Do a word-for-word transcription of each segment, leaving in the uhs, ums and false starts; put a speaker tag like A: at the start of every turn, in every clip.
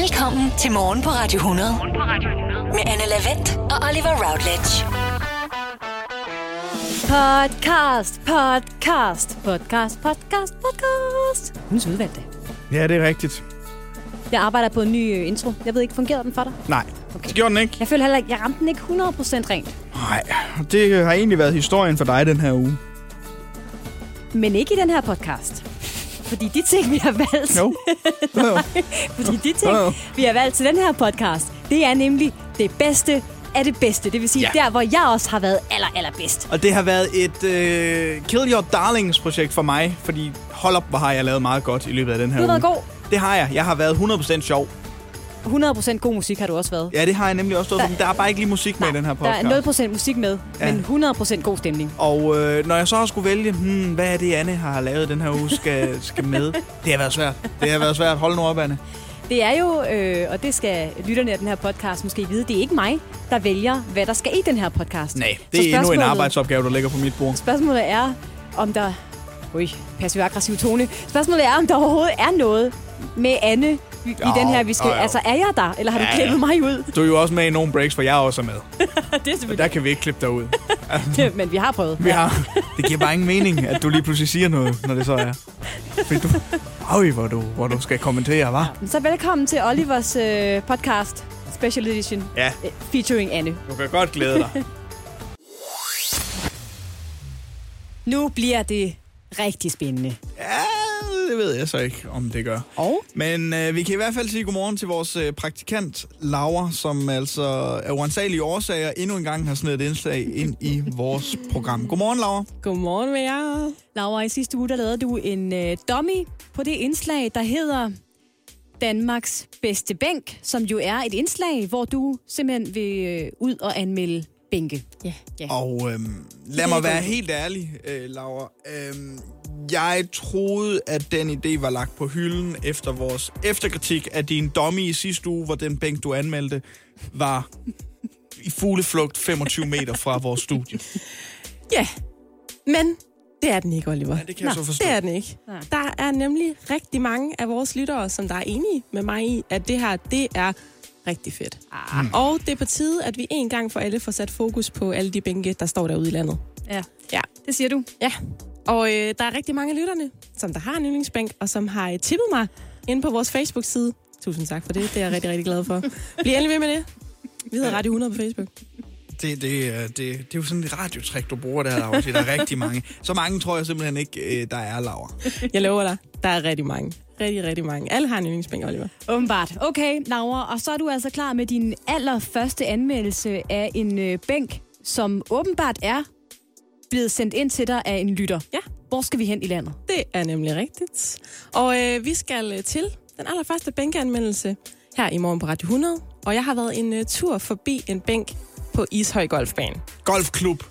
A: Velkommen til Morgen på Radio hundrede. Med Anne Lavent og Oliver Routledge.
B: Podcast, podcast, podcast, podcast, podcast. Ugens udvalgte.
C: Ja, det er rigtigt.
B: Jeg arbejder på en ny intro. Jeg ved ikke, fungerede den for dig?
C: Nej, okay. Det gjorde den ikke.
B: Jeg føler heller ikke, jeg ramte den ikke hundrede procent rent.
C: Nej, det har egentlig været historien for dig den her uge.
B: Men ikke i den her podcast. Fordi de ting, vi har valgt...
C: Jo. No. No.
B: Fordi de ting, no. vi har valgt til den her podcast, det er nemlig det bedste af det bedste. Det vil sige, ja. Der, hvor jeg også har været aller, allerbedst.
C: Og det har været et uh, Kill Your Darlings-projekt for mig, fordi hold op, hvor har jeg lavet meget godt i løbet af den her uge.
B: Du har været god.
C: Det har jeg. Jeg har været hundrede procent sjov.
B: hundrede procent god musik har du også været.
C: Ja, det har jeg nemlig også stået for. Der er bare ikke lige musik med i den her podcast.
B: Der er nul procent musik med, ja. Men hundrede procent god stemning.
C: Og øh, når jeg så har skulle vælge, hmm, hvad er det, Anne har lavet den her uge, skal, skal med? Det har været svært. Det har været svært. Hold nu op, Anne.
B: Det er jo, øh, og det skal lytterne af den her podcast måske vide, det er ikke mig, der vælger, hvad der skal i den her podcast.
C: Nej, det er endnu en arbejdsopgave, der ligger på mit bord.
B: Spørgsmålet er, om der... Ui, passiv-aggressiv tone. Spørgsmålet er, om der overhovedet er noget med Anne i, jo, i den her, vi skal... Jo, jo. Altså, er jeg der, eller har du ja, klippet mig ud?
C: Du er jo også med i nogle breaks, for jeg også er med.
B: Det er selvfølgelig.
C: Der kan vi ikke klippe dig ud.
B: Men vi har prøvet.
C: Vi har. Det giver bare ingen mening, at du lige pludselig siger noget, når det så er. Fordi du... Øj, hvor du, hvor du skal kommentere, hva'?
B: Ja, så velkommen til Olivers øh, podcast, Special Edition,
C: ja.
B: øh, featuring Anne.
C: Du kan godt glæde dig.
B: Nu bliver det rigtig spændende.
C: Ja, det ved jeg så ikke, om det gør.
B: Og?
C: Men øh, vi kan i hvert fald sige godmorgen til vores øh, praktikant, Laura, som altså af uansagelige årsager endnu en gang har snedet et indslag ind i vores program. Godmorgen, Laura.
D: Godmorgen med jer.
B: Laura, i sidste uge der lavede du en øh, dummy på det indslag, der hedder Danmarks bedste bænk, som jo er et indslag, hvor du simpelthen vil øh, ud og anmelde bænke.
D: Ja, ja.
C: Og øhm, lad mig være helt ærlig, øh, Laura. Øhm, jeg troede, at den idé var lagt på hylden efter vores efterkritik af din dummy i sidste uge, hvor den bænk, du anmeldte, var i fugleflugt femogtyve meter fra vores studie.
D: Ja, men det er den ikke, Oliver.
C: Ja, det kan jeg
D: Nå,
C: så forstå.
D: Det er den ikke. Nej. Der er nemlig rigtig mange af vores lyttere, som der er enige med mig i, at det her, det er rigtig fedt. Ah. Og det er på tide, at vi en gang for alle får sat fokus på alle de bænke, der står derude i landet.
B: Ja, ja. Det siger du.
D: Ja, og øh, der er rigtig mange lytterne, som der har en yndlingsbænk, og som har tippet mig inde på vores Facebook-side. Tusind tak for det. Det er jeg rigtig, rigtig glad for. Bliv endelig ved med det. Vi hedder Radio hundrede på Facebook.
C: Det, det, det, det er jo sådan et radiotrik, du bruger der, Laura. Der er rigtig mange. Så mange tror jeg simpelthen ikke, der er, Laura.
D: Jeg lover dig, der er rigtig mange. Rigtig, rigtig mange. Alle har en yndlingsbænk, Oliver.
B: Åbenbart. Okay, Laura, og så er du altså klar med din allerførste anmeldelse af en øh, bænk, som åbenbart er blevet sendt ind til dig af en lytter.
D: Ja.
B: Hvor skal vi hen i landet?
D: Det er nemlig rigtigt. Og øh, vi skal til den allerførste bænkeanmeldelse her i morgen på Radio hundrede. Og jeg har været en uh, tur forbi en bænk på Ishøj Golfbane.
C: Golfklub.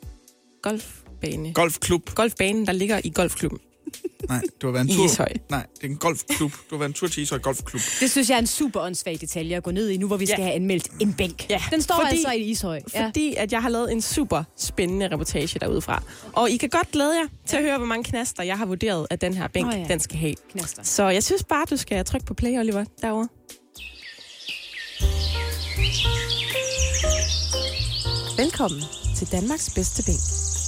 D: Golfbane.
C: Golfklub.
D: Golfbanen, der ligger i golfklubben.
C: Nej, du har været en tur.
D: I Ishøj.
C: Nej, det er en golfklub. Du har været en tur til Ishøj Golfklub.
B: Det synes jeg er en super åndssvag detalje at gå ned i nu, hvor vi skal ja. have anmeldt en bænk. Ja. Den står fordi, altså i Ishøj. Ja.
D: Fordi at jeg har lavet en super spændende reportage derudefra. Og I kan godt glæde jer til at høre, hvor mange knaster jeg har vurderet, at den her bænk, oh, ja. den skal have.
B: Knaster.
D: Så jeg synes bare, du skal trykke på play, Oliver, derovre. Velkommen til Danmarks bedste bænk.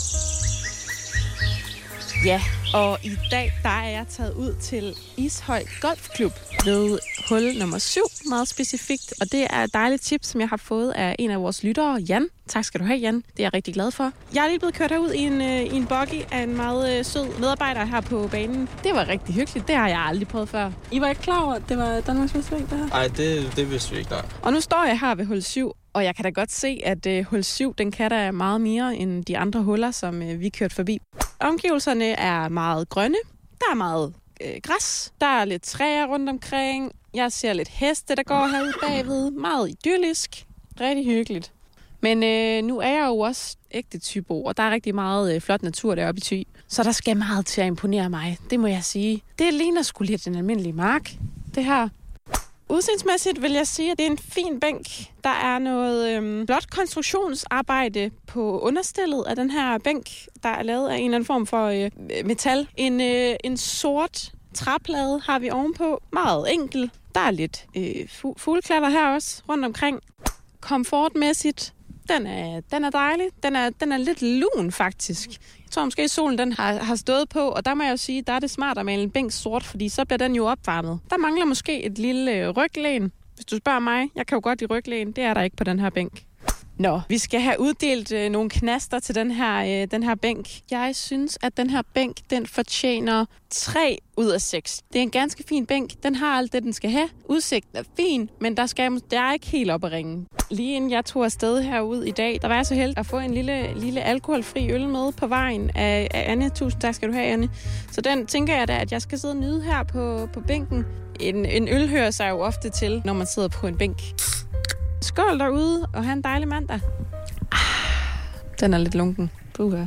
D: Ja, og i dag der er jeg taget ud til Ishøj Golfklub ved hul nummer syv, meget specifikt. Og det er et dejligt tip, som jeg har fået af en af vores lyttere, Jan. Tak skal du have, Jan. Det er jeg rigtig glad for. Jeg er lige blevet kørt herud i en, øh, i en buggy af en meget øh, sød medarbejder her på banen. Det var rigtig hyggeligt. Det har jeg aldrig prøvet før. I var ikke klar over, at det var Danmarks bedste bænk, det her?
E: Nej, det, det vidste vi ikke, der.
D: Og nu står jeg her ved hul syv, og jeg kan da godt se, at øh, hul syv, den kan da meget mere end de andre huller, som øh, vi kørte forbi. Omgivelserne er meget grønne. Der er meget øh, græs. Der er lidt træer rundt omkring. Jeg ser lidt heste, der går herude bagved. Meget idyllisk. Rigtig hyggeligt. Men øh, nu er jeg jo også ægte Thybo, og der er rigtig meget øh, flot natur deroppe i Thy. Så der skal meget til at imponere mig. Det må jeg sige. Det ligner sgu lidt en almindelig mark, det her. Udsigtsmæssigt vil jeg sige, at det er en fin bænk. Der er noget øhm, blot konstruktionsarbejde på understillet af den her bænk, der er lavet af en eller anden form for øh, metal. En, øh, en sort træplade har vi ovenpå. Meget enkel. Der er lidt øh, fu- fugleklatter her også rundt omkring. Komfortmæssigt, den er, den er dejlig. Den er, den er lidt lun, faktisk. Jeg tror måske, solen den har, har stået på, og der må jeg jo sige, der er det smart at male en bænk sort, fordi så bliver den jo opvarmet. Der mangler måske et lille ryglæn. Hvis du spørger mig, jeg kan jo godt lide ryglæn. Det er der ikke på den her bænk. Nå, vi skal have uddelt øh, nogle knaster til den her, øh, den her bænk. Jeg synes, at den her bænk, den fortjener tre ud af seks. Det er en ganske fin bænk. Den har alt det, den skal have. Udsigten er fin, men der, skal, der er ikke helt op at ringe. Lige inden jeg tog afsted herud i dag, der var jeg så heldig at få en lille, lille alkoholfri øl med på vejen af, af Anne. Tusind tak skal du have, Anne. Så den tænker jeg da, at jeg skal sidde og nyde her på, på bænken. En, en øl hører sig jo ofte til, når man sidder på en bænk. Skål derude, og have en dejlig mandag. Ah, den er lidt lunken. Puha.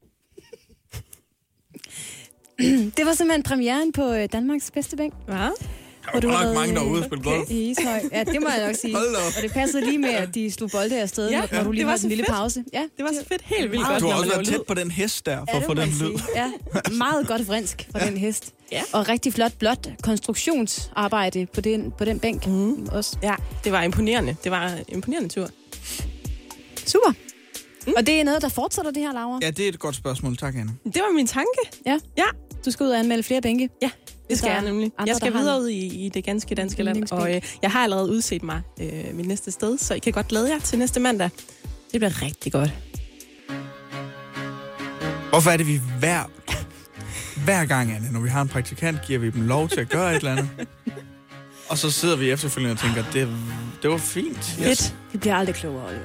B: Det var simpelthen premieren på Danmarks bedste bænk.
D: Hvad?
C: Der var nok mange derude og spille golf.
B: I Ishøj. Ja, det må jeg nok sige. Og det passede lige med, at de slog bolde afsted,
D: ja,
B: når, når du lige var en lille
D: fedt.
B: pause. Ja,
D: det var så fedt. Helt vildt godt.
C: Du har også været tæt på den hest der, for ja, at få den lyd.
B: Ja, meget godt vrinsk fra ja. den hest. Ja. Og rigtig flot, blot konstruktionsarbejde på den, på den bænk mm. også.
E: Ja, det var imponerende. Det var en imponerende tur.
B: Super. Mm. Og det er noget, der fortsætter det her, Laura?
C: Ja, det er et godt spørgsmål. Tak, Anne.
E: Det var min tanke.
B: Ja.
E: Ja.
B: Du skal ud og anmelde flere bænke.
E: Ja, det skal jeg nemlig.
B: Andre,
E: jeg skal videre ud i, i det ganske danske land, og øh, jeg har allerede udset mig øh, mit næste sted, så I kan godt glæde jer til næste mandag. Det bliver rigtig godt.
C: Hvorfor er det, vi hver, hver gang, Anne, når vi har en praktikant, giver vi dem lov til at gøre et eller andet? Og så sidder vi efterfølgende og tænker, det, det var fint.
B: Yes. Fedt. Vi bliver aldrig klogere, Oliver.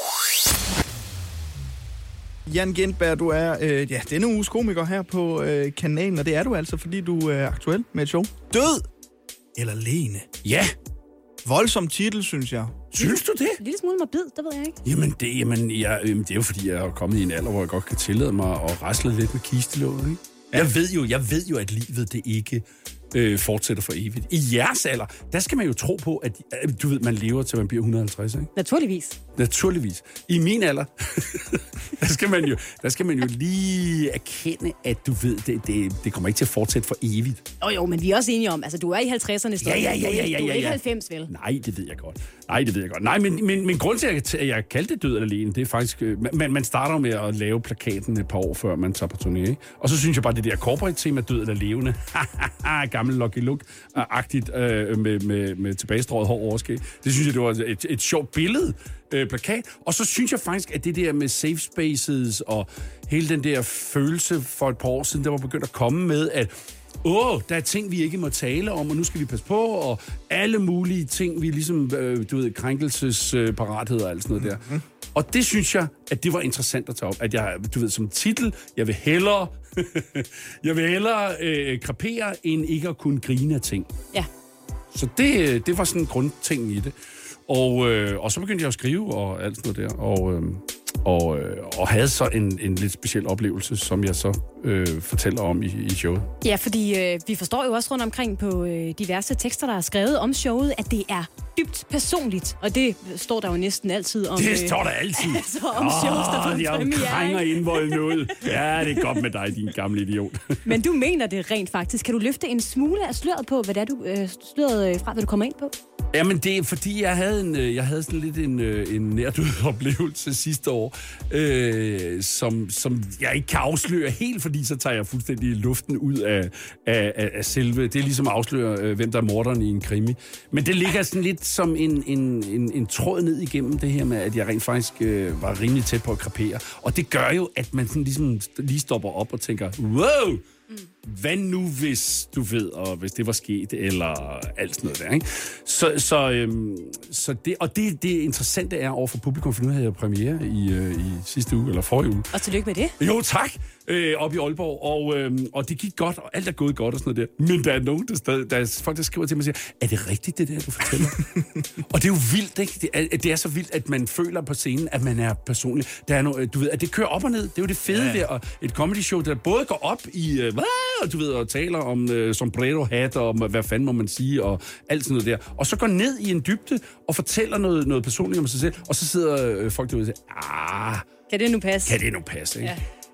C: Jan Gintberg, du er øh, ja, denne uges komiker her på øh, kanalen, og det er du altså, fordi du er aktuel med et show. Død eller Lene?
F: Ja.
C: Voldsom titel, synes jeg.
F: Synes du det?
B: En lille smule morbid, det ved jeg ikke.
F: Jamen, det, jamen jeg, øh, det er jo fordi, jeg er kommet i en alder, hvor jeg godt kan tillade mig at rasle lidt med kistelåget, ikke? Ja. Jeg ved jo, jeg ved jo, at livet det ikke øh, fortsætter for evigt. I jeres alder, der skal man jo tro på, at du ved, man lever til man bliver et hundrede og halvtreds, ikke?
B: Naturligvis.
F: Naturligvis. I min alder, der, skal man jo, der skal man jo lige erkende, at du ved, det, det, det kommer ikke til at fortsætte for evigt.
B: Jo jo, men vi er også enige om, altså du er i halvtredserne stadig.
F: Ja, ja, ja, ja, ja, ja.
B: Du er ikke halvfems, vel?
F: Nej, det ved jeg godt. Nej, det ved jeg godt. Nej, men, men, men grund til, at jeg, jeg kaldte det Død eller Lene, det er faktisk... Man, man starter med at lave plakaten et par år, før man tager på turné, ikke? Og så synes jeg bare, det der corporate-tema, Død eller Levende, gammel Lucky Luke-agtigt øh, med, med, med tilbagestrøget hår overskæg. Det synes jeg, det var et, et sjovt billede, øh, plakat. Og så synes jeg faktisk, at det der med safe spaces og hele den der følelse for et par år siden, der var begyndt at komme med, at åh, oh, der er ting, vi ikke må tale om, og nu skal vi passe på, og alle mulige ting, vi ligesom, øh, du ved, krænkelsesparathed og alt sådan noget der. Mm-hmm. Og det synes jeg, at det var interessant at tage op. At jeg, du ved, som titel, jeg vil hellere, jeg vil hellere øh, krepere, end ikke at kunne grine af ting.
B: Ja.
F: Så det, det var sådan en grundting i det. Og, øh, og så begyndte jeg at skrive og alt sådan noget der, og... Øh, Og, øh, og havde så en, en lidt speciel oplevelse, som jeg så øh, fortæller om i, i showet.
B: Ja, fordi øh, vi forstår jo også rundt omkring på øh, diverse tekster, der er skrevet om showet, at det er dybt personligt. Og det står der jo næsten altid om.
F: Det står der altid.
B: Altså om oh, shows, der får
F: jeg
B: premiere. Jeg
F: krænger indvolden ud. Ja, det er godt med dig, din gamle idiot.
B: Men du mener det rent faktisk. Kan du løfte en smule af sløret på, hvad det er, du øh, sløret fra, hvad du kommer ind på?
F: Jamen, det er fordi, jeg havde, en, jeg havde sådan lidt en, en nærdød oplevelse sidste år, øh, som, som jeg ikke kan afsløre helt, fordi så tager jeg fuldstændig luften ud af, af, af selve. Det er ligesom at afsløre, øh, hvem der er morderen i en krimi. Men det ligger sådan lidt som en, en, en, en tråd ned igennem det her med, at jeg rent faktisk øh, var rimelig tæt på at krepere. Og det gør jo, at man sådan ligesom lige stopper op og tænker, wow! Mm. Hvad nu, hvis du ved, og hvis det var sket, eller alt sådan noget der, ikke? Så, så, øhm, så det, og det, det interessante er over for publikum, for nu havde jeg premiere i, øh, i sidste uge, eller forrige uge.
B: Og tillykke med det.
F: Jo, tak! Øh, op i Aalborg, og, øh, og det gik godt, og alt er gået godt og sådan noget der. Men der er nogen, der, stadig, der er folk, der skriver til mig og siger, er det rigtigt, det der, du fortæller? Og det er jo vildt, ikke? Det er, det er så vildt, at man føler på scenen, at man er personlig. Der er no, du ved, at det kører op og ned. Det er jo det fede ja. ved at, et comedy show, der både går op i, øh, og du ved, og taler om øh, sombrero-hat, og hvad fanden må man sige, og alt sådan noget der. Og så går ned i en dybde, og fortæller noget, noget personligt om sig selv, og så sidder øh, folk derude og siger, ah,
B: kan det nu passe?
F: Kan det nu passe, ikke? Ja.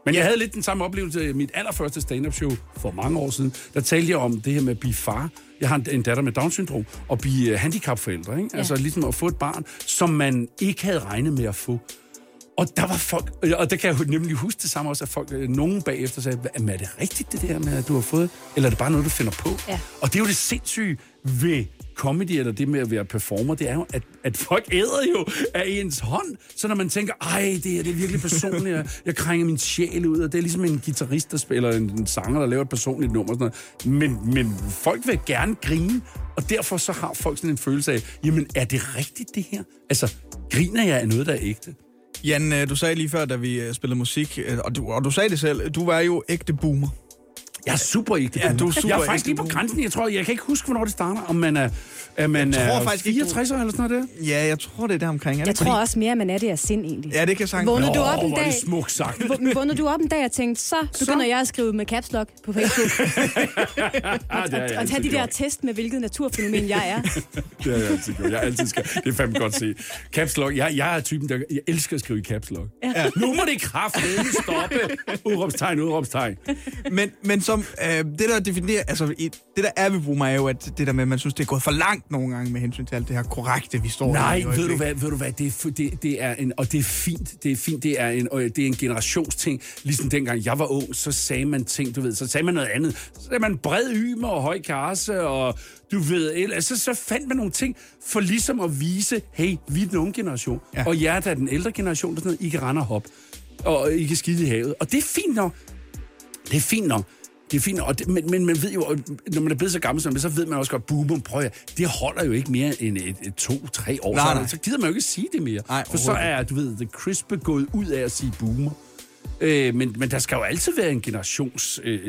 F: Men ja. Jeg havde lidt den samme oplevelse i mit allerførste stand-up show for mange år siden. Der talte jeg om det her med at blive far. Jeg har en datter med Down-syndrom, og blive handicapforældre, ikke? Ja. Altså ligesom at få et barn, som man ikke havde regnet med at få. Og der var folk, og der kan jeg nemlig huske det samme også, at folk, nogen bagefter sagde, er det rigtigt det der med, at du har fået, eller er det bare noget, du finder på? Ja. Og det er jo det sindssyge ved comedy, eller det med at være performer, det er jo, at, at folk æder jo af ens hånd, så når man tænker, ej, det er, det er virkelig personligt, jeg, jeg krænger min sjæl ud, og det er ligesom en guitarist, der spiller, en, en sanger, der laver et personligt nummer, sådan noget. Men, men folk vil gerne grine, og derfor så har folk sådan en følelse af, jamen, er det rigtigt det her? Altså, griner jeg af noget, der er ægte?
C: Jan, du sagde lige før, da vi spillede musik, og du, og du sagde det selv, du var jo ægte boomer.
F: Jeg er super ægte boomer. Ja, du er super jeg er faktisk lige på grænsen. Jeg tror, jeg kan ikke huske, hvornår det starter. Om man er, er, man er fireogtres eller sådan noget der?
C: Ja, jeg tror, det er der omkring.
B: Jeg tror også mere, man er det af sind egentlig.
C: Ja, det kan sagtens.
B: Vågnede du op en dag?
F: Hvor er det smukt sagt.
B: Vågnede du op en dag og tænkte, så begynder så? jeg at skrive med caps lock på Facebook. og, og, og tage de der test med, hvilket naturfænomen jeg er.
F: Det har jeg altid gjort. Jeg altid skal. Det er fandme godt se. Caps lock. Jeg, jeg er typen, der jeg elsker at skrive i caps lock. Ja. Nu må det kraftedeme stoppe. Udråbstegn, udråbstegn.
C: Men, men som øh, det der definerer, altså det der er ved boomer er jo, at det der med, at man synes, det er gået for langt nogle gange med hensyn til alt det her korrekte, vi står
F: Nej,
C: i. Nej,
F: ved du hvad, ved du hvad, det er, det, det er en, og det er fint, det er fint, det er en, det er en generationsting. Ligesom dengang jeg var ung, så sagde man ting, du ved, så sagde man noget andet. Så sagde man bred ymer og høj karse, og du ved, altså så fandt man nogle ting for ligesom at vise, hey, vi er den unge generation, ja. og jer, der er den ældre generation, der sådan noget, I kan rende og hoppe, og I kan skide i havet. Og det er fint nok. Det er fint nok. Det er fint, og det, men, men man ved jo, når man er blevet så gammel som det, så ved man også godt, boomer, prøv at, det holder jo ikke mere end et, et to-tre år. Nej, nej. Så gider man jo ikke sige det mere. Nej, for så er, du ved, det crispe gået ud af at sige boomer. Øh, men, men der skal jo altid være en generations øh,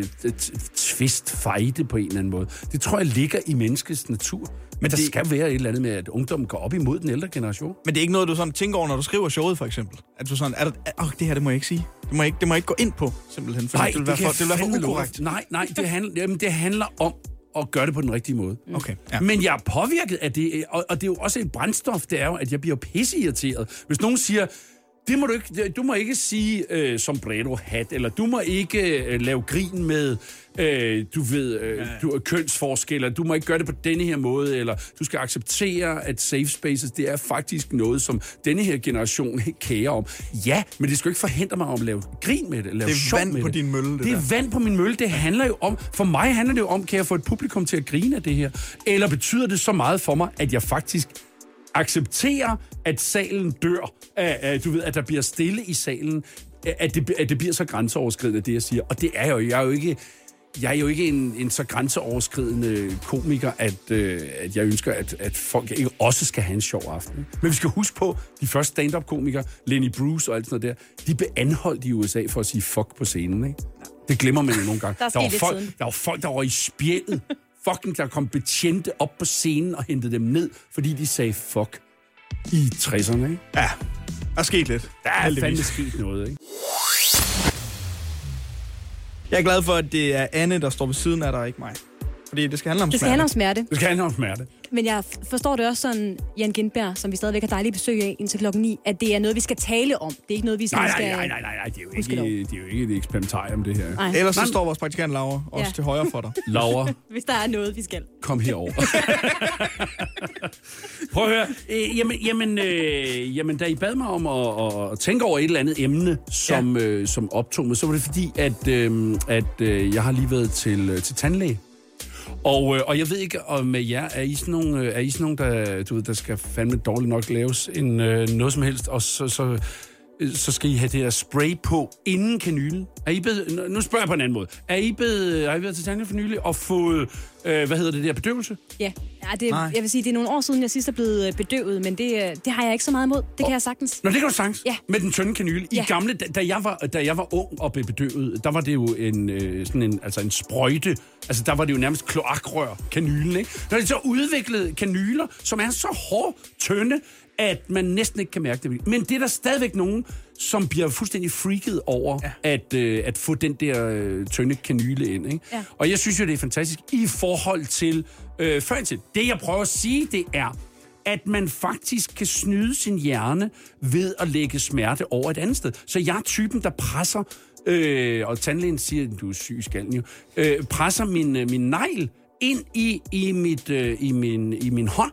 F: tvist, fejde på en eller anden måde. Det tror jeg ligger i menneskets natur. Men der det skal være et eller andet med, at ungdommen går op imod den ældre generation. Men det er ikke noget, du sådan tænker over, når du skriver showet, for eksempel? At du sådan, er der, åh, det her, det må jeg ikke sige. Det må jeg ikke, det må jeg ikke gå ind på, simpelthen. For nej,
C: det vil være for, det vil være for ukorrekt.
F: Nej, nej, det handler, jamen, det handler om at gøre det på den rigtige måde.
C: Okay, ja.
F: Men jeg er påvirket af det, og, og det er jo også et brændstof, det er jo, at jeg bliver pisseirriteret. Hvis nogen siger, det må du ikke, du må ikke sige øh, sombrero-hat, eller du må ikke øh, lave grin med, øh, du ved, øh, du, kønsforskel, eller du må ikke gøre det på denne her måde, eller du skal acceptere, at safe spaces, det er faktisk noget, som denne her generation ikke kærer om. Ja, men det skal jo ikke forhindre mig om at lave grin med det, lave
C: det er vand på din mølle, det
F: Det er
C: der.
F: vand på min mølle, det handler jo om, for mig handler det jo om, kan jeg få et publikum til at grine af det her, eller betyder det så meget for mig, at jeg faktisk accepterer, at salen dør, at, at, du ved, at der bliver stille i salen, at det, at det bliver så grænseoverskridende, det jeg siger. Og det er jo, jeg er jo ikke, jeg er jo ikke en, en så grænseoverskridende komiker, at, øh, at jeg ønsker, at, at folk ikke også skal have en sjov aften. Men vi skal huske på, de første stand-up-komikere, Lenny Bruce og alt sådan noget der, de blev anholdt i U S A for at sige fuck på scenen, ikke? Det glemmer man jo nogle gange.
B: Der,
F: der, var folk, der var folk, der var i spjældet. Fucking, der kom betjente op på scenen og hentede dem ned, fordi de sagde fuck i tresserne, ikke?
C: Ja, der er sket lidt.
F: Der er fandme sket noget, ikke?
C: Jeg er glad for, at det er Anne, der står ved siden af dig, ikke mig. Fordi det skal handle om
B: det
C: smerte.
B: Det skal handle om smerte.
F: Det skal handle om smerte.
B: Men jeg forstår det også sådan, Jan Gintberg, som vi stadigvæk har dejligt besøg af indtil klokken ni, at det er noget, vi skal tale om. Det er ikke noget, vi sådan
F: nej,
B: skal...
F: Nej, nej, nej, nej, det er jo ikke, det er jo ikke et eksperimentarium, det her.
C: Nej. Ellers så står vores praktikant Laura også ja. til højre for dig.
F: Laura.
B: Hvis der er noget, vi skal.
F: Kom herover. Prøv at høre. Øh, jamen, jamen, øh, jamen, da I bad mig om at, at tænke over et eller andet emne, som, ja. øh, som optog mig, så var det fordi, at, øh, at øh, jeg har lige været til, til tandlæge. Og, øh, og jeg ved ikke, om med jer, er I sådan nogle, er I sådan nogle der, du ved, der skal fandme dårligt nok laves en, øh, noget som helst, og så, så, så skal I have det der spray på inden kanylen. Er I blevet, nu spørger jeg på en anden måde. Er I blevet, har I været til tandlæge for nylig og fået, øh, hvad hedder det der, bedøvelse?
B: Ja, ja det, jeg vil sige, det er nogle år siden, jeg sidst er blevet bedøvet, men det, det har jeg ikke så meget imod. Det kan oh. jeg sagtens.
F: Nå, det kan du sagtens.
B: Ja.
F: Med den tynde kanyle. I ja. gamle, da, da, jeg var, da jeg var ung og blev bedøvet, der var det jo en, øh, sådan en, altså en sprøjte. Altså, der var det jo nærmest kloakrør, kanylen, ikke? Når de så udviklede kanyler, som er så hård, tynde, at man næsten ikke kan mærke det. Men det er der stadigvæk nogen, som bliver fuldstændig freaket over ja. at, øh, at få den der øh, tynde kanyle ind. Ikke? Ja. Og jeg synes jo, det er fantastisk i forhold til øh, før til. Det, jeg prøver at sige, det er, at man faktisk kan snyde sin hjerne ved at lægge smerte over et andet sted. Så jeg er typen, der presser øh, og tandlægen siger, du er syg i skallen jo, øh, presser min, øh, min negl ind i, i, mit, øh, i, min, i min hånd,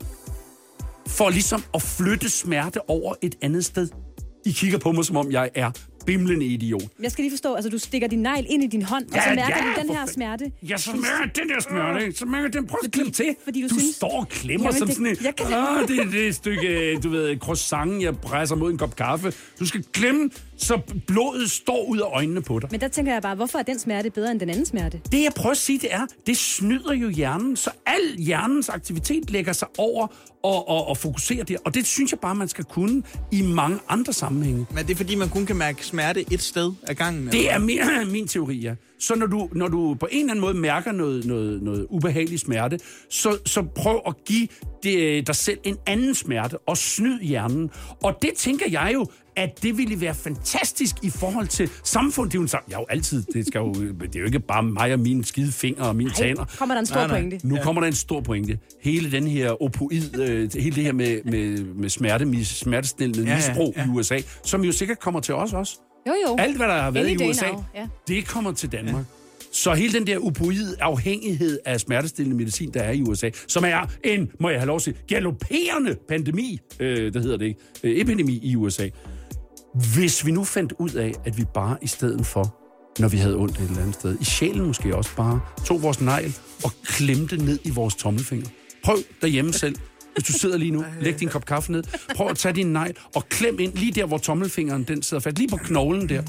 F: for ligesom at flytte smerte over et andet sted. I kigger på mig, som om jeg er bimlende idiot.
B: Jeg skal lige forstå, altså du stikker din negl ind i din hånd, ja, og så mærker ja, du den her smerte.
F: Ja, så mærker den der smerte, ikke? Så mærker den, prøv at klemme til.
B: Fordi du,
F: du
B: synes...
F: står og klemmer
B: Jamen,
F: som
B: det,
F: sådan et,
B: jeg kan...
F: ah, det, det er et stykke, du ved, croissant, jeg presser mod en kop kaffe. Du skal klemme, så blodet står ud af øjnene på dig.
B: Men der tænker jeg bare, hvorfor er den smerte bedre end den anden smerte?
F: Det jeg prøver at sige, det er, det snyder jo hjernen, så al hjernens aktivitet lægger sig over og, og, og fokuserer der. Og det synes jeg bare, man skal kunne i mange andre sammenhænge.
C: Men det er fordi, man kun kan mærke smerte et sted af gangen?
F: Det er mere min teori, ja. Så når du, når du på en eller anden måde mærker noget, noget, noget ubehagelig smerte, så, så prøv at give det, dig selv en anden smerte og snyd hjernen. Og det tænker jeg jo, at det ville være fantastisk i forhold til samfundet. Det er jo, en, jeg er jo altid, det, skal jo, det er jo ikke bare mig og mine skide fingre og mine
B: Ej,
F: tænder.
B: kommer der en stor nej, nej. pointe.
F: Nu kommer der en stor pointe. Hele den her opioid, øh, hele det her med, med, med smerte, smertestillende ja, misbrug ja, ja. i U S A, som jo sikkert kommer til os også.
B: Jo, jo.
F: Alt, hvad der har været i U S A,
B: ja.
F: det kommer til Danmark. Ja. Så hele den der opioid-afhængighed af smertestillende medicin, der er i U S A, som er en, må jeg have lov at sige, galopperende pandemi, øh, det hedder det ikke, øh, epidemi i U S A. Hvis vi nu fandt ud af, at vi bare i stedet for, når vi havde ondt et eller andet sted, i sjælen måske også bare, tog vores negl og klemte ned i vores tommelfinger. Prøv derhjemme selv. Hvis du sidder lige nu, læg din kop kaffe ned, prøv at tage din negl og klem ind lige der, hvor tommelfingeren den sidder fast, lige på knoglen der.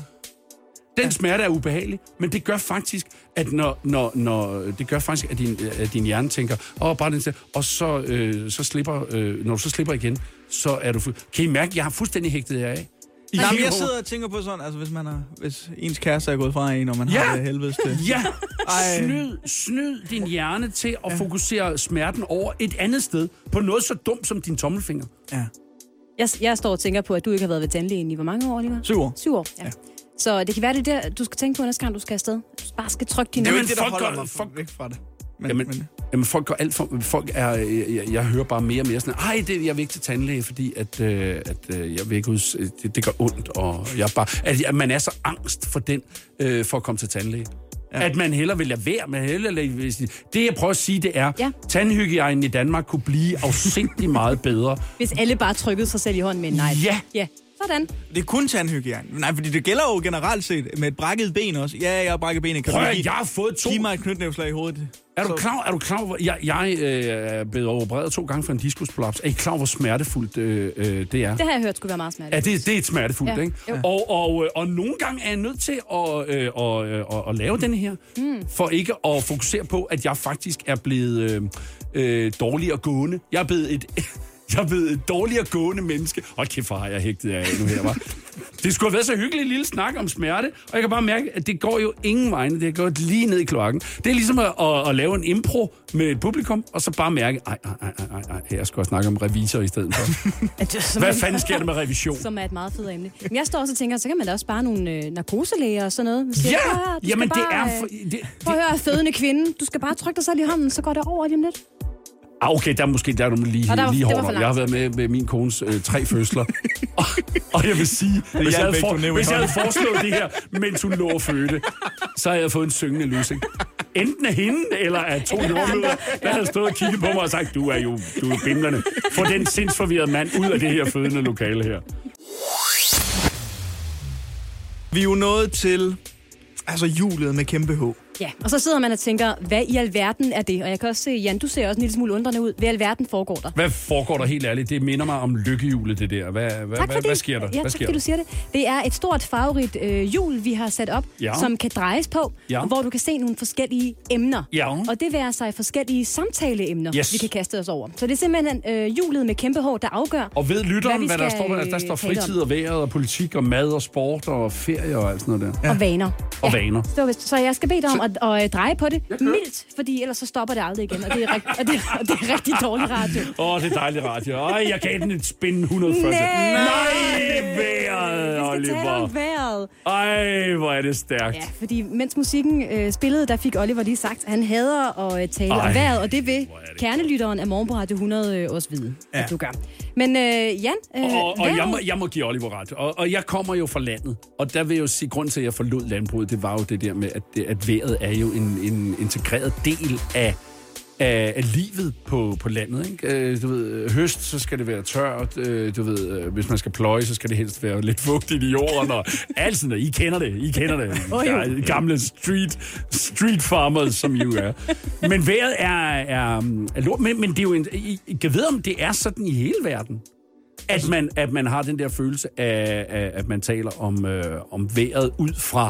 F: Den smerte er ubehagelig, men det gør faktisk, at når, når, når det gør faktisk, at din, at din hjerne tænker, åh, oh, bare den der, og så, øh, så slipper, øh, når du så slipper igen, så er du fu- Kan I mærke, at jeg har fuldstændig hægtet jer af?
C: Nej, men jeg sidder og tænker på sådan, altså hvis man har, hvis ens kæreste er gået fra en, og man ja. har det helvedes til.
F: Ja, snyd, snyd din hjerne til at ja. fokusere smerten over et andet sted, på noget så dumt som din tommelfinger.
C: Ja.
B: Jeg, jeg står og tænker på, at du ikke har været ved tandlægen i hvor mange år, Oliver?
C: Syv år.
B: Syv år, ja. ja. Så det kan være, det der, du skal tænke på næste gang, du skal afsted. Du bare skal trykke din...
C: Det er jo
F: det,
C: det, der holder
F: gør,
C: mig
F: folk,
C: væk fra det. Men,
F: jamen,
C: men...
F: jamen, folk går alt for... Folk er... Jeg, jeg hører bare mere og mere sådan, ej, det, jeg vil ikke til tandlæge, fordi at, øh, at øh, jeg vil ikke ud, det, det gør ondt, og jeg bare... At, at man er så angst for den, øh, for at komme til tandlæge. Ja. At man hellere vil lade være, man hellere lade, det jeg prøver at sige, det er, ja. tandhygiejnen i Danmark kunne blive afsindig meget bedre.
B: Hvis alle bare trykkede sig selv i hånden med en negl.
F: Ja.
B: Ja. Sådan.
C: Det er kun tandhygiejne. Nej, fordi det gælder jo generelt set med et brækket ben også. Ja, jeg har brækket benet. Kan
F: Prøv
C: du
F: at,
C: give,
F: jeg har fået to...
C: Giv mig et knytnæveslag i hovedet.
F: Er du
C: så...
F: klar, er du klar hvor jeg, jeg øh, er blevet opereret to gange for en diskusprolaps. Er I klar, hvor smertefuldt øh, øh, det er?
B: Det har jeg hørt skulle være meget smertefuldt.
F: Ja, det, det er et smertefuldt,
B: ja.
F: ikke? Ja. Og, og, og nogle gange er jeg nødt til at, øh, og, øh, at, at lave den her, mm. for ikke at fokusere på, at jeg faktisk er blevet øh, øh, dårligere gående. Jeg er blevet et... Jeg er blevet et dårligere gående menneske. Og kæft, hvor har jeg hægtet af nu her, var. Det skulle have været så hyggeligt en lille snak om smerte, og jeg kan bare mærke, at det går jo ingen vegne. Det går lige ned i kloakken. Det er ligesom at, at, at lave en impro med et publikum, og så bare mærke, ej, ej, ej, ej, ej, her skal jeg snakke om revisor i stedet for. Hvad fanden sker der med revision?
B: Som er et meget fedt emne. Men jeg står også og tænker, så kan man da også bare nogle øh, narkoselæger og sådan noget.
F: Siger,
B: ja,
F: høre, jamen
B: bare,
F: det er... For, det,
B: prøv at høre, fødende kvinde. Du skal bare trykke dig selv i hånden, så går det over lige om lidt.
F: Ah, okay, der er måske der er du lige,
B: var,
F: lige hårdt. Jeg har været med med min kones øh, tre fødsler. og, og jeg vil sige, hvis jeg, havde for, hvis jeg havde foreslået det her, mens hun lå og fødte, så havde jeg fået en syngende lussing. Enten af hende, eller af to jordmødre, der havde stået og kigget på mig og sagt, du er jo du er bimlerne. Få den sindsforvirrede mand ud af det her fødende lokale her.
C: Vi er jo nået til altså julet med kæmpe H.
B: Ja, og så sidder man og tænker, hvad i alverden er det? Og jeg kan også se, Jan, du ser også en lille smule undrende ud. Hvad i alverden foregår der?
F: Hvad foregår der helt ærligt? Det minder mig om lykkehjulet, det der. Hvad, hvad, hvad, hvad sker der?
B: Ja,
F: hvad
B: tak fordi du siger det. Det er et stort farverigt øh, hjul, vi har sat op, ja. som kan drejes på, ja. hvor du kan se nogle forskellige emner.
F: Ja.
B: Og det vil sig forskellige samtaleemner,
F: yes.
B: vi kan kaste os over. Så det er simpelthen øh, hjulet med kæmpe H, der afgør.
F: Og ved lytteren, hvad, hvad der står?
B: Øh,
F: der står fritid og vejret og politik og mad og sport og ferie og alt sådan noget der.
B: Ja. Og vaner.
F: Og
B: ja.
F: vaner.
B: Så, så jeg skal bede dig om at, at, at dreje på det mildt, fordi ellers så stopper det aldrig igen, og det er, rigt, og det, og det er rigtig dårlig radio.
F: Åh, oh, det er dejlig radio. Ej, jeg gav den et spin hundrede og fyrre.
B: Nej,
F: Nej, vejret.
B: skal tale om vejret.
F: Ej, hvor er det stærkt.
B: Ja, fordi mens musikken øh, spillede, der fik Oliver lige sagt, at han hader at øh, tale Ej, om vejret, og det vil det kernelytteren af Morgen på Radio hundrede øh, også vide, ja. At du gør. Men øh, Jan, øh,
F: Og, og jeg, må, jeg må give Oliver ret. Og, og jeg kommer jo fra landet, og der vil jeg jo sige, grund til, at jeg forlod landbruget, det var jo det der med, at, det, at vejret er jo en, en integreret del af Af, af livet på, på landet, ikke? Øh, du ved, høst, så skal det være tørt. Øh, du ved, øh, hvis man skal pløje, så skal det helst være lidt fugtigt i jorden. Og alt sådan der. I kender det. I kender det.
B: Oh,
F: ja, gamle street, street farmers, som I jo er. Men vejret er, er, er lort. Men, men det er jo en... I, I kan vide, om det er sådan i hele verden. At man, at man har den der følelse af, af at man taler om, øh, om vejret ud fra...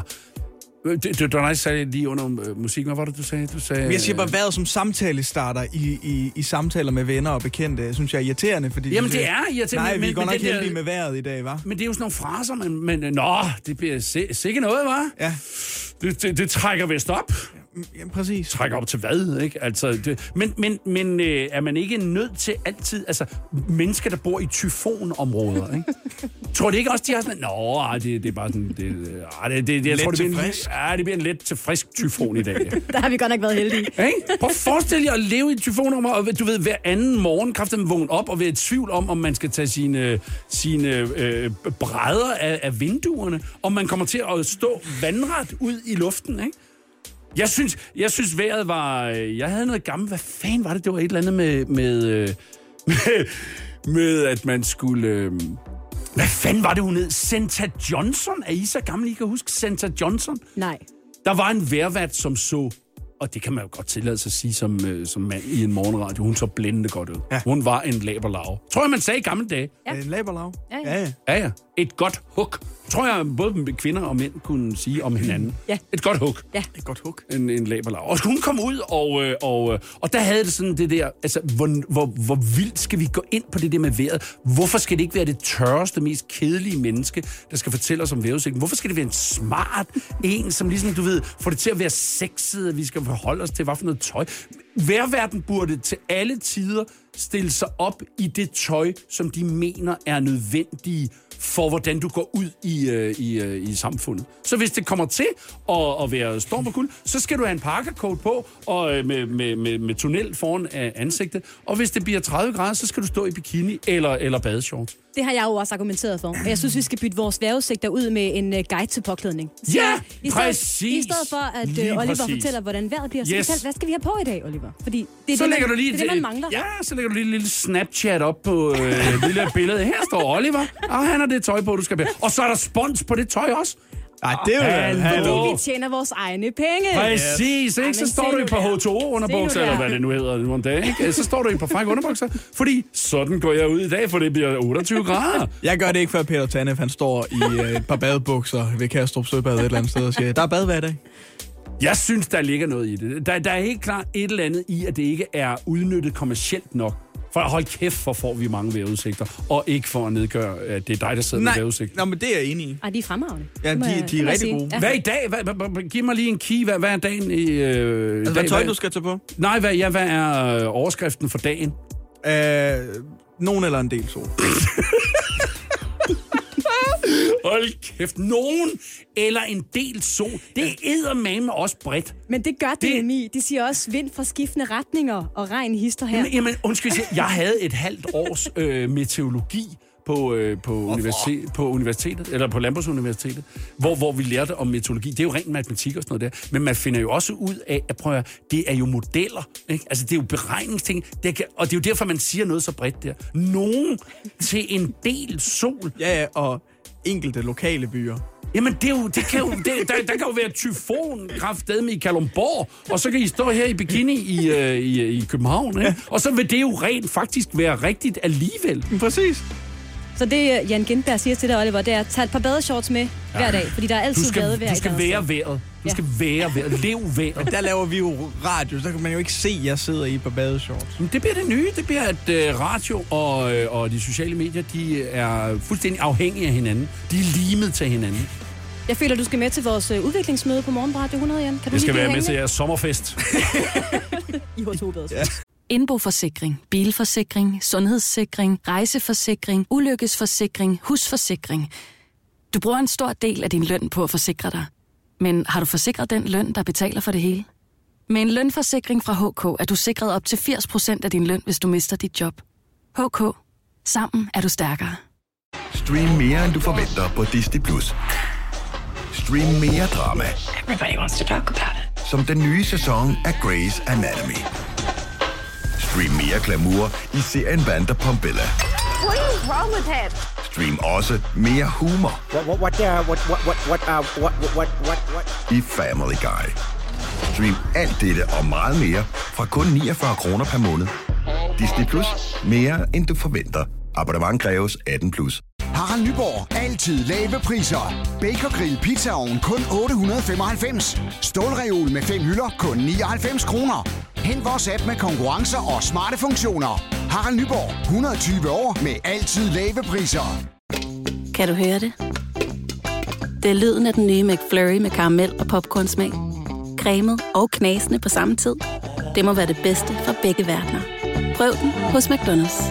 F: Det, det var dig, sagde lige under uh, musikken. Hvad var det, du sagde? Du sagde
C: jeg siger bare, vejret som samtale-starter i, i, i samtaler med venner og bekendte, synes jeg er irriterende. Fordi
F: Jamen, det er irriterende.
C: Nej,
F: men,
C: vi er godt nok heldige
F: der,
C: med vejret i dag, hva'?
F: Men det er jo sådan nogle fraser, men, men nå, det bliver sikkert noget, hva'?
C: Ja.
F: Det, det, det trækker vist op.
C: Ja, præcis.
F: Trækker op til hvad, ikke? Altså, det, men men, men øh, er man ikke nødt til altid... Altså, mennesker, der bor i tyfonområder, ikke? Tror det ikke også, de har sådan... Nå, ej, det, det er bare sådan... Det, det, det, jeg tror, det bliver, en, ja, det bliver en let til frisk tyfon i dag.
B: Der har vi godt nok været heldige.
F: Ikke? Prøv at forestille jer at leve i et tyfonområde, og du ved, hver anden morgen kræfter man vågne op og være i tvivl om, om man skal tage sine, sine øh, brædder af, af vinduerne, om man kommer til at stå vandret ud i luften, ikke? Jeg synes, jeg synes vejret var... Jeg havde noget gammelt... Hvad fanden var det? Det var et eller andet med... Med, med, med at man skulle... Hvad fanden var det, hun hed? Senta Johnson? Er I så gammel, I kan huske Senta Johnson?
B: Nej.
F: Der var en vejrvært, som så... Og det kan man jo godt tillade sig at sige som, som mand i en morgenradio. Hun så blændende godt ud. Ja. Hun var en laberlav. Tror jeg, man sagde i gamle dage.
C: Ja. En laberlav?
B: Ja, ja.
C: Ja,
F: ja, ja. Et godt hug. Tror jeg, både kvinder og mænd kunne sige om hinanden.
B: Ja.
F: Et godt hug.
B: Ja.
C: Et godt hug.
F: En, en laberlav. Og hun kom ud, og, og, og der havde det sådan det der... Altså, hvor, hvor, hvor vildt skal vi gå ind på det der med vejret? Hvorfor skal det ikke være det tørreste, mest kedelige menneske, der skal fortælle os om vejrudsigten? Hvorfor skal det være en smart en, som ligesom, du ved, får det til at være sexet, at vi skal forholde os til, hvad for noget tøj? Vejrverden burde til alle tider stille sig op i det tøj, som de mener er nødvendige for, hvordan du går ud i, øh, i, øh, i samfundet. Så hvis det kommer til at, at være storm og kuld, så skal du have en parkercoat på og øh, med, med, med, med tunnel foran af ansigtet. Og hvis det bliver tredive grader, så skal du stå i bikini eller, eller badeshorts.
B: Det har jeg jo også argumenteret for. Og jeg synes, vi skal bytte vores vejrudsigter ud med en uh, guide til påklædning.
F: Ja,
B: I stedet,
F: præcis.
B: I stedet for, at uh, Oliver præcis. fortæller, hvordan vejret bliver, så
F: yes.
B: fortæl, hvad skal vi have på i dag, Oliver? Fordi det er,
F: så
B: det,
F: lægger
B: man,
F: du lige
B: det, er det, man mangler.
F: Ja, så lægger du lige et lille Snapchat op på øh, et lille billede. Her står Oliver, og han har det tøj på, du skal bære. Og så er der spons på det tøj også.
C: Nej, det er jo...
B: Fordi vi tjener vores egne penge.
F: Præcis, ikke? Så står du i på H to O-underbukser, eller hvad det nu hedder nogle dage, ikke? Så står du i på frække underbukser, fordi sådan går jeg ud i dag, for det bliver otteogtyve grader.
C: Jeg gør det ikke, før Peter Tanef, han står i et par badebukser ved Kastrup Søbad et eller andet sted og siger, der er bad hver dag.
F: Jeg synes, der ligger noget i det. Der, der er helt klart et eller andet i, at det ikke er udnyttet kommercielt nok. For hold kæft, for får vi mange vejrudsigter, og ikke for at nedgøre, at det er dig, der sidder
C: Nej,
F: med vejrudsigter.
C: Nå, men det er jeg enig i.
B: Ej, de er fremragende.
C: Ja, de, de er rigtig gode.
B: Ja.
F: Hvad i dag? Hvad, hvad, giv mig lige en key. Hvad, hvad er dagen i øh,
C: altså,
F: dag?
C: hvad tøj, du skal tage på?
F: Nej, hvad, ja, hvad er øh, overskriften for dagen?
C: Øh, nogen eller en del sol.
F: Hold kæft. Nogen eller en del sol. Det er eddermame også bredt.
B: Men det gør
F: Det-
B: D M I. De siger også vind fra skiftende retninger og regn hister her.
F: Jamen, jamen undskyld, jeg havde et halvt års øh, meteorologi på, øh, på, universitet, på universitetet, eller på Landbrugsuniversitetet, hvor, hvor vi lærte om meteorologi. Det er jo rent matematik og sådan noget der. Men man finder jo også ud af, at prøv at, det er jo modeller. Ikke? Altså, det er jo beregningsting. Det kan, og det er jo derfor, man siger noget så bredt der. Nogen til en del sol.
C: Ja, ja, og enkelte lokale byer.
F: Jamen, det, er jo, det kan jo, det, der, der kan jo være tyfonkraftedeme i Kalundborg, og så kan I stå her i bikini i, øh, i, i København, ikke? Og så vil det jo rent faktisk være rigtigt alligevel.
C: Præcis.
B: Så det, Jan Gindberg siger til dig, Oliver, det er at tage et par badeshorts med ja. hver dag, fordi der er altid
F: Du skal,
B: badevejr
F: du skal
B: i
F: være vejret. Du skal være vejret. Lev vejret.
C: Der laver vi jo radio, så kan man jo ikke se, at jeg sidder i på badeshorts.
F: Men det bliver det nye. Det bliver, at øh, radio og, øh, og de sociale medier, de er fuldstændig afhængige af hinanden. De er limet til hinanden.
B: Jeg føler, du skal med til vores øh, udviklingsmøde på Morgen på Radio hundrede, Jan. Kan du
F: Jeg skal
B: lige
F: være
B: blive
F: med til
B: hængende?
F: jeres sommerfest.
B: I H to O.
C: Ja.
A: Indboforsikring, bilforsikring, sundhedssikring, rejseforsikring, ulykkesforsikring, husforsikring.
G: Du bruger en stor del af din løn på at forsikre dig. Men har du forsikret den løn, der betaler for det hele? Med en lønforsikring fra H K er du sikret op til firs procent af din løn, hvis du mister dit job. H K. Sammen er du stærkere.
H: Stream mere, end du forventer på Disney plus. Stream mere drama.
A: Everybody wants to talk about it.
H: Som den nye sæson af Grey's Anatomy. Stream mere glamour i serien Vanderpump-Bella.
I: What is wrong with him?
H: Stream også mere humor.
J: What, what, what, uh, what, what, what, what, uh, what, what, what, what?
H: I Family Guy. Stream alt dette og meget mere fra kun niogfyrre kroner per måned. Disney plus. Mere end du forventer. Abonnement kræves atten plus.
K: Harald Nyborg. Altid lave priser. Bacon Grill Pizzaovn kun otte hundrede femoghalvfems. Stålreol med fem hylder kun nioghalvfems kroner. Hent vores app med konkurrencer og smarte funktioner. Harald Nyborg. hundrede og tyve år med altid lave priser.
L: Kan du høre det? Det er lyden af den nye McFlurry med karamel og popcornsmag. Cremet og knasende på samme tid. Det må være det bedste fra begge verdener. Prøv den hos McDonald's.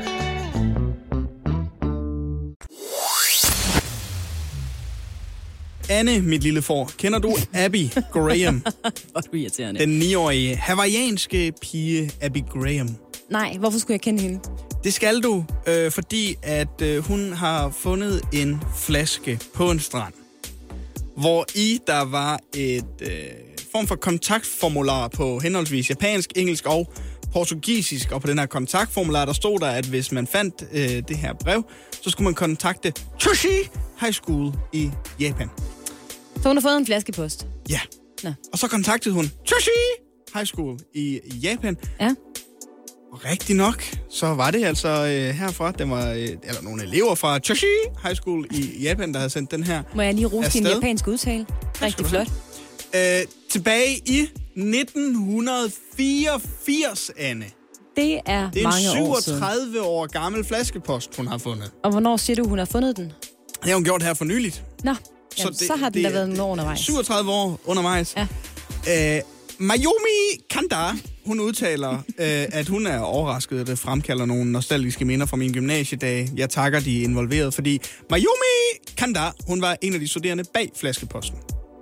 C: Anne, mit lille får, kender du Abby Graham?
B: Hvor er du irriterende.
C: Den niårige hawaiianske pige Abby Graham.
B: Nej, hvorfor skulle jeg kende hende?
C: Det skal du, øh, fordi at øh, hun har fundet en flaske på en strand, hvor i der var et øh, form for kontaktformular på henholdsvis japansk, engelsk og portugisisk. Og på den her kontaktformular, der stod der, at hvis man fandt øh, det her brev, så skulle man kontakte Toshi High School i Japan.
B: Så hun har fået en flaskepost?
C: Ja.
B: Nå.
C: Og så kontaktede hun Toshi High School i Japan.
B: Ja.
C: Og rigtig nok, så var det altså øh, herfra, det var øh, eller nogle elever fra Toshi High School i Japan, der havde sendt den her.
B: Må jeg lige rose din
C: afsted.
B: japanske udtale? Rigtig flot.
C: Øh, tilbage i nitten fireogfirs, Anne.
B: Det er,
C: det er
B: mange
C: en
B: år siden.
C: syvogtredive år gammel flaskepost, hun har fundet.
B: Og hvornår siger du, hun har fundet den?
C: Det har hun gjort her for nyligt.
B: Nå, jamen, så, det, så har den da været nogle år undervejs.
C: syvogtredive år undervejs.
B: Ja.
C: Øh, Mayumi Kanda, hun udtaler, øh, at hun er overrasket, at det fremkalder nogle nostalgiske minder fra mine gymnasiedage. Jeg takker de involverede, fordi Mayumi Kanda, hun var en af de studerende bag flaskeposten.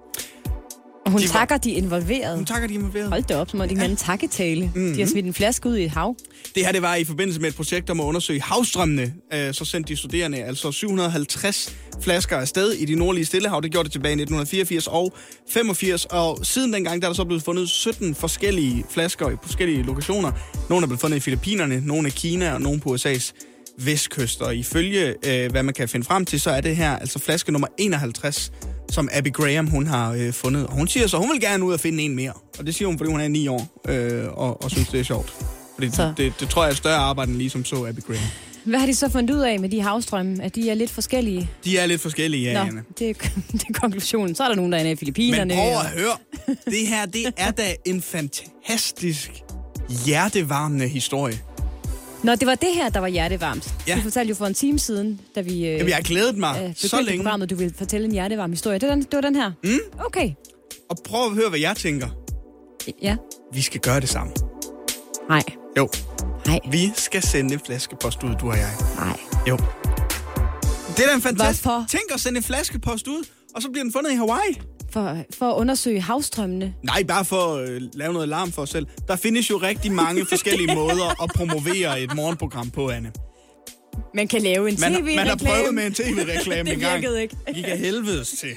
B: Og hun
C: de
B: takker
C: var...
B: de involverede?
C: Hun takker de involverede.
B: Hold da op, som om de kan ja. en takketale. Mm-hmm. De har smidt en flaske ud i et hav.
C: Det her det var i forbindelse med et projekt om at undersøge havstrømmene. Øh, så sendte de studerende altså syv hundrede og halvtreds flasker afsted i de nordlige Stillehav. Det gjorde det tilbage i nitten fireogfirs og femogfirs. Og siden dengang der er der så blevet fundet sytten forskellige flasker i forskellige lokationer. Nogle er blevet fundet i Filippinerne, nogle i Kina og nogle på U S A's vestkyst. Og ifølge øh, hvad man kan finde frem til, så er det her altså flaske nummer enoghalvtreds, som Abby Graham, hun har øh, fundet. Og hun siger så, hun vil gerne ud og finde en mere. Og det siger hun, fordi hun er ni år øh, og, og synes, det er sjovt. Fordi det, det, det tror jeg er et større arbejde, end ligesom så Abby Graham.
B: Hvad har de så fundet ud af med de havstrømme? At de er lidt forskellige?
C: De er lidt forskellige, ja,
B: Nå,
C: Anna.
B: Det, er, det er konklusionen. Så er der nogen, der er i Filippinerne.
C: Men prøv at høre. Det her, det er da en fantastisk, hjertevarmende historie.
B: Nå, det var det her, der var hjertevarmt.
C: Ja.
B: Du fortalte jo for en time siden, da vi... Øh,
C: Jamen, jeg har glædet mig
B: øh,
C: så længe.
B: Programmet, du ville fortælle en hjertevarm historie. Det var den, det var den her?
C: Mm.
B: Okay.
C: Og prøv at høre, hvad jeg tænker.
B: Ja.
C: Vi skal gøre det sammen.
B: Nej.
C: Jo.
B: Nej.
C: Vi skal sende en flaskepost ud, du og jeg.
B: Nej.
C: Jo. Det er da en fantastisk...
B: Hvorfor?
C: Tænk at sende en flaskepost ud, og så bliver den fundet i Hawaii.
B: For, for at undersøge havstrømmene?
C: Nej, bare for at øh, lave noget larm for os selv. Der findes jo rigtig mange forskellige måder at promovere et morgenprogram på, Anne.
B: Man kan lave en tv-reklame.
C: Man, man har prøvet med en tv-reklame en gang.
B: Det virkede ikke.
C: Det gik af helvedes til.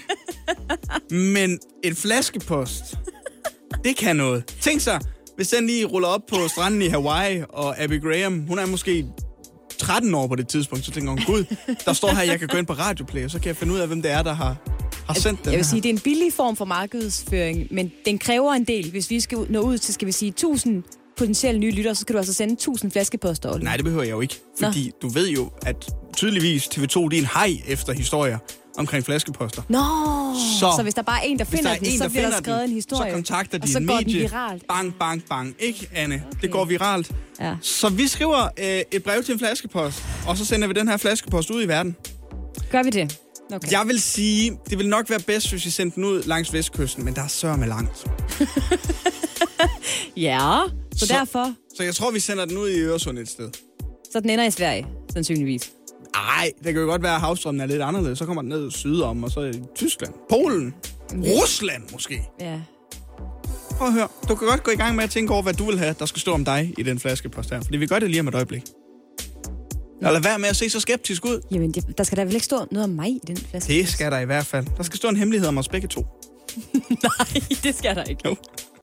C: Men en flaskepost, det kan noget. Tænk så, hvis den lige ruller op på stranden i Hawaii, og Abby Graham, hun er måske tretten år på det tidspunkt, så tænker hun, gud, der står her, jeg kan gå ind på Radioplay, og så kan jeg finde ud af, hvem det er, der har, har sendt den
B: Jeg vil
C: her.
B: sige, det er en billig form for markedsføring, men den kræver en del. Hvis vi skal nå ud til, skal vi sige, tusind potentielle nye lyttere, så skal du altså sende tusind flaskeposter. Olle.
C: Nej, det behøver jeg jo ikke, fordi Nå. du ved jo, at tydeligvis T V to, det er en hej efter historier omkring flaskeposter.
B: Nå, så, så hvis der bare er en, der finder den,
C: en,
B: så
C: der
B: bliver der skrevet
C: den,
B: en historie.
C: Så kontakter de
B: og så
C: en
B: går
C: medie.
B: den viralt.
C: Bang, bang, bang. Ikke, Anne? Okay. Det går viralt.
B: Ja.
C: Så vi skriver øh, et brev til en flaskepost, og så sender vi den her flaskepost ud i verden.
B: Gør vi det? Okay.
C: Jeg vil sige, det vil nok være bedst, hvis vi sendte den ud langs vestkysten, men der er sørme langt.
B: Ja, så, så derfor...
C: Så jeg tror, vi sender den ud i Øresund et sted.
B: Så den ender i Sverige, sandsynligvis.
C: Nej, det kan jo godt være, at havstrømmen er lidt anderledes. Så kommer den ned sydom, og så i Tyskland, Polen, Rusland måske.
B: Ja.
C: Prøv at høre. Du kan godt gå i gang med at tænke over, hvad du vil have, der skal stå om dig i den flaskepost her. Fordi vi gør det lige om et øjeblik. Eller lad være med at se så skeptisk ud.
B: Jamen, det, der skal da vel ikke stå noget om mig i den flaskepost?
C: Det skal der i hvert fald. Der skal stå en hemmelighed om os begge to.
B: Nej, det skal der ikke.
C: Jo.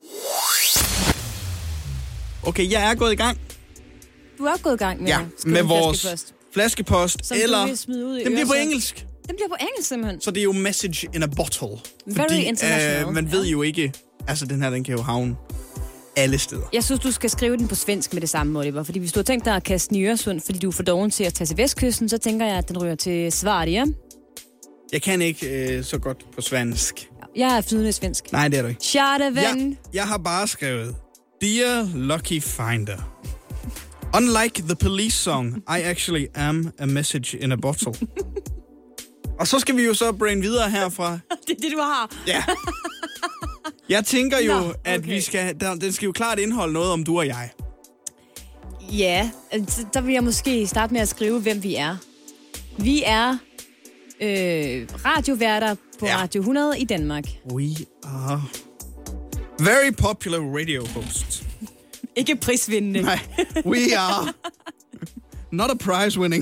C: Okay, jeg er gået i gang.
B: Du er gået i gang med,
C: ja, med vores flaskepost, flaskepost
B: som
C: eller...
B: du vil smide ud i
C: den bliver på
B: Øresund.
C: engelsk.
B: Den bliver på engelsk, simpelthen.
C: Så det er jo message in a bottle.
B: Very
C: fordi,
B: international.
C: Øh, man ved jo ikke... Altså, den her, den kan jo havne alle steder.
B: Jeg synes, du skal skrive den på svensk med det samme, Oliver. Fordi hvis du har tænkt dig at kaste den i Øresund, fordi du er for doven til at tage til vestkysten, så tænker jeg, at den ryger til Sverige.
C: Jeg kan ikke øh, så godt på svensk.
B: Jeg er flydende svensk.
C: Nej, det er du ikke.
B: Tjade, ven.
C: Jeg, jeg har bare skrevet, Dear Lucky Finder, unlike the police song, I actually am a message in a bottle. Og så skal vi jo så brain videre herfra.
B: Det er det, du har.
C: Ja. Jeg tænker jo,
B: Nå, okay.
C: at vi skal, der, den skal jo klart indeholde noget om du og jeg.
B: Ja, altså, der vil jeg måske starte med at skrive, hvem vi er. Vi er øh, radioværter på ja. Radio hundrede i Danmark.
C: We are very popular radio hosts.
B: Ikke prisvindende.
C: Nej, we are not a prize winning.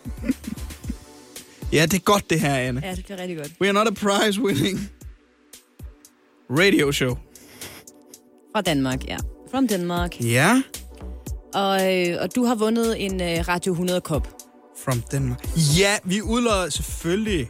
C: Ja, det er godt det her, Anne.
B: Ja, det bliver rigtig godt.
C: We are not a prize winning radio show.
B: Fra Danmark, ja. From Denmark.
C: Ja.
B: Og, øh, og du har vundet en øh, Radio hundrede-kop.
C: From Denmark. Ja, vi udlodder selvfølgelig.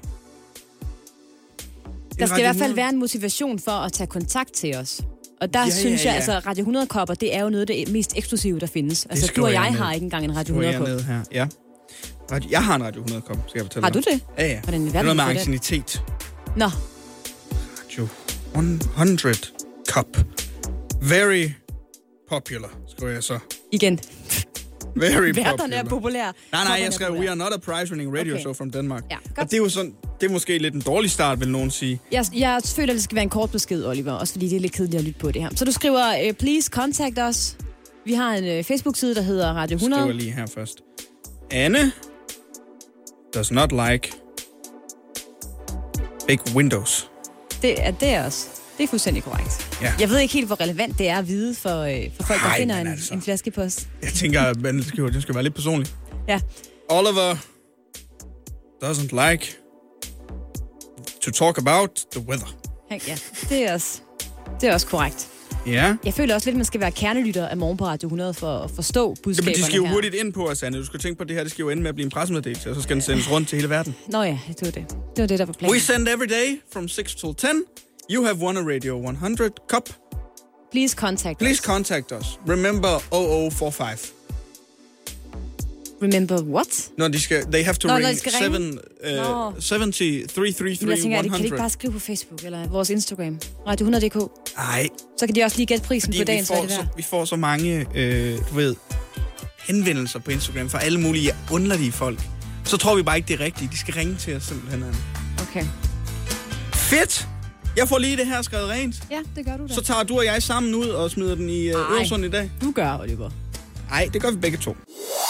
B: Der skal i hvert fald være en motivation for at tage kontakt til os. Og der ja, synes ja, ja. jeg, altså Radio hundrede-kopper, det er jo noget af det mest eksklusive, der findes. Det altså, du og jeg, jeg har ikke engang en Radio hundrede-kop.
C: Her. Ja. Jeg har en Radio hundrede-kop, skal jeg fortælle
B: dig. Har du det?
C: Ja, ja.
B: Hvordan,
C: det er noget med anciennitet.
B: Nå.
C: Radio hundrede Cup. Very popular, skriver jeg så.
B: Igen.
C: Very popular.
B: Værterne er populære.
C: Nej, nej, jeg skrev, we are not a prize-winning radio okay. show from Denmark.
B: Ja,
C: og det er jo sådan, det er måske lidt en dårlig start, vil nogen sige.
B: Jeg, jeg føler, at det skal være en kort besked, Oliver, også fordi det er lidt kedeligt at lytte på det her. Så du skriver, uh, please contact us. Vi har en uh, Facebook-side, der hedder Radio hundrede.
C: Jeg skriver lige her først. Anne does not like big windows.
B: Det er det også. Det er fuldstændig korrekt.
C: Ja.
B: Jeg ved ikke helt, hvor relevant det er at vide for, øh, for folk, der Ej, finder en, altså. en flaskepost.
C: Jeg tænker, at det skal, det skal være lidt personligt.
B: Ja.
C: Oliver doesn't like to talk about the weather.
B: Ja, det er også, det er også korrekt.
C: Ja.
B: Jeg føler også lidt, at man skal være kernelytter af Morgen på Radio hundrede for at forstå budskaberne her.
C: Ja, men de skal jo hurtigt ind på os, Anne. Du skal tænke på, at det her det skal jo ende med at blive en pressemeddelelse, og så skal den sendes rundt til hele verden.
B: Nå ja, det var det. Det var det, der var planen.
C: We send every day from six till ten. You have won a Radio hundrede cup.
B: Please contact
C: Please
B: us.
C: Please contact us. Remember zero zero four five.
B: Remember what?
C: No, de skal, they have to
B: Nå,
C: ring
B: skal
C: seven, uh, syvty, three three three,
B: jeg tænker,
C: one hundred.
B: kan de ikke bare skrive på Facebook eller vores Instagram? Radio hundrede punktum d k.
C: Nej.
B: Så kan de også lige gætte prisen
C: Fordi
B: på dagen,
C: vi får,
B: så er det
C: så,
B: værd.
C: vi får så mange, øh, du ved, henvendelser på Instagram fra alle mulige underlige folk. Så tror vi bare ikke, det er rigtigt. De skal ringe til os simpelthen.
B: Okay.
C: Fedt! Jeg får lige det her skrevet rent.
B: Ja, det gør du da.
C: Så tager du og jeg sammen ud og smider den i uh, Øresund i dag.
B: Du gør, Oliver.
C: Nej, det gør vi begge to.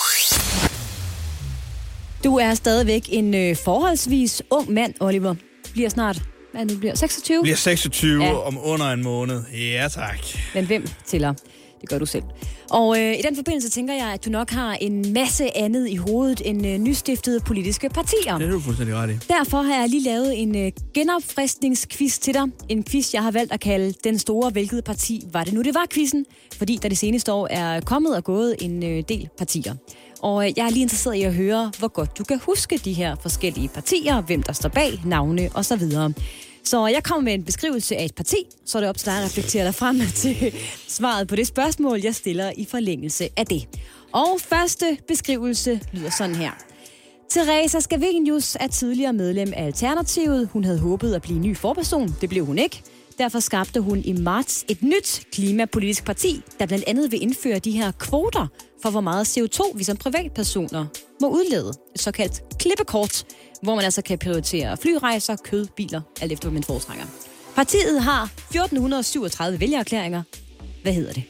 B: Du er stadigvæk en øh, forholdsvis ung mand, Oliver. Bliver snart, hvad nu bliver, seksogtyve?
C: Bliver seksogtyve
B: ja.
C: om under en måned. Ja, tak.
B: Men hvem tæller? Det gør du selv. Og øh, i den forbindelse tænker jeg, at du nok har en masse andet i hovedet end øh, nystiftede politiske partier.
C: Det er du fuldstændig ret i.
B: Derfor har jeg lige lavet en øh, genopfriskningsquiz til dig. En quiz, jeg har valgt at kalde Den Store Hvilket Parti Var det nu det var quizzen? Fordi der det seneste år er kommet og gået en øh, del partier. Og øh, jeg er lige interesseret i at høre, hvor godt du kan huske de her forskellige partier, hvem der står bag, navne osv. Så jeg kommer med en beskrivelse af et parti, så er det op til dig at reflektere dig frem til svaret på det spørgsmål, jeg stiller i forlængelse af det. Og første beskrivelse lyder sådan her. Teresa Scavenius er tidligere medlem af Alternativet. Hun havde håbet at blive ny forperson. Det blev hun ikke. Derfor skabte hun i marts et nyt klimapolitisk parti, der blandt andet vil indføre de her kvoter for, hvor meget C O to vi som privatpersoner må udlede. Et såkaldt klippekort, hvor man altså kan prioritere flyrejser, kød, biler, alt efter hvad man foretrækker. Partiet har fjorten syvogtredive vælgererklæringer. Hvad hedder det?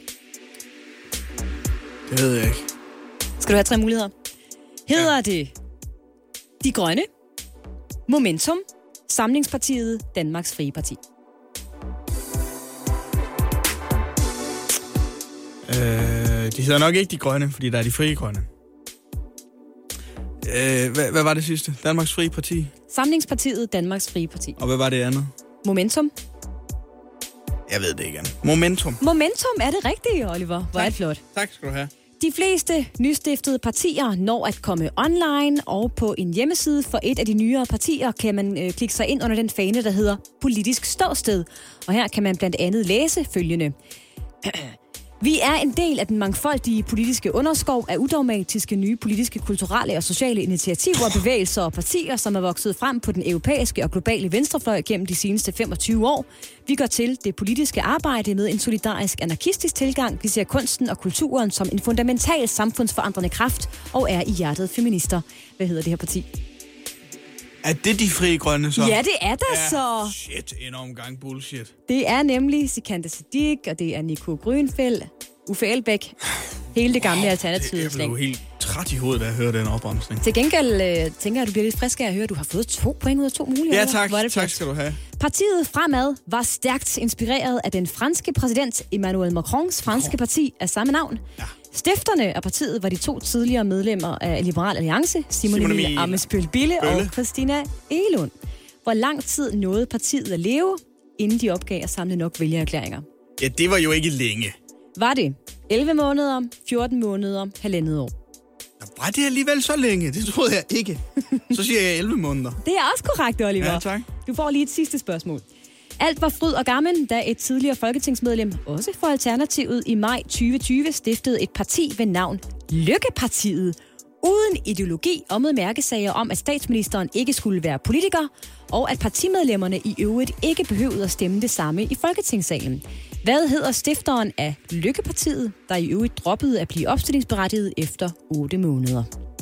C: Det ved jeg ikke.
B: Skal du have tre muligheder? Hedder ja. det De Grønne, Momentum, Samlingspartiet, Danmarks Frie Parti.
C: Øh, de hedder nok ikke De Grønne, fordi der er De Frie Grønne. Øh, hvad, hvad var det sidste? Danmarks Frie Parti?
B: Samlingspartiet, Danmarks Frie Parti.
C: Og hvad var det andet?
B: Momentum.
C: Jeg ved det ikke. Momentum.
B: Momentum er det rigtige, Oliver. Hvor er det flot.
C: Tak skal du have.
B: De fleste nystiftede partier når at komme online, og på en hjemmeside for et af de nyere partier kan man øh, klikke sig ind under den fane, der hedder Politisk Ståsted. Og her kan man blandt andet læse følgende. Vi er en del af den mangfoldige politiske underskov af udogmatiske nye politiske, kulturelle og sociale initiativer, bevægelser og partier, som er vokset frem på den europæiske og globale venstrefløj gennem de seneste femogtyve år. Vi går til det politiske arbejde med en solidarisk anarkistisk tilgang. Vi ser kunsten og kulturen som en fundamental samfundsforandrende kraft og er i hjertet feminister. Hvad hedder det her parti?
C: Er det De Frie Grønne så?
B: Ja, det er der
C: ja,
B: så.
C: Shit, en omgang bullshit.
B: Det er nemlig Sikandar Siddique, og det er Nico Grønfeldt, Uffe Elbæk, hele det gamle wow, alternativ.
C: Jeg blev helt træt i hovedet, da jeg hørte den opremsning.
B: Til gengæld øh, tænker jeg, at du bliver lidt frisk af at høre, at du har fået to point ud af to muligheder.
C: Ja, tak. Tak skal du have.
B: Partiet Fremad var stærkt inspireret af den franske præsident Emmanuel Macrons franske parti af samme navn. Ja. Stifterne af partiet var de to tidligere medlemmer af Liberal Alliance, Simon, Simon Emil Ammitzbøll-Bille og Christina Egelund. Hvor lang tid nåede partiet at leve, inden de opgav at samle nok vælgererklæringer?
C: Ja, det var jo ikke længe.
B: Var det elleve måneder, fjorten måneder, halvandet år?
C: Var det alligevel så længe? Det troede jeg ikke. Så siger jeg elleve måneder.
B: Det er også korrekt, Oliver.
C: Ja, tak.
B: Du får lige et sidste spørgsmål. Alt var fryd og gammen, da et tidligere folketingsmedlem, også for Alternativet, i maj tyve tyve stiftede et parti ved navn Lykkepartiet, uden ideologi og med mærkesager om, at statsministeren ikke skulle være politiker, og at partimedlemmerne i øvrigt ikke behøvede at stemme det samme i Folketingssalen. Hvad hedder stifteren af Lykkepartiet, der i øvrigt droppede at blive opstillingsberettiget efter otte måneder?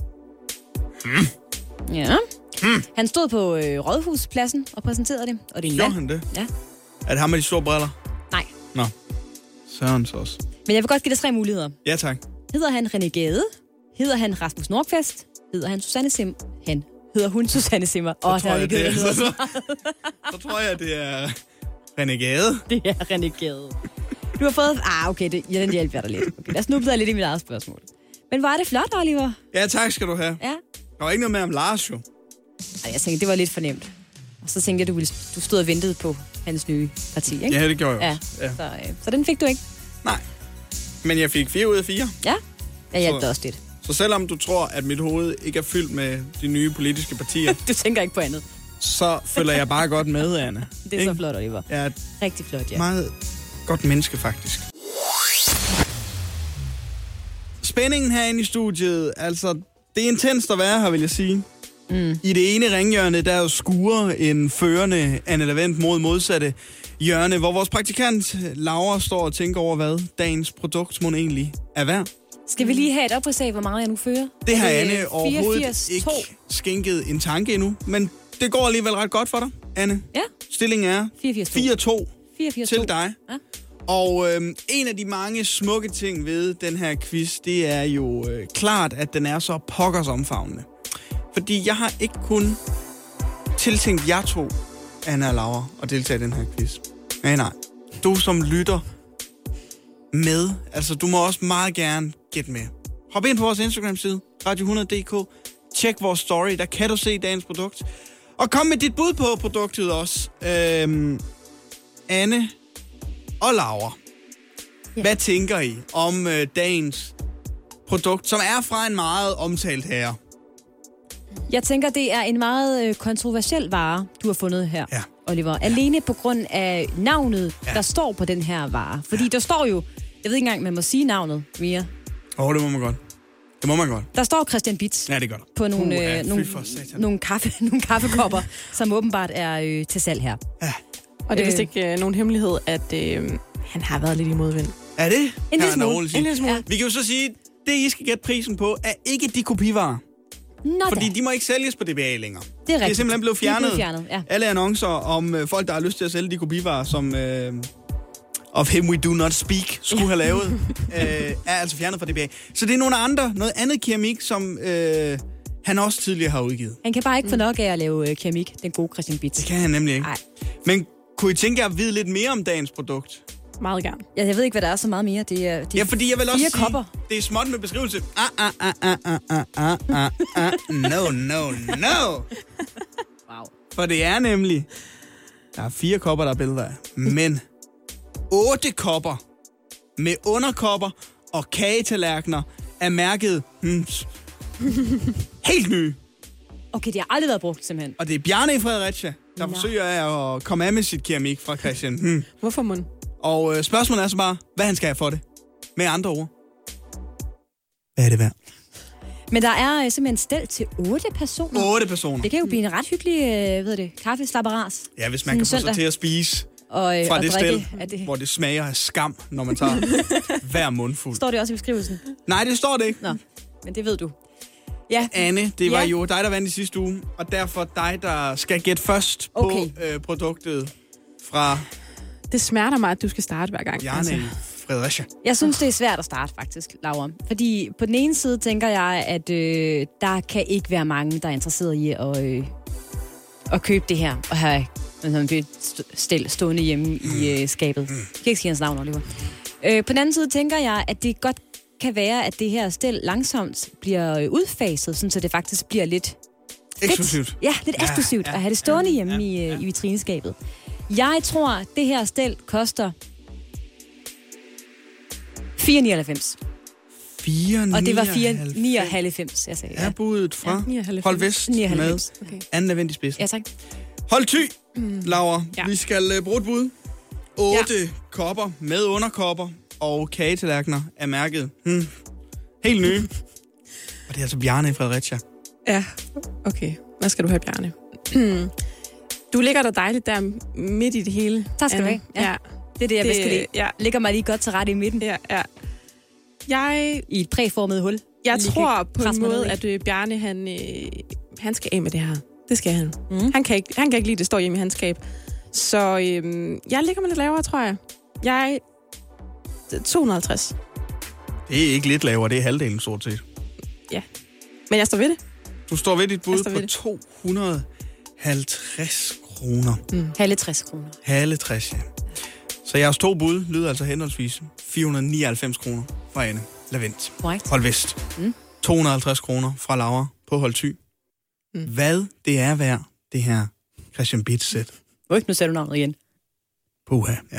C: Hmm.
B: Ja.
C: Hmm.
B: Han stod på øh, Rådhuspladsen og præsenterede det. Og det er
C: Gjorde han det?
B: Ja.
C: Er det ham med de store briller?
B: Nej.
C: Nå. Søren så også.
B: Men jeg vil godt give dig tre muligheder.
C: Ja, tak.
B: Hedder han René Gade? Hedder han Rasmus Nordqvist? Hedder han Susanne Sim? Han. Hedder hun Susanne Simmer?
C: Så, oh, tror, jeg, det er, så, så, så tror jeg, det er René Gade.
B: Det er René Gade. Du har fået... Ah, okay, det, ja, den hjælper dig lidt. Okay, der snublede jeg lidt i mit eget spørgsmål. Men var det flot, Oliver?
C: Ja, tak skal du have.
B: Ja.
C: Der var ikke noget med om Lars, jo.
B: Ej, jeg tænkte, det var lidt fornemt. Og så tænkte jeg, du, ville, du stod og ventede på hans nye parti, ikke?
C: Ja, det gjorde jeg
B: også. Ja. Ja. Så, øh, så den fik du ikke?
C: Nej. Men jeg fik fire ud af fire.
B: Ja, jeg hjalp dig også lidt.
C: Så selvom du tror, at mit hoved ikke er fyldt med de nye politiske partier...
B: du tænker ikke på andet.
C: Så følger jeg bare godt med, Anne.
B: Det er ikke? Så flot, Oliver.
C: Ja,
B: rigtig flot, ja.
C: Meget godt menneske, faktisk. Spændingen herinde i studiet, altså, det er intenst at være her, vil jeg sige. Mm. I det ene ringhjørne, der skuer en førende Anne Lavent mod modsatte hjørne, hvor vores praktikant Laura står og tænker over, hvad dagens produkt må egentlig er værd.
B: Skal vi lige have et oprids af, hvor meget jeg nu fører?
C: Det har Anne overhovedet ikke skænket en tanke endnu, men det går alligevel ret godt for dig, Anne.
B: Ja.
C: Stillingen er fire to til dig.
B: Ja.
C: Og øhm, en af de mange smukke ting ved den her quiz, det er jo øh, klart, at den er så pokkers omfavnende. Fordi jeg har ikke kun tiltænkt jer to, Anna og Laura, at deltage i den her quiz. Nej, nej. Du som lytter med, altså du må også meget gerne gætte med. Hop ind på vores Instagram-side, radio hundrede punktum d k. Tjek vores story, der kan du se dagens produkt. Og kom med dit bud på produktet også. Øhm, Anne og Laura, ja. Hvad tænker I om øh, dagens produkt, som er fra en meget omtalt herre?
B: Jeg tænker, det er en meget øh, kontroversiel vare, du har fundet her,
C: ja.
B: Oliver. Alene på grund af navnet, ja. Der står på den her vare. Fordi ja. Der står jo, jeg ved ikke engang, man må sige navnet mere.
C: Åh, oh, det må man godt. Det må man godt.
B: Der står Christian Bitz.
C: Ja, det gør der.
B: På nogle,
C: Puh, ja,
B: øh, nogle, nogle, kaffe, nogle kaffekopper, som åbenbart er øh, til salg her.
C: Ja.
E: Og det er vist ikke øh, nogen hemmelighed, at øh, han har været lidt i modvind.
C: Er det?
B: En lille smule.
C: En lille smule. Ja. Vi kan jo så sige, det I skal gætte prisen på, er ikke de kopivarer.
B: Nå
C: Fordi
B: da.
C: de må ikke sælges på D B A længere.
B: Det er rigtigt.
C: Det er simpelthen blevet fjernet.
B: Det er blevet fjernet, ja.
C: Alle annoncer om øh, folk, der har lyst til at sælge de kopivarer, som øh, Of Him We Do Not Speak skulle have lavet, øh, er altså fjernet fra D B A. Så det er nogle andre, noget andet keramik, som øh, han også tidligere har udgivet.
B: Han kan bare ikke få nok af at lave øh, keramik, den gode Christian Bitz.
C: Det kan han nemlig ikke.
B: Nej.
C: Men kunne I tænke jer at vide lidt mere om dagens produkt?
E: Meget gerne.
B: Ja, jeg ved ikke, hvad der er så meget mere. Det er, de
C: ja, fordi jeg vil også
B: fire
C: sige,
B: kopper.
C: Det er småt med beskrivelse. Ah, ah, ah, ah, ah, ah, ah, ah, ah. No, no, no.
B: Wow.
C: For det er nemlig... Der er fire kopper, der er billeder af. Men otte kopper med underkopper og kagetallerkener er mærket hmm, helt nye.
B: Okay, det har aldrig været brugt, simpelthen.
C: Og det er Bjarne i Fredericia, der
B: Nå.
C: forsøger at komme af med sit keramik fra Christian. Hmm.
E: Hvorfor mund?
C: Og øh, spørgsmålet er så bare, hvad han skal have for det. Med andre ord. Hvad er det værd?
B: Men der er øh, simpelthen stel til otte personer.
C: Otte personer.
B: Det kan jo blive en ret hyggelig, øh, ved det, kaffeslapperas.
C: Ja, hvis man kan få sig til at spise
B: og, øh,
C: fra
B: og
C: det
B: drikke,
C: sted,
B: det...
C: hvor det smager af skam, når man tager hver mundfuld.
B: Står det også i beskrivelsen?
C: Nej, det står det ikke.
B: Nå, men det ved du. Ja.
C: Anne, det var
B: ja.
C: jo dig, der vandt i sidste uge, og derfor dig, der skal gætte først
B: okay.
C: på øh, produktet fra...
E: Det smerter mig, at du skal starte hver gang.
C: Bjarne altså. Fredericia.
B: Jeg synes, det er svært at starte, faktisk, Laura. Fordi på den ene side tænker jeg, at øh, der kan ikke være mange, der er interesseret i at, øh, at købe det her og have det stel stående hjemme i øh, skabet. Jeg kan ikke sige hans navn, Oliver. Øh, på den anden side tænker jeg, at det godt kan være, at det her stel langsomt bliver udfaset, sådan så det faktisk bliver lidt
C: eksklusivt.
B: Ja, lidt ja, eksklusivt ja, at have det stående ja, hjemme ja, ja. i, i vitrineskabet. Jeg tror, at det her stel koster fire nioghalvfems.
C: fire
B: Og det var fire nioghalvfems, jeg sagde.
C: Ja. Er budet fra ja, Hold Vest med okay. anden er vendt i spidsen.
B: Ja, tak.
C: Hold ty, mm. Laura. Ja. Vi skal uh, bruge et bud. otte ja. kopper med underkopper og kagetallerkener er mærket. Hmm. Helt nye. Og det er altså Bjarne i Fredericia.
E: Ja, okay. Hvad skal du have, Bjarne? Du ligger der dejligt der midt i det hele.
B: Tak skal du have. Ja. Ja. Det er det, jeg bedst kan lide. Ja. Ligger mig lige godt til rette i midten.
E: Ja, ja. Jeg...
B: I et præformet hul.
E: Jeg tror på en måde, at øh, Bjarne, han, øh, han skal af med det her. Det skal han. Mm. Han, kan ikke, han kan ikke lide, det står hjemme i hans skab. Så øh, jeg ligger mig lidt lavere, tror jeg. Jeg... to hundrede og halvtreds.
C: Det er ikke lidt lavere, det er halvdelen stort set.
E: Ja. Men jeg står ved det.
C: Du står ved dit bud på to hundrede og halvtreds kroner.
B: Mm. halvtreds kroner.
C: halvtreds, ja. Så jeres to bud lyder altså henholdsvis fire hundrede og nioghalvfems kroner fra Anne Lavendt.
B: Korrekt.
C: Hold Vest.
B: Mm.
C: to hundrede og halvtreds kroner fra Laura på Hold Ty. Mm. Hvad det er værd, det her Christian Bitz-sæt.
B: Ryk, nu sætter du navnet igen.
C: Puha, ja.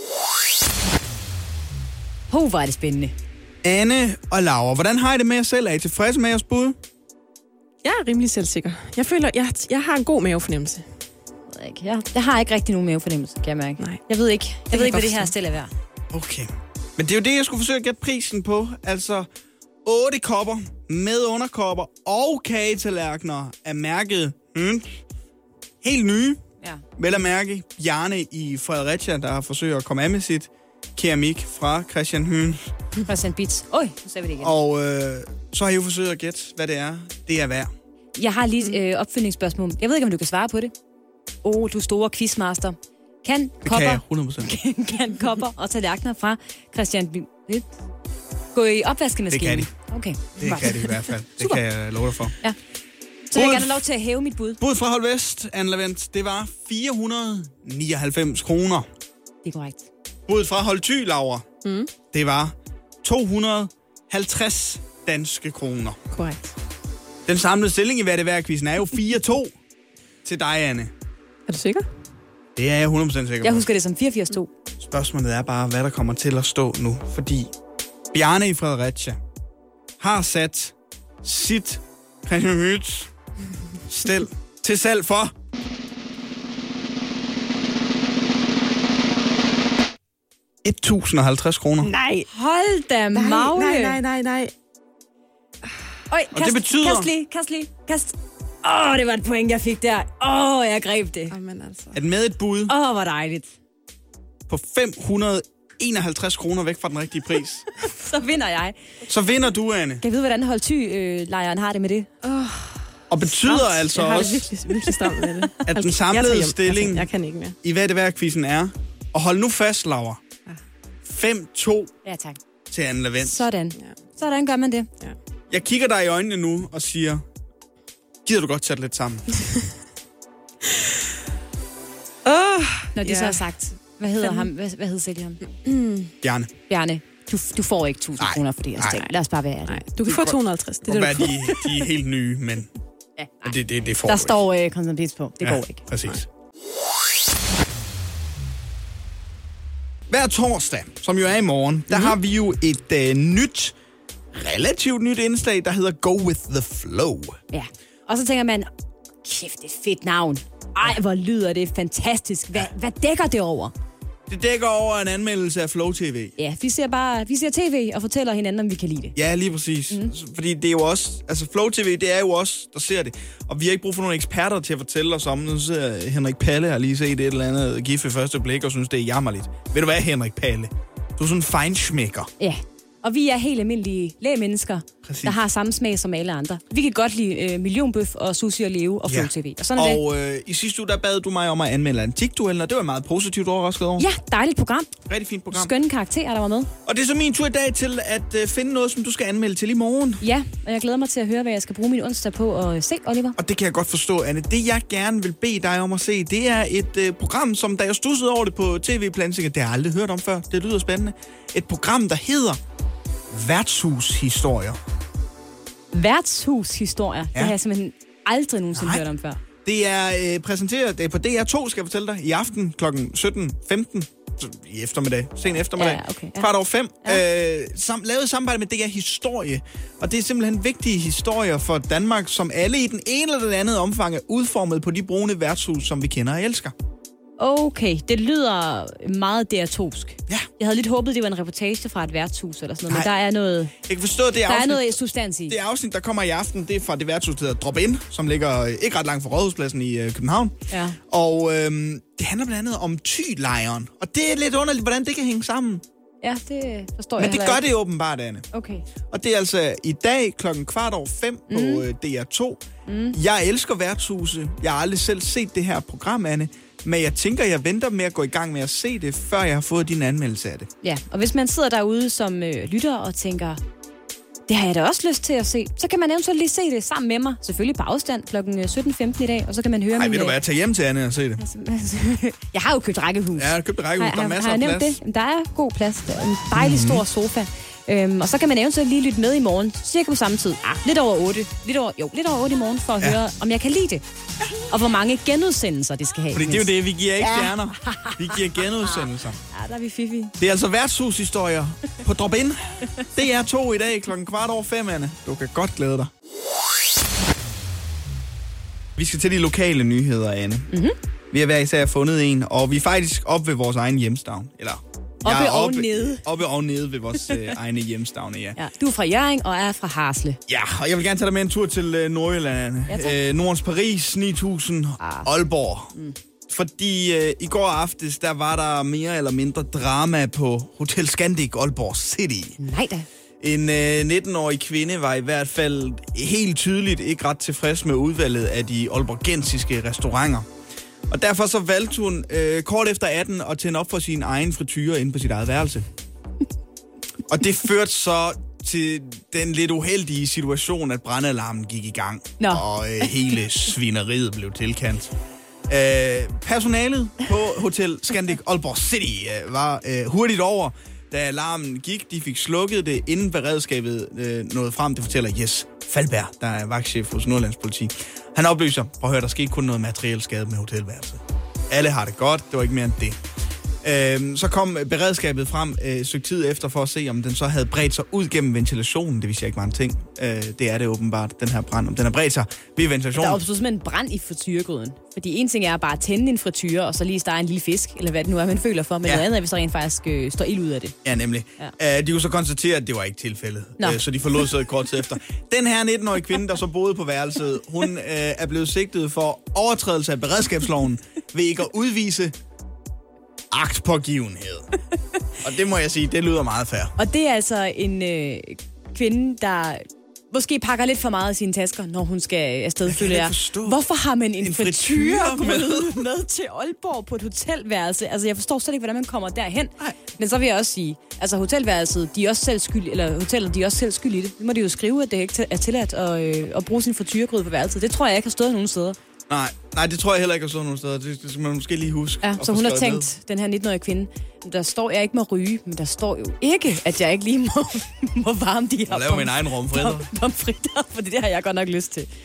B: Ho, hvor er det spændende.
C: Anne og Laura, hvordan har I det med jer selv? Er I tilfredse med jeres bud?
E: Jeg er rimelig selvsikker. Jeg føler, jeg, jeg har en god mavefornemmelse.
B: Jeg, jeg har ikke rigtig nogen mavefornemmelse, kan jeg mærke. Nej. Jeg ved ikke, jeg ved ikke hvad det her stel er værd.
C: Okay. Men det er jo det, jeg skulle forsøge at gætte prisen på. Altså, otte kopper med underkopper og kagetallerkener er mærket hmm, helt nye.
B: Ja.
C: Vel at mærke Bjarne i Fredericia, der har forsøgt at komme af med sit keramik fra Christian hmm.
B: Christian Bitz. Øj, nu ser vi det igen.
C: Og øh, så har I jo forsøgt at gætte, hvad det er, det er værd.
B: Jeg har lige et øh, opfølgningsspørgsmål. Jeg ved ikke, om du kan svare på det. Åh, oh, du store quizmaster. Kan
C: det
B: kopper,
C: kan jeg, hundrede procent.
B: Kan, kan kopper og tallerkener fra Christian Bitz gå i opvaskemaskinen?
C: Det kan de.
B: Okay.
C: Det
B: right.
C: kan de i hvert fald. Det kan jeg love dig for.
B: Ja. Så jeg vil gerne have lov til at hæve mit bud.
C: Bud fra Hold Vest, Anne Lavendt, det var fire hundrede og nioghalvfems kroner.
B: Det er korrekt.
C: Bud fra Hold Ty, Laura,
E: mm.
C: det var to hundrede og halvtreds danske kroner.
E: Korrekt.
C: Den samlede stilling i Hvad det værd-quizzen er jo fire to til dig, Anne.
E: Er du sikker?
C: Det er jeg hundrede procent sikker på.
B: Jeg husker det som fireogfirs to.
C: Spørgsmålet er bare, hvad der kommer til at stå nu. Fordi Bjarne i Fredericia har sat sit Christian Bitz stel til salg for et tusind og halvtreds kroner.
E: Nej.
B: Hold da
E: nej,
B: magle.
E: Nej, nej, nej, nej.
B: Øj,
C: og
B: kast,
C: det betyder...
B: Kast lige, kast lige, kast. Åh, oh, det var et point, jeg fik der. Åh, oh, jeg greb det.
E: Amen, altså.
C: At med et bud...
B: Åh, oh, hvor dejligt.
C: På fem hundrede og enoghalvtreds kroner væk fra den rigtige pris.
B: Så vinder jeg.
C: Så vinder du, Anne.
B: Kan jeg vide, hvordan Hold Ty-lejren har det med det?
E: Oh.
C: Og betyder
E: Stramt.
C: altså
E: jeg har
C: også,
E: det virkelig, virkelig stramt med det.
C: at den samlede
E: jeg
C: stilling
E: jeg, jeg kan ikke mere.
C: i Hvad det værd-quizzen er, og hold nu fast, Laura, fem to
B: ja, tak.
C: til Anne Lavendt.
B: Sådan. Ja. Sådan gør man det.
E: Ja.
C: Jeg kigger dig i øjnene nu og siger, Gider du godt tage det lidt sammen?
E: oh,
B: Når de
E: ja.
B: så har sagt, hvad hedder ham? Hvad, hvad hedder Silje ham?
C: Mm. Bjarne.
B: Bjarne, du, du får ikke tusind kroner for det her stik. Lad os bare være ærlige.
E: Du kan få to hundrede og halvtreds. Det
C: er
E: det,
C: de, de er helt nye, men
B: ja,
C: det, det, det får
B: der
C: du
B: står øh, konstantis på. Det
C: ja,
B: går ikke.
C: Præcis. Nej. Hver torsdag, som jo er i morgen, der mm-hmm. har vi jo et øh, nyt, relativt nyt indslag, der hedder Go With The Flow.
B: Ja, og så tænker man, kæft, det er et fedt navn. Ej, hvor lyder det fantastisk. Hvad, hvad dækker det over?
C: Det dækker over en anmeldelse af Flow T V.
B: Ja, vi ser bare vi ser tv og fortæller hinanden, om vi kan lide det.
C: Ja, lige præcis. Mm. Fordi det er jo også... Altså, Flow T V, det er jo os, der ser det. Og vi har ikke brug for nogle eksperter til at fortælle os om. Nu ser Henrik Palle har lige set et eller andet gif ved første blik og synes, det er jammerligt. Ved du hvad, Henrik Palle? Du er sådan en feinschmecker.
B: Ja. Og vi er helt almindelige lægemennesker, Præcis. der har samme smag som alle andre. Vi kan godt lide øh, millionbøf og sushi og leve og Flow T V. Og, sådan er
C: og øh, i sidste uge, der bad du mig om at anmelde Antikduellen, og det var meget positivt overrasket over.
B: Ja, dejligt program.
C: Rigtig fint program.
B: Skønne karakterer, der var med.
C: Og det er så min tur i dag til at øh, finde noget, som du skal anmelde til i morgen.
B: Ja, og jeg glæder mig til at høre, hvad jeg skal bruge min onsdag på at se, Oliver.
C: Og det kan jeg godt forstå, Anne. Det, jeg gerne vil bede dig om at se, det er et øh, program, som da jeg studsede over det på T V-plansinger, det har jeg aldrig hørt om før. Det lyder spændende. Et program, der hedder Værtshushistorier.
B: Værtshushistorier? Ja. Det har jeg simpelthen aldrig nogensinde
C: Nej.
B: hørt om før.
C: Det er øh, præsenteret det er på D R to, skal jeg fortælle dig, i aften klokken sytten femten. I eftermiddag. Sen eftermiddag.
B: Ja, okay, ja.
C: Kvart over fem.
B: Ja.
C: Øh, sam, lavet i samarbejde med D R Historie. Og det er simpelthen vigtige historier for Danmark, som alle i den ene eller den anden omfang er udformet på de brune værtshus, som vi kender og elsker.
B: Okay, det lyder meget D R to'sk.
C: Ja.
B: Jeg havde lidt håbet, det var en reportage fra et værtshus eller sådan noget,
C: Nej.
B: men der er noget,
C: Jeg kan forstå, det
B: der
C: afsnit,
B: er noget substans i.
C: det afsnit, der kommer i aften, det er fra det værtshus, der hedder Drop In, som ligger øh, ikke ret langt fra Rådhuspladsen i øh, København.
B: Ja.
C: Og øhm, det handler blandt andet om Thylejren. Og det er lidt underligt, hvordan det kan hænge sammen.
B: Ja, det forstår
C: Men
B: jeg.
C: det gør det åbenbart, Anne.
B: Okay.
C: Og det er altså i dag klokken kvart over fem mm. på øh, D R to. Mm. Jeg elsker værtshuse. Jeg har aldrig selv set det her program, Anne. Men jeg tænker, jeg venter med at gå i gang med at se det, før jeg har fået din anmeldelse af det.
B: Ja, og hvis man sidder derude som øh, lytter og tænker, det har jeg da også lyst til at se, så kan man eventuelt lige se det sammen med mig. Selvfølgelig på afstand klokken sytten femten i dag, og så kan man høre...
C: Nej,
B: min,
C: ved du hvad, tag hjem til Anne og se det.
B: Jeg har jo købt rækkehus.
C: Ja, jeg har købt rækkehus. Der er masser
B: af plads. Har jeg nævnt det? Der er god plads. Der er en dejlig mm-hmm. stor sofa. Øhm, og så kan man eventuelt lige lytte med i morgen, cirka på samme tid. Ah, lidt over otte. Lidt over, jo, lidt over otte i morgen, for at ja. høre, om jeg kan lide det. Og hvor mange genudsendelser det skal have.
C: Fordi det er jo det, vi giver ikke stjerner. Ja. Vi giver genudsendelser.
B: Ja, der er vi fifi.
C: Det er altså værtshushistorier på Drop In. D R to i dag klokken kvart over fem, Anne. Du kan godt glæde dig. Vi skal til de lokale nyheder, Anne. Mm-hmm. Vi har hver især fundet en, og vi er faktisk oppe ved vores egen hjemstavn. Eller...
B: Oppe og nede.
C: Oppe og nede ved vores øh, egne hjemstavne, ja.
B: ja. Du er fra Hjørring og er fra Harsle.
C: Ja, og jeg vil gerne tage dig med en tur til øh, Nordjylland. Ja, øh, Nordens Paris, ni tusind, ah. Aalborg. Mm. Fordi øh, i går aftes, der var der mere eller mindre drama på Hotel Scandic Aalborg City.
B: Nej da.
C: En øh, nitten-årig kvinde var i hvert fald helt tydeligt ikke ret tilfreds med udvalget af de aalborgensiske restauranter. Og derfor så valgte hun øh, kort efter atten at tænde op for sin egen frityre inde på sit eget værelse. Og det førte så til den lidt uheldige situation, at brandalarmen gik i gang. Nå. Og øh, hele svineriet blev tilkendt. Øh, personalet på Hotel Scandic Aalborg City øh, var øh, hurtigt over, da alarmen gik. De fik slukket det, inden beredskabet øh, nåede frem. Det fortæller Jes Falberg, der er vagtchef hos Nordlands Politi. Han oplyser, prøv at høre, der skete kun noget materiel skade med hotelværelset. Alle har det godt, det var ikke mere end det. Øhm, så kom beredskabet frem øh, et stykke tid efter for at se, om den så havde bredt sig ud gennem ventilationen. Det vidste jeg ikke var en ting. Øh, det er det åbenbart, den her brand. Om den har bredt sig ved ventilationen.
B: Der opstod simpelthen en brand i frityregryden. Fordi en ting er bare at tænde en frityre, og så lige stege en lille fisk, eller hvad det nu er, man føler for. Men ja. noget andet er, hvis der rent faktisk øh, står ild ud af det.
C: Ja, nemlig. Ja. Øh, de kunne så konstatere, at det var ikke tilfældet. Øh, så de forlod sig kort tid efter. Den her nitten-årige kvinde, der så boede på værelset, hun øh, er blevet sigtet for overtrædelse af beredskabsloven ved ikke at udvise agtpågivenhed. Og det må jeg sige, det lyder meget fair.
B: Og det er altså en øh, kvinde, der... måske pakker lidt for meget af sine tasker, når hun skal afsted, føler jeg.
C: Forstå.
B: Hvorfor har man en,
C: En
B: frityregryde
C: frityre
B: med? med til Aalborg på et hotelværelse? Altså, jeg forstår slet ikke, hvordan man kommer derhen.
C: Nej.
B: Men så vil jeg også sige, altså hotelværelset, de er også selv skyld, eller hotellet, de er også selv skyld i det. Det må de jo skrive, at det ikke er tilladt at, øh, at bruge sin frityregryde på værelset. Det tror jeg ikke har stået nogen steder.
C: Nej, nej, det tror jeg heller ikke har stået nogen steder. Det, det skal man måske lige huske.
B: Ja, så hun har tænkt, den her nitten-årige kvinde, der står, jeg ikke må ryge, men der står jo ikke, at jeg ikke lige må, må varme de her
C: og lave min egen romfritter.
B: Pomfritter, for det har jeg godt nok lyst til.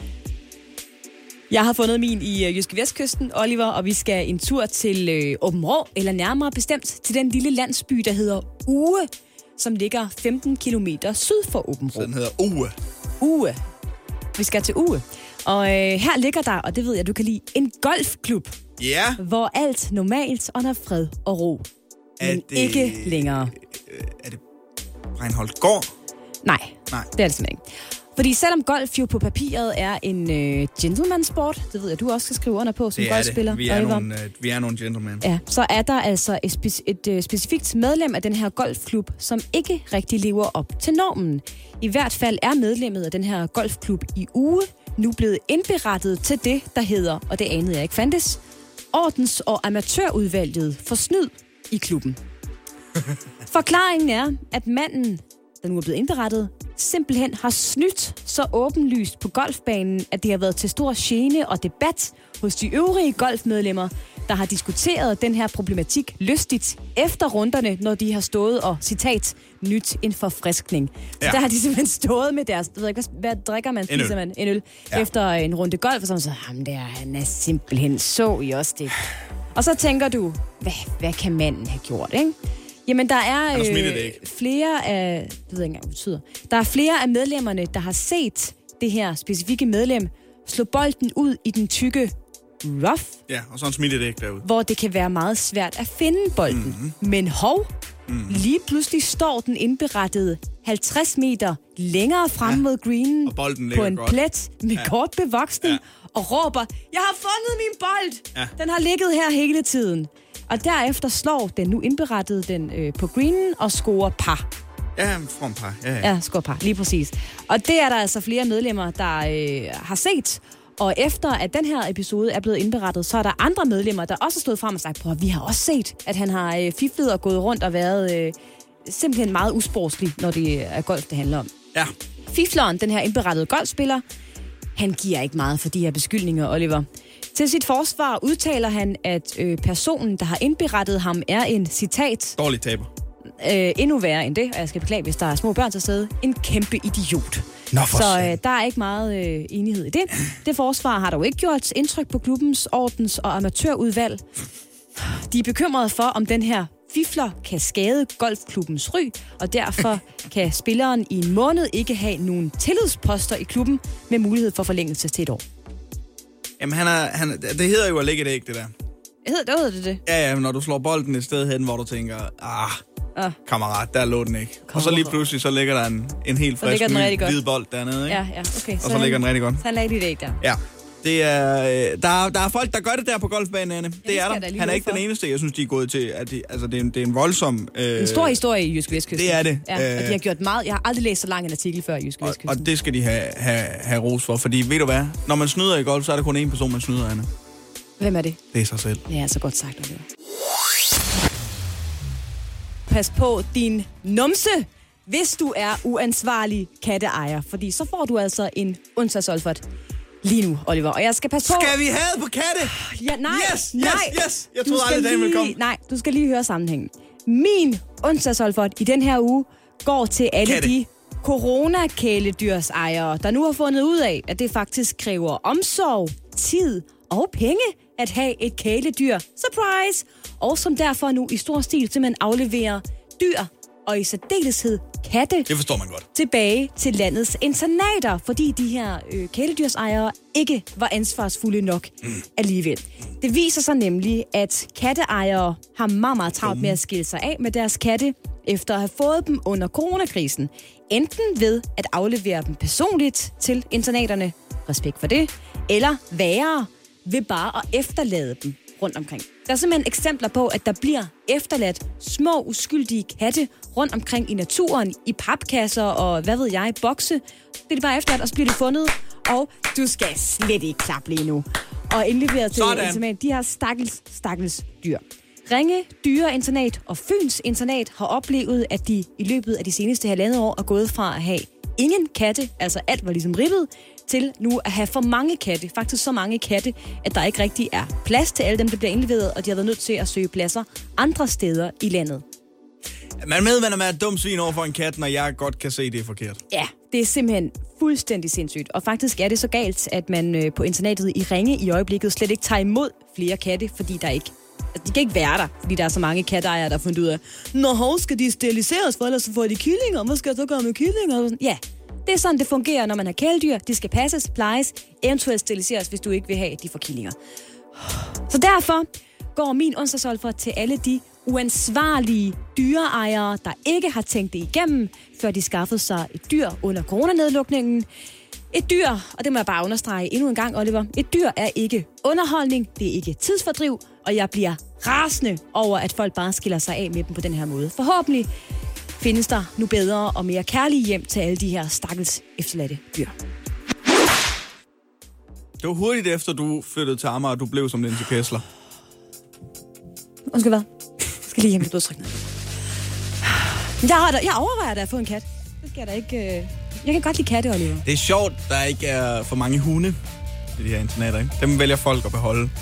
B: Jeg har fundet min i øh, Jyske Vestkysten, Oliver, og vi skal en tur til øh, Aabenraa, eller nærmere bestemt til den lille landsby, der hedder Uge, som ligger femten kilometer syd for Aabenraa.
C: Så den hedder Uge.
B: Uge. Vi skal til Uge. Og øh, her ligger der, og det ved jeg, du kan lide, en golfklub.
C: Ja. Yeah.
B: Hvor alt normalt under fred og ro.
C: Er
B: Men
C: det,
B: ikke længere.
C: Øh, er det Reinholdt Gård?
B: Nej,
C: Nej,
B: det er det simpelthen ikke. Fordi selvom golf jo på papiret er en øh, gentleman-sport, det ved jeg, du også skal skrive under på som
C: det er
B: golfspiller.
C: Det. Vi er, nogle, øh, vi er nogle gentlemen.
B: Ja, så er der altså et, speci- et øh, specifikt medlem af den her golfklub, som ikke rigtig lever op til normen. I hvert fald er medlemmet af den her golfklub i Uge nu blevet indberettet til det, der hedder, og det anede jeg ikke fandtes, Ordens- og Amatørudvalget for snyd i klubben. Forklaringen er, at manden, der nu er blevet indberettet, simpelthen har snydt så åbenlyst på golfbanen, at det har været til stor gene og debat hos de øvrige golfmedlemmer, der har diskuteret den her problematik lystigt efter runderne, når de har stået og, citat, nyt en forfriskning. Så ja. Der har de simpelthen stået med deres, jeg ved ikke, hvad, hvad drikker man, spiser man? En øl. Ja. Efter en runde golf, og så så, ham der, han er simpelthen så i os det. Og så tænker du, hvad, hvad kan manden have gjort, ikke? Jamen, der er øh, flere af, det ved jeg ikke engang, hvad det betyder. Der er flere af medlemmerne, der har set det her specifikke medlem slå bolden ud i den tykke rough.
C: Ja, og sådan smidt det ikke derud.
B: Hvor det kan være meget svært at finde bolden. Mm-hmm. Men hov, mm-hmm. lige pludselig står den indberettede halvtreds meter længere frem ja. mod greenen på en
C: godt.
B: plet med ja. kort bevoksning ja. og råber, jeg har fundet min bold! Ja. Den har ligget her hele tiden. Og derefter slår den nu indberettede den øh, på greenen og scorer par.
C: Ja, from par. Ja, ja.
B: ja, scorer par, lige præcis. Og det er der altså flere medlemmer, der øh, har set. Og efter at den her episode er blevet indberettet, så er der andre medlemmer, der også har stået frem og sagt, at vi har også set, at han har øh, fiflet og gået rundt og været øh, simpelthen meget usportslig, når det er golf, det handler om.
C: Ja.
B: Fifleren, den her indberettede golfspiller, han giver ikke meget for de her beskyldninger, Oliver. Til sit forsvar udtaler han, at øh, personen, der har indberettet ham, er en, citat...
C: Dårlig taber.
B: Øh, endnu værre end det, og jeg skal beklage, hvis der er små børn til stede, en kæmpe idiot.
C: Nå,
B: så øh, der er ikke meget øh, enighed i det. Det forsvar har dog ikke gjort indtryk på klubbens ordens- og amatørudvalg. De er bekymrede for, om den her fifler kan skade golfklubbens ry, og derfor kan spilleren i en måned ikke have nogen tillidsposter i klubben med mulighed for forlængelse til et år.
C: Jamen, han er, han, det hedder jo at lægge et æg, det der.
B: Hedder, hedder det det?
C: Ja, ja, når du slår bolden et sted hen, hvor du tænker, ah, ah. kammerat, der lå den ikke. Kammerat. Og så lige pludselig, så ligger der en, en helt frisk, ny, hvid bold dernede, ikke?
B: Ja, ja, okay.
C: Og så, så ligger den rigtig godt.
B: Så han lagde lige et æg der.
C: Ja. Det er, der, er, der er folk, der gør det der på golfbanen, Anne. Det ja, er der. Han er ikke for. Den eneste, jeg synes, de er gået til. At de, altså, det er en, det er en voldsom... Øh,
B: en stor historie i Jyske Vestkysten.
C: Det er det.
B: Ja, og de har gjort meget... Jeg har aldrig læst så lang en artikel før i Jyske Vestkysten.
C: Og, og det skal de have, have, have ros for. Fordi ved du hvad? Når man snyder i golf, så er der kun én person, man snyder, Anne.
B: Hvem er det?
C: Det er sig selv.
B: Ja, så godt sagt. Okay. Pas på din numse, hvis du er uansvarlig katteejer. Fordi så får du altså en onsdagsolfert lige nu, Oliver. Og jeg skal passe på...
C: Skal vi have på katte?
B: Ja, nej,
C: yes,
B: nej.
C: Yes, yes. Jeg troede aldrig, dagen ville komme.
B: Nej, du skal lige høre sammenhængen. Min onsdagsolfert i den her uge går til alle katte. De corona-kæledyrsejere, der nu har fundet ud af, at det faktisk kræver omsorg, tid og penge at have et kæledyr. Surprise! Og som derfor nu i stor stil simpelthen afleverer dyr, og i særdeleshed katte,
C: det forstår man godt,
B: tilbage til landets internater, fordi de her øh, kæledyrsejere ikke var ansvarsfulde nok mm. alligevel. Det viser sig nemlig, at katteejere har meget, meget travlt med at skille sig af med deres katte, efter at have fået dem under coronakrisen. Enten ved at aflevere dem personligt til internaterne, respekt for det, eller værre ved bare at efterlade dem rundt omkring. Der er simpelthen eksempler på, at der bliver efterladt små, uskyldige katte rundt omkring i naturen, i papkasser og, hvad ved jeg, bokse, Det er de bare efterladt, og så bliver de fundet, og du skal slet ikke klappe lige nu. Og indleveret til internat. De her stakkels, stakkels dyr. Ringe Dyreinternat og Fyns Internat har oplevet, at de i løbet af de seneste halvandet år er gået fra at have ingen katte, altså alt var ligesom ribbet, til nu at have for mange katte. Faktisk så mange katte, at der ikke rigtig er plads til alle dem, der bliver indleveret, og de har været nødt til at søge pladser andre steder i landet.
C: Man med, man er et dumt svin over for en kat, når jeg godt kan se, det er forkert.
B: Ja, det er simpelthen fuldstændig sindssygt. Og faktisk er det så galt, at man på internatet i Ringe i øjeblikket slet ikke tager imod flere katte, fordi der ikke altså, de kan ikke være der, fordi der er så mange katteejere, der har fundet ud af, når hov, skal de steriliseres, for ellers får de kyllinger. Hvad skal jeg så gøre med kyllinger? Ja, det er sådan, det fungerer, når man har kæledyr. De skal passes, plejes, eventuelt steriliseres, hvis du ikke vil have, at de får kyllinger. Så derfor går min onsdagsolfer til alle de uansvarlige dyreejere, der ikke har tænkt det igennem, før de skaffede sig et dyr under coronanedlukningen. Et dyr, og det må jeg bare understrege endnu en gang, Oliver, et dyr er ikke underholdning, det er ikke tidsfordriv, og jeg bliver rasende over, at folk bare skiller sig af med dem på den her måde. Forhåbentlig findes der nu bedre og mere kærlige hjem til alle de her stakkels efterladte dyr.
C: Det var hurtigt efter, du flyttede til Amager, og du blev som Linse Kessler.
B: Undskyld hvad? Jeg skal lige hjem til blodtrykken. Jeg, har da, jeg overvejer da at få en kat. Det skal jeg da ikke... Øh... Jeg kan godt lide katte, Oliver.
C: Det er sjovt, der ikke er for mange hunde i de her internater, ikke? Dem vælger folk at beholde.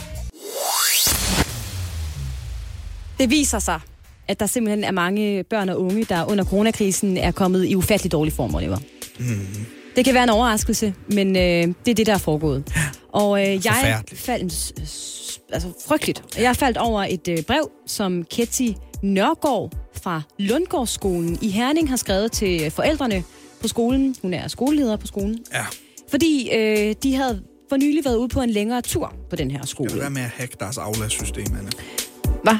B: Det viser sig, at der simpelthen er mange børn og unge, der under coronakrisen er kommet i ufattelig dårlig form, Oliver. Mm. Det kan være en overraskelse, men øh, det er det, der er foregået. Og øh, jeg faldt altså frygteligt. Jeg faldt over et øh, brev, som Ketty Nørgaard fra Lundgårdsskolen i Herning har skrevet til forældrene på skolen. Hun er skoleleder på skolen.
C: Ja.
B: Fordi øh, de havde for nylig været ude på en længere tur på den her skole.
C: Skal du være med at hacke deres aflagssystem, Anne?
B: Hvad?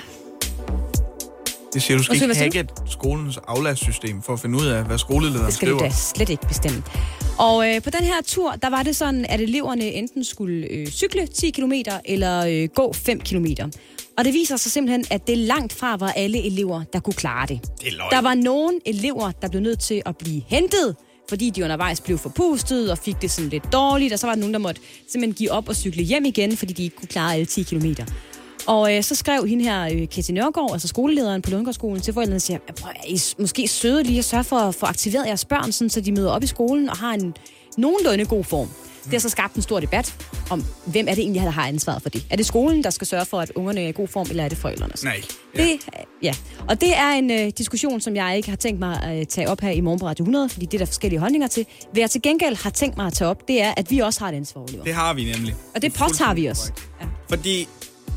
C: Det siger, du skal ikke hacke skolens aflagssystem for at finde ud af, hvad skolelederen skriver.
B: Det skal du da slet ikke bestemme. Og øh, på den her tur, der var det sådan, at eleverne enten skulle øh, cykle ti kilometer eller øh, gå fem kilometer. Og det viser sig simpelthen, at det langt fra var alle elever, der kunne klare det.
C: Det er løgn.
B: Der var nogle elever, der blev nødt til at blive hentet, fordi de undervejs blev forpustet og fik det sådan lidt dårligt. Og så var der nogen, der måtte simpelthen give op og cykle hjem igen, fordi de ikke kunne klare alle ti kilometer. Og øh, så skrev hende her, øh, Ketty Nørgaard, altså skolelederen på Lundgårdsskolen, til forældrene og siger, prøv, er I måske søde lige at sørge for at få aktiveret jeres børn, sådan, så de møder op i skolen og har en nogenlunde god form. Det har så skabt en stor debat om, hvem er det egentlig, der har ansvaret for det. Er det skolen, der skal sørge for, at ungerne er i god form, eller er det forældrene?
C: Nej. Ja.
B: Det, ja. Og det er en øh, diskussion, som jeg ikke har tænkt mig at øh, tage op her i morgen på Radio hundrede, fordi det er der forskellige holdninger til. Hvad jeg til gengæld har tænkt mig at tage op, det er, at vi også har et ansvar, Oliver.
C: Det har vi nemlig.
B: Og det påtager vi os. Ja.
C: Fordi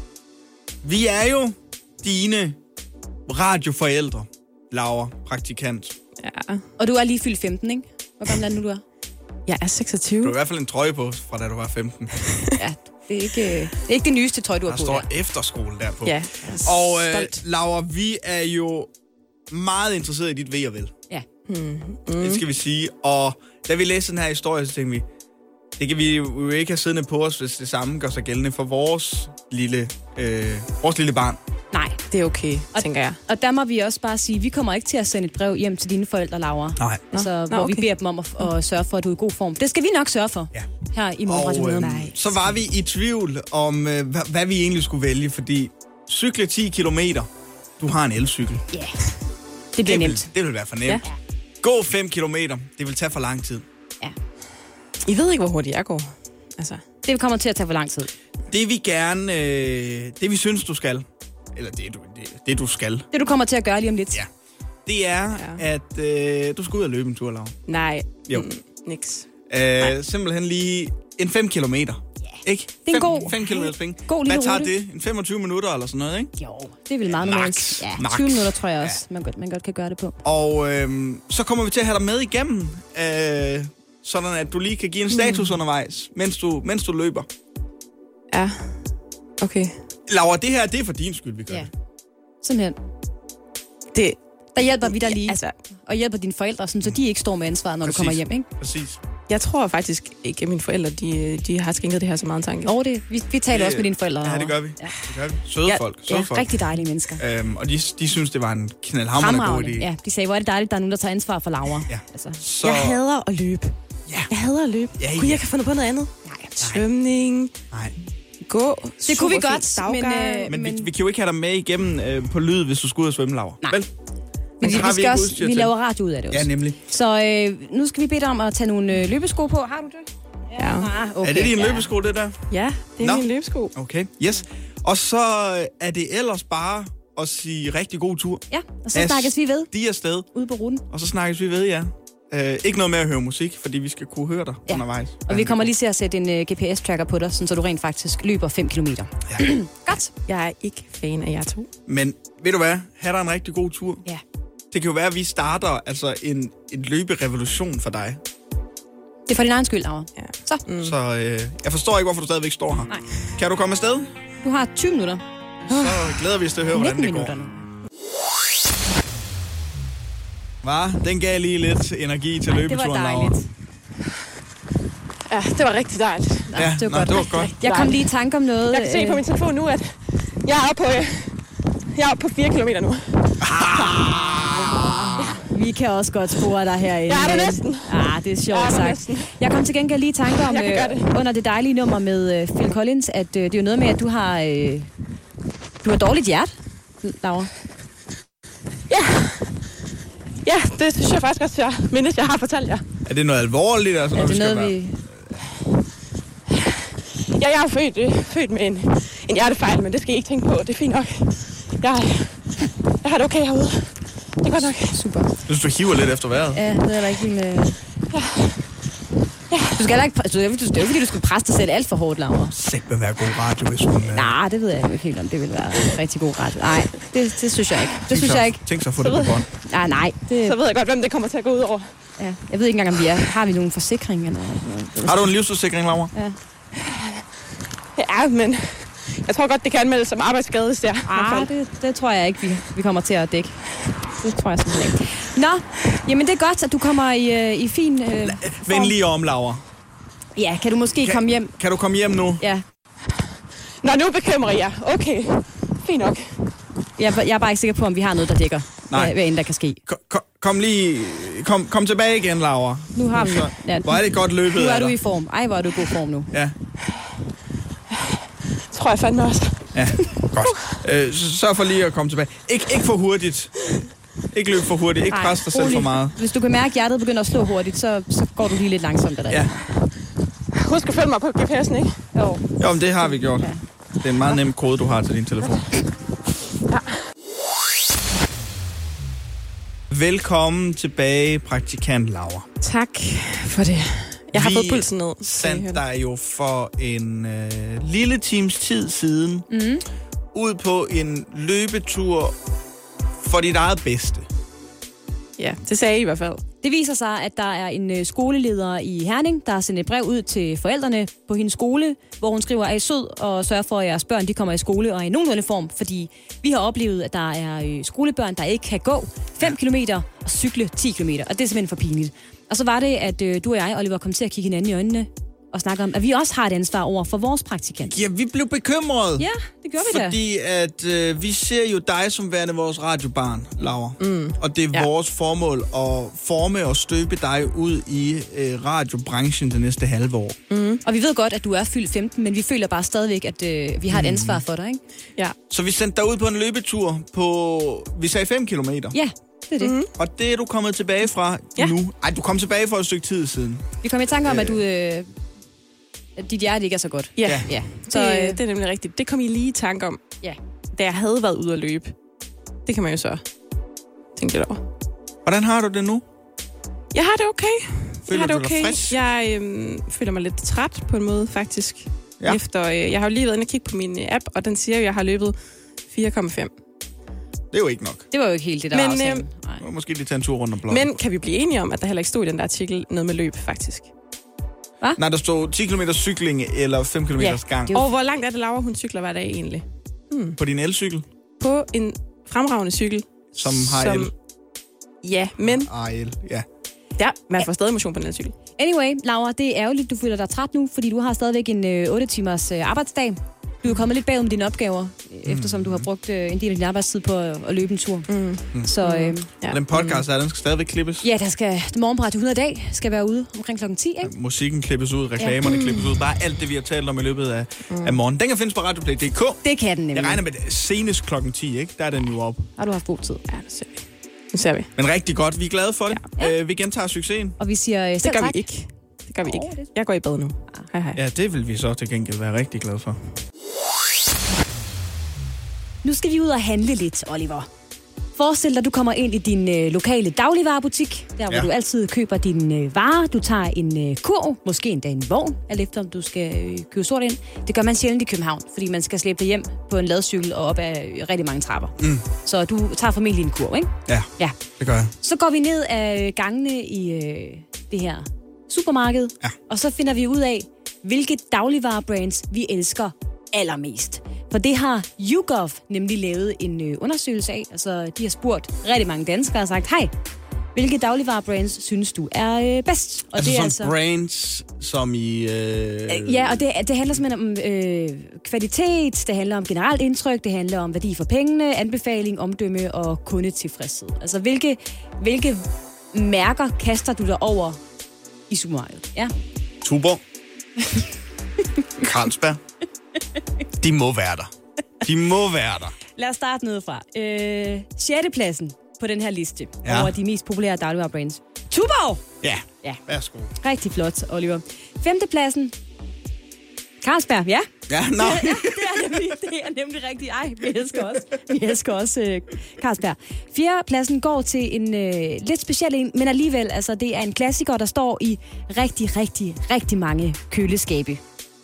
C: vi er jo dine radioforældre, Laura, praktikant.
E: Ja.
B: Og du er lige fyldt femten, ikke? Hvor gammel er du, du er?
E: Jeg er seksogtyve.
C: Du har i hvert fald en trøje på, fra da du var femten.
B: Ja, det er ikke, det er ikke det nyeste tøj, du har
C: der
B: på.
C: Der står
B: der.
C: efterskole derpå.
E: Ja,
C: og øh, Laura, vi er jo meget interesseret i dit ved og vel.
B: Ja.
E: Mm.
C: Mm. Det skal vi sige. Og da vi læste den her historie, så tænkte vi, det kan vi jo ikke have siddende på os, hvis det samme gør sig gældende for vores lille, øh, vores lille barn.
E: Nej, det er okay,
B: og,
E: tænker jeg.
B: Og der må vi også bare sige, at vi kommer ikke til at sende et brev hjem til dine forældre, Laura.
C: Nej.
B: Altså,
E: Nå,
B: hvor
E: okay.
B: vi beder dem om at, at sørge for, at du er i god form. Det skal vi nok sørge for,
C: ja.
B: Her i morgen.
C: Og øh, så var vi i tvivl om, øh, hvad, hvad vi egentlig skulle vælge, fordi cykle ti kilometer, du har en elcykel.
B: Ja, yeah. Det bliver
C: det
B: nemt.
C: Vil, det vil være for nemt. Ja. Gå fem kilometer, det vil tage for lang tid.
B: Ja.
E: I ved ikke, hvor hurtigt jeg går. Altså.
B: Det kommer til at tage for lang tid.
C: Det vi gerne, øh, det vi synes, du skal, eller det du, det, det du skal.
B: Det du kommer til at gøre lige om lidt.
C: Ja. Det er, ja. at øh, du skal ud og løbe en tur, Laura.
E: Nej,
C: jo.
E: Mm, niks.
C: Øh, simpelthen lige en fem kilometer.
B: Ja.
C: Ikke?
B: Det er en god.
C: fem kilometer spring.
B: God lille
C: Hvad tager
B: rute.
C: det? En femogtyve minutter eller sådan noget, ikke?
B: Jo, det er vel meget normalt.
C: Max.
B: Ja,
C: Max.
B: tyve minutter tror jeg også, ja. man, godt, man godt kan gøre det på.
C: Og øh, så kommer vi til at have dig med igennem, øh, sådan at du lige kan give en status mm. undervejs, mens du, mens du løber.
E: Ja, okay.
C: Laura, det her, det er for din skyld, vi gør
B: ja.
C: det.
B: Simpelthen.
E: Det,
B: der hjælper vi dig lige,
E: ja, altså,
B: og hjælper dine forældre, sådan, så de ikke står med ansvaret, når
C: præcis,
B: du kommer hjem, ikke?
C: Præcis.
E: Jeg tror faktisk ikke, at mine forældre, de, de har skænket det her så meget tanke.
B: Og det, vi, vi taler det, også med dine forældre.
C: Ja, det gør vi. Ja. Det gør vi. Søde ja, folk. Søde
B: ja,
C: folk.
B: rigtig dejlige mennesker.
C: Øhm, og de, de synes, det var en knaldhamrende god idé.
B: Ja, de sagde, hvor er det dejligt, der er nogen, der tager ansvar for Laura.
C: Ja.
B: Altså.
E: Så... Jeg hader at løbe.
C: Ja.
E: Jeg hader at løbe.
C: Ja, ja.
E: Kunne jeg kan finde på noget andet? Nej. Svømning.
C: Nej.
E: Gå.
B: Det kunne vi godt, men... Øh,
C: men vi, vi kan jo ikke have dig med igennem øh, på lyd, hvis du skal ud og svømme, Laura.
B: Nej.
C: Vel?
B: Men vi,
C: vi,
B: vi, skal også, vi laver radio ud af det også.
C: Ja, nemlig.
B: Så øh, nu skal vi bede dig om at tage nogle øh, løbesko på. Har du det?
E: Ja.
B: Ah, okay.
C: Er det din
B: ja.
C: løbesko, det der?
E: Ja, det er
C: Nå.
E: min løbesko.
C: Okay, yes. Og så er det ellers bare at sige rigtig god tur.
B: Ja, og så snakkes vi ved.
C: De er afsted.
B: Ude på ruten.
C: Og så snakkes vi ved, ja. Uh, ikke noget med at høre musik, fordi vi skal kunne høre dig ja. undervejs.
B: Og vi kommer lige til at sætte en uh, G P S-tracker på dig, så du rent faktisk løber fem kilometer.
C: Ja.
B: Godt.
E: Jeg er ikke fan af jer to.
C: Men ved du hvad? Ha' dig en rigtig god tur.
B: Ja.
C: Det kan jo være, at vi starter altså en, en løberevolution for dig.
B: Det er for din egen skyld, Laura.
E: Ja.
B: Så.
C: Mm. Så uh, jeg forstår ikke, hvorfor du stadigvæk står her.
B: Nej.
C: Kan du komme afsted?
B: Du har tyve minutter.
C: Så glæder vi os til at høre, hvordan det
B: minutter
C: går.
B: Nu.
C: Hva? Den gav lige lidt energi til løbeturen,
B: Det var
C: Laura.
B: dejligt.
E: Ja, det var rigtig dejligt.
C: Ja,
B: det var
C: nej,
B: godt.
C: det var godt.
B: Jeg kom lige i tanke om noget.
E: Jeg kan se på min telefon nu, at jeg er oppe på, jeg er oppe på fire kilometer nu.
B: Vi kan også godt spore dig herinde.
E: Jeg er det næsten.
B: Ah, det er sjovt
E: Jeg er det
B: sagt.
E: næsten.
B: Jeg kom til gengæld lige i tanke om,
E: Jeg kan gøre det.
B: øh, under det dejlige nummer med øh, Phil Collins, at øh, det er jo noget med, at du har, øh, du har dårligt hjerte, Laura.
E: Ja. Ja, det synes jeg faktisk også, jeg mindes, jeg har fortalt jer.
C: Er det noget alvorligt? Altså,
B: Er
C: når
B: det
C: vi skal
B: noget,
C: være...
B: vi...
E: Ja, jeg er født, øh, født med en, en hjertefejl, men det skal I ikke tænke på. Det er fint nok. Jeg, jeg har det okay herude. Det er godt nok.
B: Super.
C: Jeg synes, du hiver lidt efter vejret.
B: Ja, det er da ikke min... Øh... Du skal heller ikke... Altså, det er jo ikke, fordi du skal presse dig selv alt for hårdt, Laura.
C: Sæt vil være god radio, hvis hun... Øh...
B: Nej, det ved jeg ikke helt om. Det vil være rigtig god radio. Nej, det, det synes jeg ikke. Det
C: Tænk
B: synes
C: så,
B: jeg ikke.
C: Tænk så at få det på bånd.
B: Ah, nej. Det...
E: Så ved jeg godt, hvem det kommer til at gå ud over.
B: Ja. Jeg ved ikke engang, om vi er. Har vi nogen forsikring eller noget?
C: Har du en livsforsikring, Laura?
B: Ja.
E: Ja, men jeg tror godt, det kan anmeldes som arbejdsskade, hvis det er.
B: Ah, det, det tror jeg ikke, vi, vi kommer til at dække. Det tror jeg simpelthen ikke. Nå, jamen det er godt, at du kommer i, i fin øh,
C: Vend lige om, Laura.
B: Ja, kan du måske
C: kan,
B: komme hjem?
C: Kan du komme hjem nu?
B: Ja.
E: Nå, nu bekymrer jeg. Okay, fint nok.
B: Jeg, jeg er bare ikke sikker på, om vi har noget, der dækker,
C: Nej.
B: hvad end der kan ske.
C: Kom, kom, kom lige... Kom, kom tilbage igen, Laura.
B: Nu har vi... Ja,
C: hvor er det godt løbet
B: Nu er
C: af
B: du
C: dig.
B: i form. Ej, hvor er du i god form nu.
C: Ja.
E: Tror jeg fandme også.
C: Ja, godt. Øh, så sørg for lige at komme tilbage. Ik- ikke for hurtigt. Ikke løb for hurtigt. Ikke pres dig selv
B: rolig.
C: for meget.
B: Hvis du kan mærke, at hjertet begynder at slå hurtigt, så, så går du lige lidt langsomt der.
C: Ja.
E: Husk at følge mig på G P S'en, ikke?
B: Jo.
C: Jo, men det har vi gjort. Ja. Det er en meget nem kode, du har til din telefon.
E: Ja.
C: Velkommen tilbage, praktikant Laura.
E: Tak for det. Jeg har
C: vi
E: fået pulsen ned.
C: sendte dig jo for en øh, lille times tid siden
B: mm.
C: ud på en løbetur for dit eget bedste.
E: Ja, det sagde I i hvert fald.
B: Det viser sig, at der er en øh, skoleleder i Herning, der har sendt et brev ud til forældrene på hendes skole, hvor hun skriver, at I er sød og sørger for, at jeres børn de kommer i skole og i nogenlunde form, fordi vi har oplevet, at der er øh, skolebørn, der ikke kan gå fem kilometer og cykle ti kilometer, og det er simpelthen for pinligt. Og så var det, at øh, du og jeg, Oliver, kom til at kigge hinanden i øjnene og snakke om, at vi også har et ansvar over for vores praktikant.
C: Ja, vi blev bekymrede.
B: Ja, det gjorde vi da.
C: Fordi at øh, vi ser jo dig som værende vores radiobarn, Laura.
B: Mm.
C: Og det er
B: Ja.
C: vores formål at forme og støbe dig ud i øh, radiobranchen det næste halve år.
B: Mm. Og vi ved godt, at du er fyldt femten, men vi føler bare stadigvæk, at øh, vi har et ansvar for dig, ikke?
E: Ja.
C: Så vi sendte dig ud på en løbetur på, vi sagde fem kilometer.
B: Ja, det er det. Mm.
C: Og det er du kommet tilbage fra
B: Ja.
C: nu. Ej, du kom tilbage for et stykke tid siden.
B: Vi kom i tanke om, at du... Øh, at dit hjerte ikke er så godt.
E: Ja,
B: ja.
E: Så, det, øh, det er nemlig rigtigt. Det kom I lige i tanke om,
B: ja.
E: da jeg havde været ude at løbe. Det kan man jo så tænke lidt over.
C: Hvordan har du det nu?
E: Jeg har det okay.
C: Føler
E: jeg har det
C: du dig
E: okay.
C: frisk?
E: Jeg øhm, føler mig lidt træt på en måde, faktisk.
C: Ja.
E: Efter, øh, jeg har jo lige været inde og kigge på min øh, app, og den siger, at jeg har løbet fire komma fem.
C: Det er jo ikke nok.
B: Det var jo ikke helt det, der
E: Men,
B: var aftalen.
E: øhm,
C: Du må måske lige tage en tur rundt om blokken.
E: Men kan vi blive enige om, at der heller ikke stod i den der artikel noget med løb, faktisk?
B: Hva?
C: Nej, der stod ti kilometer cykling eller fem kilometer gang.
E: Og hvor langt er det, Laura, hun cykler hver dag egentlig? Hmm.
C: På din elcykel,
E: På en fremragende cykel.
C: som har
E: som...
C: el.
E: Ja, men
C: Ah, el, ja.
E: ja, man får stadig motion på den her cykel.
B: Anyway, Laura, det er ærgerligt, du føler dig træt nu, fordi du har stadigvæk en øh, otte timers øh, arbejdsdag. Du er kommet lidt bagud med dine opgaver, mm. eftersom du har brugt øh, en del af din arbejdstid på at, at løbe en tur. Mm.
C: Mm.
B: Så, øh,
C: ja. Den podcast er, den skal stadigvæk klippes.
B: Ja, der skal, morgen på Radio hundrede dag skal være ude omkring klokken ti, ikke?
C: Musikken klippes ud, reklamerne ja. klippes ud, bare alt det, vi har talt om i løbet af, mm. af morgen. Den kan findes på radioplay punktum d k.
B: Det kan den nemlig.
C: Jeg regner med det senest klokken ti, ikke? Der er den jo op.
B: Har du haft god tid?
E: Ja, det ser vi. Det ser vi.
C: Men rigtig godt, vi er glade for det. Ja. Øh, vi gentager succesen.
B: Og vi siger øh,
E: det gør tak. vi ikke. Det gør vi ikke. Jeg går i bad nu. Hej, hej.
C: Ja, det vil vi så til gengæld være rigtig glade for.
B: Nu skal vi ud og handle lidt, Oliver. Forestil dig, du kommer ind i din øh, lokale dagligvarebutik, der hvor ja. du altid køber dine øh, varer. Du tager en øh, kurv, måske endda en vogn, alt efter om du skal øh, købe sort ind. Det gør man sjældent i København, fordi man skal slæbe det hjem på en ladcykel og op ad øh, rigtig mange trapper. Mm. Så du tager formentlig en kurv, ikke?
C: Ja,
B: ja,
C: det gør jeg.
B: Så går vi ned ad gangene i øh, det her supermarked, ja. og så finder vi ud af, hvilke dagligvarebrands vi elsker allermest. For det har YouGov nemlig lavet en øh, undersøgelse af. Altså, de har spurgt rigtig mange danskere og sagt, hej, hvilke dagligvarebrands synes du er øh, bedst? Og
C: altså
B: det er
C: altså brands, som i... Øh...
B: Ja, og det, det handler simpelthen om øh, kvalitet, det handler om generelt indtryk, det handler om værdi for pengene, anbefaling, omdømme og kundetilfredshed. Altså, hvilke, hvilke mærker kaster du dig over i supermarkedet? Ja.
C: Tuborg. Carlsberg. De må være der. De må være der.
B: Lad os starte nedefra. Øh, sjette pladsen på den her liste
C: ja.
B: over de mest populære dagligvarebrands. Tuborg!
C: Ja,
B: ja.
C: Værsgo.
B: Rigtig flot, Oliver. Femte pladsen. Carlsberg, ja.
C: Ja, no.
B: ja, det, er nemlig, det er nemlig rigtigt. Ej, vi elsker også, vi elsker også øh, Carlsberg. Fjerde pladsen går til en øh, lidt speciel en, men alligevel, altså, det er en klassiker, der står i rigtig, rigtig, rigtig mange køleskabe.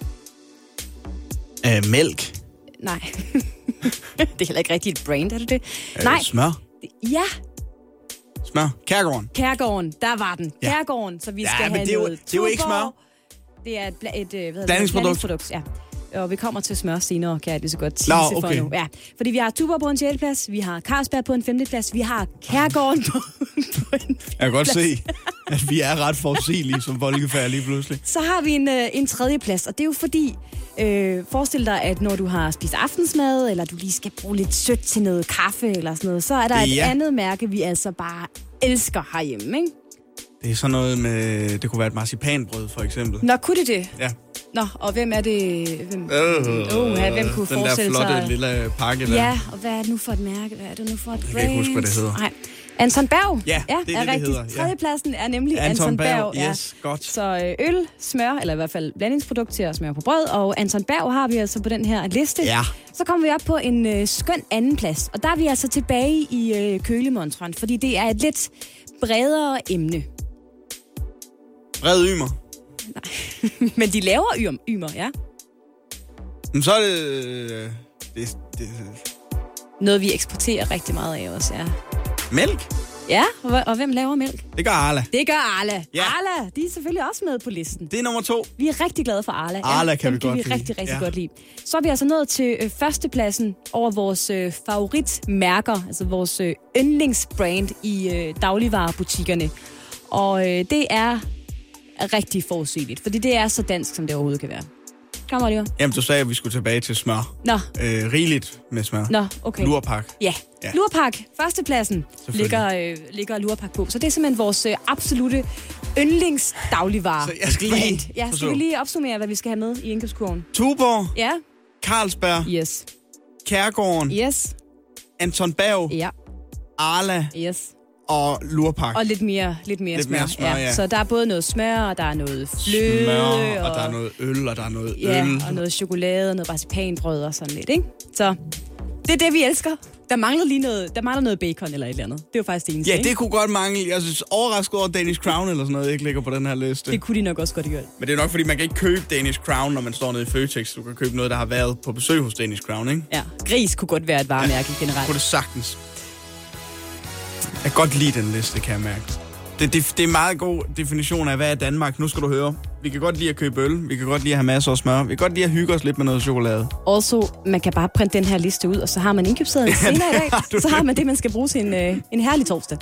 C: Øh, mælk?
B: Nej. Det er heller ikke rigtig et brand, er det det?
C: Øh,
B: Nej.
C: Smør?
B: Ja.
C: Smør? Kærgården?
B: Kærgården, der var den. Ja. Kærgården, så vi
C: ja,
B: skal
C: men
B: have
C: det er jo,
B: noget
C: det er jo ikke smør.
B: Det er et, et, et hvad
C: blandingsprodukt.
B: blandingsprodukt. Ja. Og vi kommer til smør senere, kan jeg lige så godt tease
C: Nå, okay.
B: for nu. Ja. Fordi vi har Tuborg på en sjette plads, vi har Carlsberg på en femte plads, vi har Kærgården på, på en femte
C: Jeg kan godt
B: plads.
C: se, at vi er ret forudsigelige som folkefærd lige pludselig.
B: Så har vi en, en tredje plads, og det er jo fordi, øh, forestil dig, at når du har spist aftensmad, eller du lige skal bruge lidt sødt til noget kaffe eller sådan noget, så er der ja. et andet mærke, vi altså bare elsker herhjemme, ikke?
C: Det er sådan noget med, det kunne være et marcipanbrød for eksempel.
B: Nå, kunne det det?
C: Ja.
B: Nå, og hvem er det? Hvem,
C: øh,
B: uh, ja, hvem kunne
C: den
B: forestille sig?
C: Den der flotte lille pakke der.
B: Ja, og hvad er det nu for et mærke? Hvad er det nu for et brand?
C: Jeg kan ikke huske, hvad det hedder.
B: Nej. Anton Berg.
C: Ja, det er, ja, er det, det hedder. Ja.
B: Tredjepladsen er nemlig
C: Anton,
B: Anton
C: Berg.
B: Berg.
C: Yes,
B: ja.
C: godt.
B: Så øl, smør, eller i hvert fald blandingsprodukt til at smøre på brød, og Anton Berg har vi altså på den her liste.
C: Ja.
B: Så kommer vi op på en øh, skøn anden plads, og der er vi altså tilbage i øh, kølemontren, fordi det er et lidt bredere emne.
C: Bred ymer?
B: Nej, men de laver ym, ymer, ja.
C: Men så er det, øh, det, det...
B: Noget, vi eksporterer rigtig meget af os, ja.
C: Mælk?
B: Ja, og, og hvem laver mælk?
C: Det gør Arla.
B: Det gør Arla.
C: Ja.
B: Arla, de er selvfølgelig også med på listen.
C: Det er nummer to.
B: Vi er rigtig glade for Arla.
C: Arla
B: ja,
C: kan vi
B: kan
C: godt
B: vi
C: lide.
B: rigtig, rigtig
C: ja.
B: godt lide. Så er vi altså nået til øh, førstepladsen over vores øh, favoritmærker, altså vores øh, yndlingsbrand i øh, dagligvarebutikkerne. Og øh, det er rigtig forudsigeligt, fordi det er så dansk, som det overhovedet kan være. Kom, Oliver.
C: Jamen, du sagde, at vi skulle tilbage til smør.
B: Nå.
C: Øh, rigeligt med smør.
B: Nå, okay.
C: Lurpak.
B: Ja, ja. Lurpak. Førstepladsen ligger, øh, ligger Lurpak på. Så det er simpelthen vores øh, absolute yndlingsdagligvare.
C: Så jeg skal lige...
B: Ja, skal vi lige opsummere, hvad vi skal have med i indkøbskurven?
C: Tuborg.
B: Ja.
C: Carlsberg.
B: Yes.
C: Kærgården.
B: Yes.
C: Anton Berg.
B: Ja.
C: Arla.
B: Yes.
C: Og Lurpak.
B: Og lidt mere, lidt mere
C: lidt
B: smør.
C: Mere smør ja. Ja.
B: Så der er både noget smør, og der er noget fløde.
C: Smør, og,
B: og
C: der er noget øl, og der er noget
B: ja,
C: øl.
B: og noget chokolade, og noget marcipanbrød og sådan lidt, ikke? Så det er det, vi elsker. Der mangler lige noget, der mangler noget bacon eller et eller andet. Det er jo faktisk det eneste,
C: Ja,
B: ikke?
C: det kunne godt mangle. Jeg synes overrasket over, at Danish Crown eller sådan noget ikke ligger på den her liste.
B: Det kunne de nok også godt gøre.
C: Men det er nok, fordi man kan ikke købe Danish Crown, når man står nede i Føtex. Du kan købe noget, der har været på besøg hos Danish Crown, ikke?
B: Ja, gris kunne godt være et varemærke ja, generelt.
C: Det kunne det sagtens. Jeg kan godt lide den liste, kan jeg mærke. Det, det, det er en meget god definition af, hvad er Danmark. Nu skal du høre. Vi kan godt lide at købe øl. Vi kan godt lide at have masser af smør. Vi kan godt lide at hygge os lidt med noget chokolade.
B: Also, man kan bare printe den her liste ud, og så har man indkøbssedlen ja, senere i dag. Har så har man det, man skal bruge til en, øh, en herlig torsdag.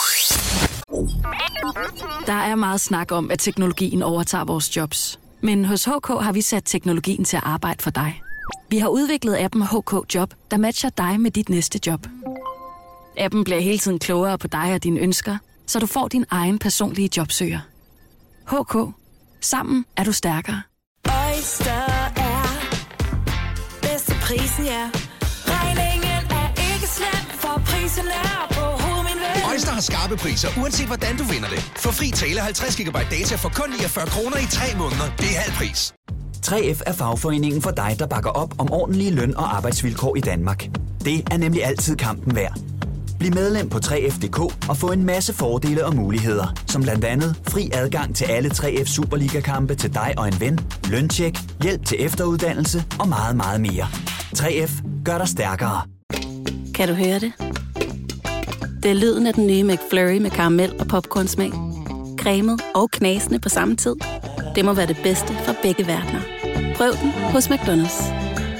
G: Der er meget snak om, at teknologien overtager vores jobs. Men hos H K har vi sat teknologien til at arbejde for dig. Vi har udviklet appen H K Job, der matcher dig med dit næste job. Appen bliver hele tiden klogere på dig og dine ønsker, så du får din egen personlige jobsøger. H K. Sammen er du stærkere.
M: Oyster er bedst til prisen, ja. Regningen er ikke slem, for prisen er på hovedet, min ven.
N: Oyster har skarpe priser, uanset hvordan du vinder det. For fri tale halvtreds gigabyte data for kun niogfyrre kroner i tre måneder. Det er halv pris.
O: tre F er fagforeningen for dig, der bakker op om ordentlige løn- og arbejdsvilkår i Danmark. Det er nemlig altid kampen værd. Bliv medlem på tre F punktum d k og få en masse fordele og muligheder, som blandt andet fri adgang til alle tre F Superliga-kampe til dig og en ven, løntjek, hjælp til efteruddannelse og meget, meget mere. tre F gør dig stærkere.
L: Kan du høre det? Det er lyden af den nye McFlurry med karamel og popcornsmag. Cremet og knasende på samme tid. Det må være det bedste fra begge verdener. Prøv den hos McDonald's.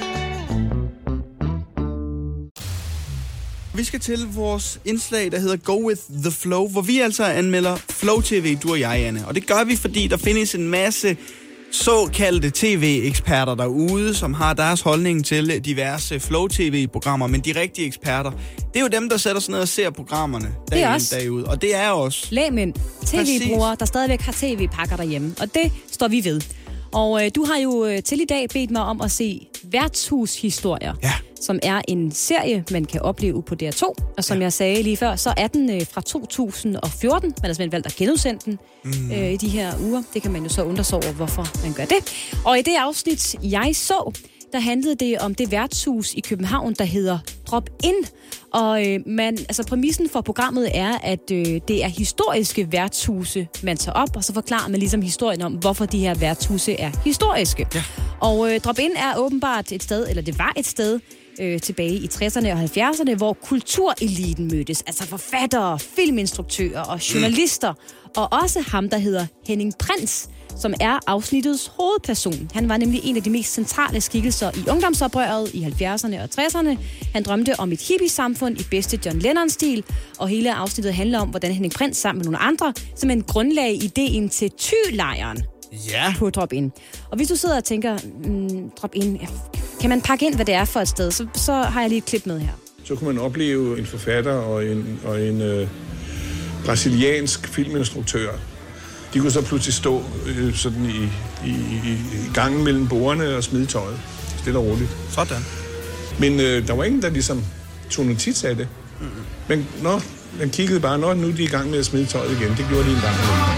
C: Vi skal til vores indslag, der hedder Go With The Flow, hvor vi altså anmelder Flow T V, du og jeg, Anne. Og det gør vi, fordi der findes en masse såkaldte tv-eksperter derude, som har deres holdning til diverse Flow T V-programmer, men de rigtige eksperter, det er jo dem, der sætter sig ned og ser programmerne dag ind, dag ud. Og det er også
B: lægmænd, T V-brugere, der stadigvæk har tv-pakker derhjemme. Og det står vi ved. Og øh, du har jo øh, til i dag bedt mig om at se Værtshushistorier, ja. Som er en serie, man kan opleve på D R to. Og som ja. jeg sagde lige før, så er den øh, fra to tusind og fjorten. Man har simpelthen valgt at genudsende den mm. øh, i de her uger. Det kan man jo så undre sig over, hvorfor man gør det. Og i det afsnit, jeg så, der handlede det om det værtshus i København, der hedder Drop In. Og øh, man, altså præmissen for programmet er, at øh, det er historiske værtshuse, man tager op, og så forklarer man ligesom historien om, hvorfor de her værtshuse er historiske. Ja. Og øh, Drop In er åbenbart et sted, eller det var et sted, øh, tilbage i tresserne og halvfjerdserne, hvor kultureliten mødtes. Altså forfattere, filminstruktører og journalister. Mm. Og også ham, der hedder Henning Prins, som er afsnittets hovedperson. Han var nemlig en af de mest centrale skikkelser i ungdomsoprøret i halvfjerdserne og tresserne. Han drømte om et hippie-samfund i bedste John Lennon-stil, og hele afsnittet handler om, hvordan Henning Prins sammen med nogle andre simpelthen grundlagde ideen til Thy-lejren
C: ja.
B: på Drop In. Og hvis du sidder og tænker, mm, Drop In, kan man pakke ind, hvad det er for et sted, så, så har jeg lige et klip med her.
P: Så kunne man opleve en forfatter og en, og en øh, brasiliansk filminstruktør. De kunne så pludselig stå øh, sådan i, i, i, i gangen mellem bordene og smide tøjet. Stille og roligt.
C: Sådan.
P: Men øh, der var ingen, der ligesom tog notits af det. Mm-hmm. Men nå, man kiggede bare, når nu er de i gang med at smide tøjet igen. Det gjorde de en gang.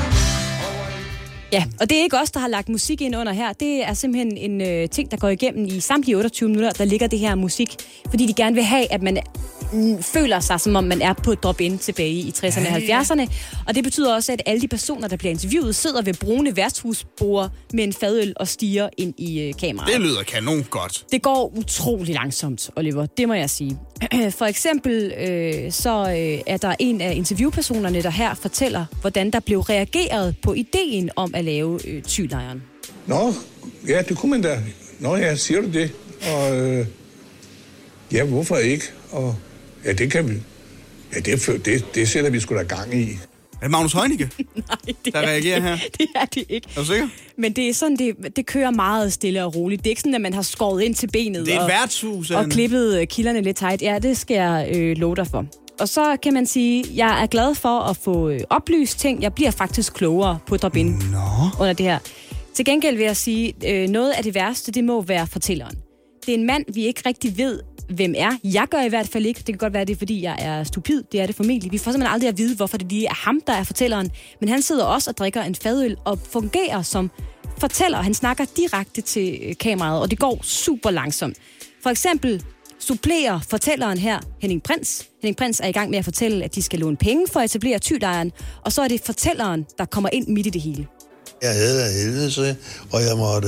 B: Ja, og det er ikke os, der har lagt musik ind under her. Det er simpelthen en øh, ting, der går igennem i samtlige otteogtyve minutter, der ligger det her musik. Fordi de gerne vil have, at man føler sig, som om man er på Drop In tilbage i tresserne og halvfjerdserne. Og det betyder også, at alle de personer, der bliver interviewet, sidder ved brune værtshusborde med en fadøl og stiger ind i øh, kameraet.
C: Det lyder kanon godt.
B: Det går utrolig langsomt, Oliver. Det må jeg sige. For eksempel øh, så øh, er der en af interviewpersonerne, der her fortæller, hvordan der blev reageret på ideen om at lave øh, Thy-lejren.
P: Nå, ja, det kunne man da. Nå ja, siger du det? Og øh, ja, hvorfor ikke? Og ja, det kan vi. Ja, det, det, det sætter vi sgu da gang i.
C: Er det Magnus Heunicke,
B: Nej, det
C: der
B: er
C: reagerer
B: det,
C: her?
B: Det er det ikke.
C: Er du sikker?
B: Men det er sådan, det, det kører meget stille og roligt. Det er ikke sådan, at man har skåret ind til benet.
C: Det er et
B: og,
C: værtshus.
B: Og klippet kilderne lidt tight. Ja, det skal jeg øh, love dig for. Og så kan man sige, at jeg er glad for at få øh, oplyst ting. Jeg bliver faktisk klogere på Drop In
C: no.
B: under det her. Til gengæld vil jeg sige, øh, noget af det værste, det må være fortælleren. Det er en mand, vi ikke rigtig ved, hvem er. Jeg gør i hvert fald ikke. Det kan godt være, det er, fordi jeg er stupid. Det er det formentlig. Vi får simpelthen aldrig at vide, hvorfor det lige er ham, der er fortælleren. Men han sidder også og drikker en fadøl og fungerer som fortæller. Han snakker direkte til kameraet, og det går super langsomt. For eksempel supplerer fortælleren her Henning Prins. Henning Prins er i gang med at fortælle, at de skal låne penge for at etablere Thy-lejren. Og så er det fortælleren, der kommer ind midt i det hele.
Q: Jeg havde af helvede, og jeg måtte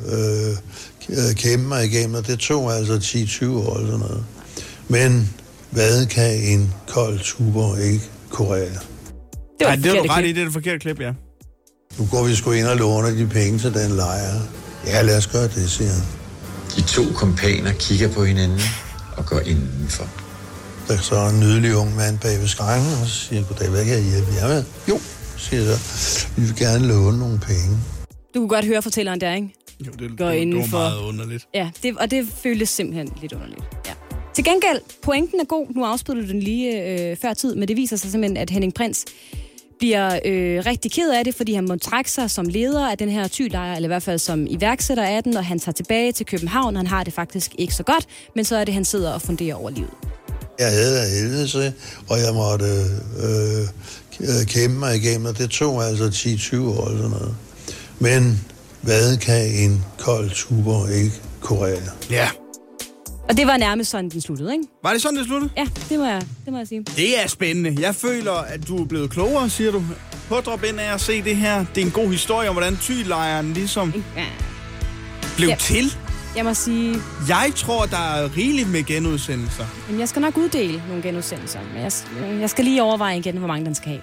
Q: øh, kæmpe mig igennem, og det tog altså ti til tyve år eller sådan noget. Men hvad kan en kold tuber ikke kurere?
C: Det var Nej, det er du ret i, det er det forkerte klip, ja.
Q: Nu går vi sgu ind og låner de penge til den lejr. Ja, lad os gøre det, siger han.
R: De to kompaner kigger på hinanden og går indenfor.
Q: Der er så en nydelig ung mand bag ved skranken, og så siger jeg, goddag, hvad kan jeg hjælpe jer med? Jo, siger jeg så. Vi vil gerne låne nogle penge.
B: Du kunne godt høre fortælleren der, ikke?
C: Jo, det,
B: går
C: det,
B: inden
C: det
B: for...
C: var meget underligt.
B: Ja, det, og det føltes simpelthen lidt underligt. Ja. Til gengæld, pointen er god. Nu afspillede du den lige øh, før tid, men det viser sig simpelthen, at Henning Prins bliver øh, rigtig ked af det, fordi han må trække sig som leder af den her Thylejr, eller i hvert fald som iværksætter af den, og han tager tilbage til København. Han har det faktisk ikke så godt, men så er det, han sidder og funderer over livet.
Q: Jeg havde af helvede til, og jeg måtte øh, kæmpe mig igennem, og det tog altså ti til tyve år eller sådan noget. Men hvad kan en kold tuber ikke kurere?
C: Ja.
B: Og det var nærmest sådan, den sluttede, ikke?
C: Var det sådan, det sluttede?
B: Ja, det må jeg, det må jeg sige.
C: Det er spændende. Jeg føler, at du er blevet klogere, siger du. Pådrop ind af at se det her. Det er en god historie om, hvordan Thylejren ligesom
B: ja.
C: blev
B: ja.
C: til.
B: Jeg må sige...
C: Jeg tror, der er rigeligt med genudsendelser.
B: Jamen, jeg skal nok uddele nogle genudsendelser, men jeg, jeg skal lige overveje igen, hvor mange den skal have.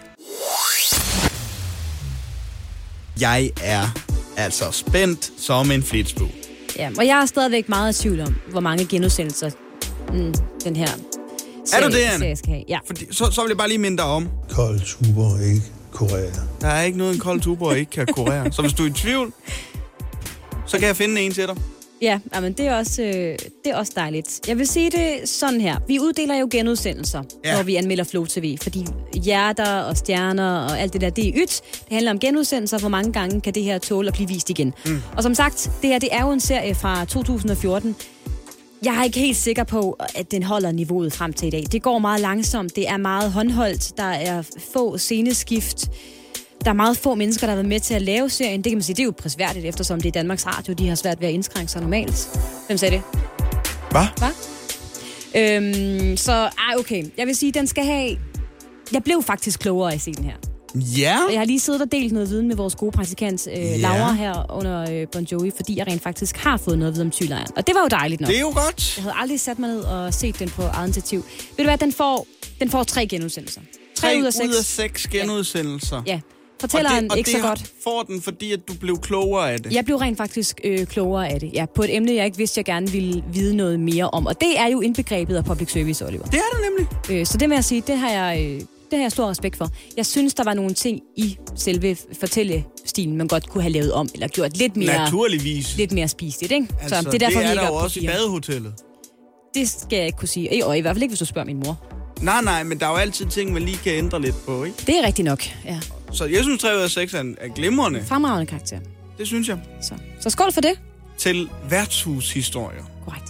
C: Jeg er altså spændt som en flitsbue.
B: Ja, og jeg er stadigvæk meget i tvivl om, hvor mange genudsendelser mm, den her serie,
C: er du det, Anne?
B: skal have. Ja.
C: Fordi, så, så vil jeg bare lige minde dig om.
Q: Kold tuber ikke kurere.
C: Der er ikke noget, en kold tuber ikke kan kurere. Så hvis du er i tvivl, så kan jeg finde en til dig.
B: Ja, men det er, også, øh, det er også dejligt. Jeg vil sige det sådan her. Vi uddeler jo genudsendelser, ja. når vi anmelder Flow T V, fordi hjerter og stjerner og alt det der, det er ydt. Det handler om genudsendelser. Hvor mange gange kan det her tåle at blive vist igen? Mm. Og som sagt, det her det er jo en serie fra to tusind og fjorten. Jeg er ikke helt sikker på, at den holder niveauet frem til i dag. Det går meget langsomt. Det er meget håndholdt. Der er få sceneskift. Der er meget få mennesker, der har været med til at lave serien. Det kan man sige, det er jo prisværdigt, eftersom det er Danmarks Radio. De har svært ved at indskrænke sig normalt. Hvem sagde det?
C: Hvad?
B: Hvad? Øhm, så, ej, okay. Jeg vil sige, den skal have... Jeg blev faktisk klogere af at se den her.
C: Ja?
B: Og jeg har lige siddet og delt noget viden med vores gode praktikant, øh, ja. Laura, her under øh, Bon Jovi, fordi jeg rent faktisk har fået noget viden om Thylejren. Og det var jo dejligt nok.
C: Det er jo godt.
B: Jeg havde aldrig sat mig ned og set den på eget initiativ. Ved du hvad, den får, den får tre genudsendelser.
C: Tre, tre ud af seks. Ud af seks genudsendelser.
B: Ja. ja. Fortæller han ikke så godt.
C: Får den, fordi at du blev klogere af det?
B: Jeg blev rent faktisk øh, klogere af det. Ja, på et emne, jeg ikke vidste, jeg gerne ville vide noget mere om. Og det er jo indbegrebet af public service, Oliver.
C: Det er det nemlig.
B: Øh, så det vil jeg sige, det har jeg, øh, det har jeg stor respekt for. Jeg synes, der var nogle ting i selve fortællestilen, man godt kunne have lavet om, eller gjort lidt mere...
C: Naturligvis.
B: Lidt mere spiseligt, ikke?
C: Altså,
B: så det er, derfor,
C: det er
B: vi
C: der jo også i badehotellet.
B: Det skal jeg ikke kunne sige. Og i hvert fald ikke, hvis du spørger min mor.
C: Nej, nej, men der er jo altid ting, man lige kan ændre lidt på, ikke?
B: Det er rigtigt nok, ja.
C: Så jeg synes, tre ud af seks er, er glimrende.
B: Fremragende karakter.
C: Det synes jeg.
B: Så, så skål for det.
C: Til værtshushistorier.
B: Korrekt.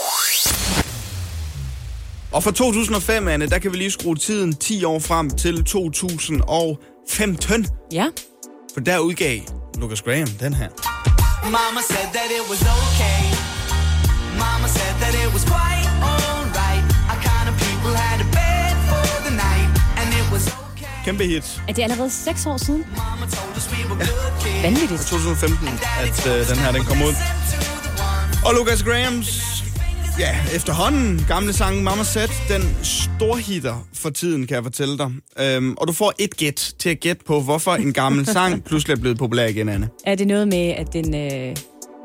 C: Og fra to tusind og fem, Anne, der kan vi lige skrue tiden ti år frem til to tusind og femten.
B: Ja.
C: For der udgav Lucas Graham den her.
M: Mama said that it was okay. Mama said that it was quite alright. Our kind of people had a bed for the night. And it was okay.
C: Kæmpe hit.
B: Er det allerede seks år siden?
C: Ja.
B: Vanvittigt.
C: to tusind og femten, at øh, den her den kom ud. Og Lucas Grahams, ja, efterhånden gamle sang Mama Said, den storhitter for tiden, kan jeg fortælle dig. Øhm, og du får et gæt til at gætte på, hvorfor en gammel sang pludselig er blevet populær igen, Anne.
B: Er det noget med, at den, øh,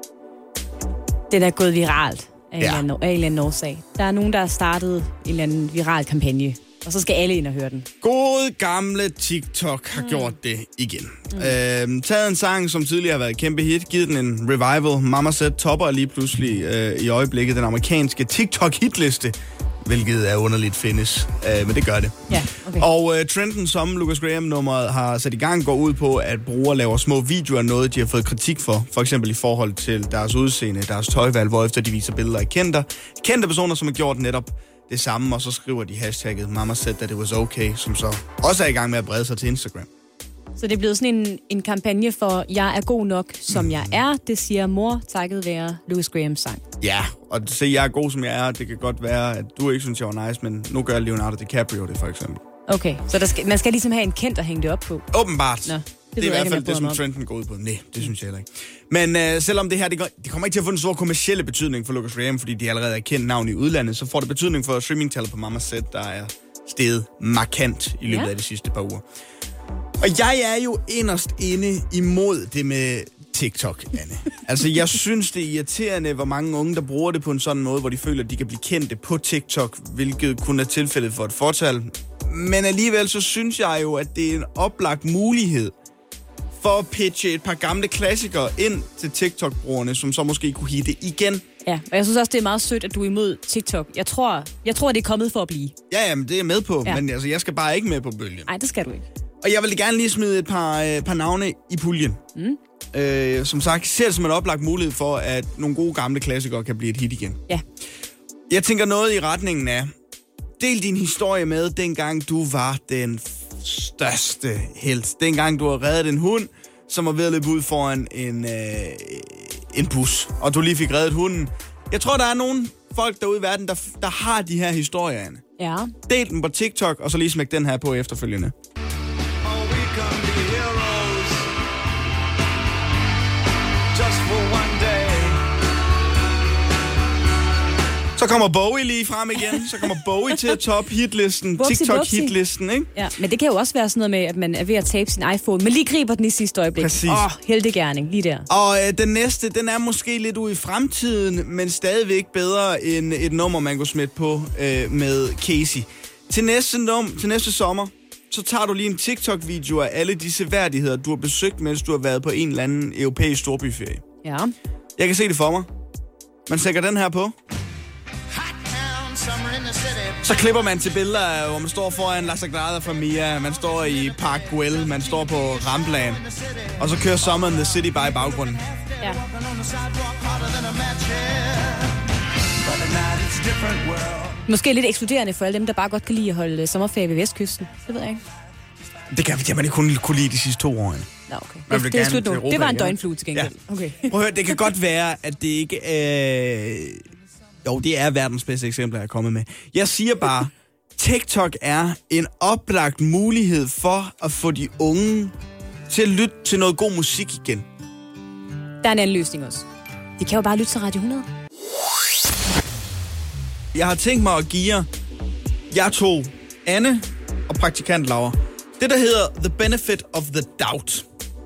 B: den er gået viralt af, ja. en anden, af en eller anden årsag? Der er nogen, der har startet en eller anden viral kampagne, og så skal alle ind og høre den.
C: God gamle TikTok har mm. gjort det igen. Mm. Øhm, taget en sang, som tidligere har været et kæmpe hit, givet den en revival. Mama Said topper lige pludselig øh, i øjeblikket den amerikanske TikTok-hitliste, hvilket er underligt findes, øh, men det gør det.
B: Ja, okay.
C: Og øh, trenden, som Lucas Graham-nummeret har sat i gang, går ud på, at brugere laver små videoer af noget, de har fået kritik for. For eksempel i forhold til deres udseende, deres tøjvalg, hvorefter de viser billeder af kendte, kendte personer, som har gjort netop det samme, og så skriver de hashtagget Mama Said that it was okay, som så også er i gang med at brede sig til Instagram.
B: Så det er blevet sådan en, en kampagne for, jeg er god nok, som mm. jeg er. Det siger mor, takket være Lucas Grahams sang.
C: Ja, og se, jeg er god, som jeg er. Det kan godt være, at du ikke synes, jeg var nice, men nu gør Leonardo DiCaprio det, for eksempel.
B: Okay, så der skal, man skal ligesom have en kendt at hænge det op på?
C: Åbenbart.
B: Nå, det,
C: det er i hvert fald det, som trenden går ud på. Nej, det synes jeg heller ikke. Men øh, selvom det her, det, går, det kommer ikke til at få en stor kommercielle betydning for Lucas Graham, fordi de allerede er kendt navn i udlandet, så får det betydning for streamingtallet på Mama Said, der er steget markant i løbet ja. af de sidste par uger. Og jeg er jo inderst inde imod det med TikTok, Anne. Altså, jeg synes, det er irriterende, hvor mange unge, der bruger det på en sådan måde, hvor de føler, at de kan blive kendte på TikTok, hvilket kun er tilfældet for et fortal. Men alligevel, så synes jeg jo, at det er en oplagt mulighed for at pitche et par gamle klassikere ind til TikTok-brugerne, som så måske kunne hitte igen.
B: Ja, og jeg synes også, det er meget sødt, at du er imod TikTok. Jeg tror, jeg tror det er kommet for at blive.
C: Ja, jamen, det er jeg med på, ja. Men altså, jeg skal bare ikke med på bølgen.
B: Nej, det skal du ikke.
C: Og jeg vil gerne lige smide et par, øh, par navne i puljen. Mm. Øh, som sagt, ser det som en oplagt mulighed for, at nogle gode gamle klassikere kan blive et hit igen.
B: Ja.
C: Jeg tænker noget i retningen af, del din historie med, dengang du var den største helt. Dengang du har reddet en hund, som var ved at løbe ud foran en, øh, en bus, og du lige fik reddet hunden. Jeg tror, der er nogle folk derude i verden, der, der har de her historier.
B: Ja.
C: Del dem på TikTok, og så lige smæk den her på efterfølgende. Just for one day. Så kommer Bowie lige frem igen. Så kommer Bowie til at top hitlisten, TikTok-hitlisten, ikke?
B: Ja, men det kan jo også være sådan noget med, at man er ved at tabe sin iPhone, men lige griber den i sidste øjeblik.
C: Præcis.
B: Åh, heltegerning, lige der.
C: Og øh, den næste, den er måske lidt ude i fremtiden, men stadigvæk bedre end et nummer, man kunne smide på øh, med Casey. Til næste, num- til næste sommer, så tager du lige en TikTok-video af alle de seværdigheder, du har besøgt, mens du har været på en eller anden europæisk storbyferie.
B: Ja.
C: Jeg kan se det for mig. Man sætter den her på. Så klipper man til billeder, hvor man står foran La Sagrada Familia, man står i Park Güell, man står på Ramblan, og så kører Summer in the City bare i baggrunden.
B: Ja. Måske lidt ekskluderende for alle dem, der bare godt kan lide at holde sommerferie ved Vestkysten. Det ved jeg ikke.
C: Det kan jeg, man ikke kun kunne lide de sidste to år.
B: Nå, okay. Det, det er slut nu. Det var en døgnflue til gengæld.
C: Ja.
B: Okay.
C: Prøv at høre, det kan godt være, at det ikke er... Øh... Jo, det er verdens bedste eksempler, jeg er kommet med. Jeg siger bare, TikTok er en oplagt mulighed for at få de unge til at lytte til noget god musik igen.
B: Der er en anden løsning også. De kan jo bare lytte til Radio hundrede.
C: Jeg har tænkt mig at give jer, jeg to, Anne og praktikant Laura, det der hedder The Benefit of the Doubt.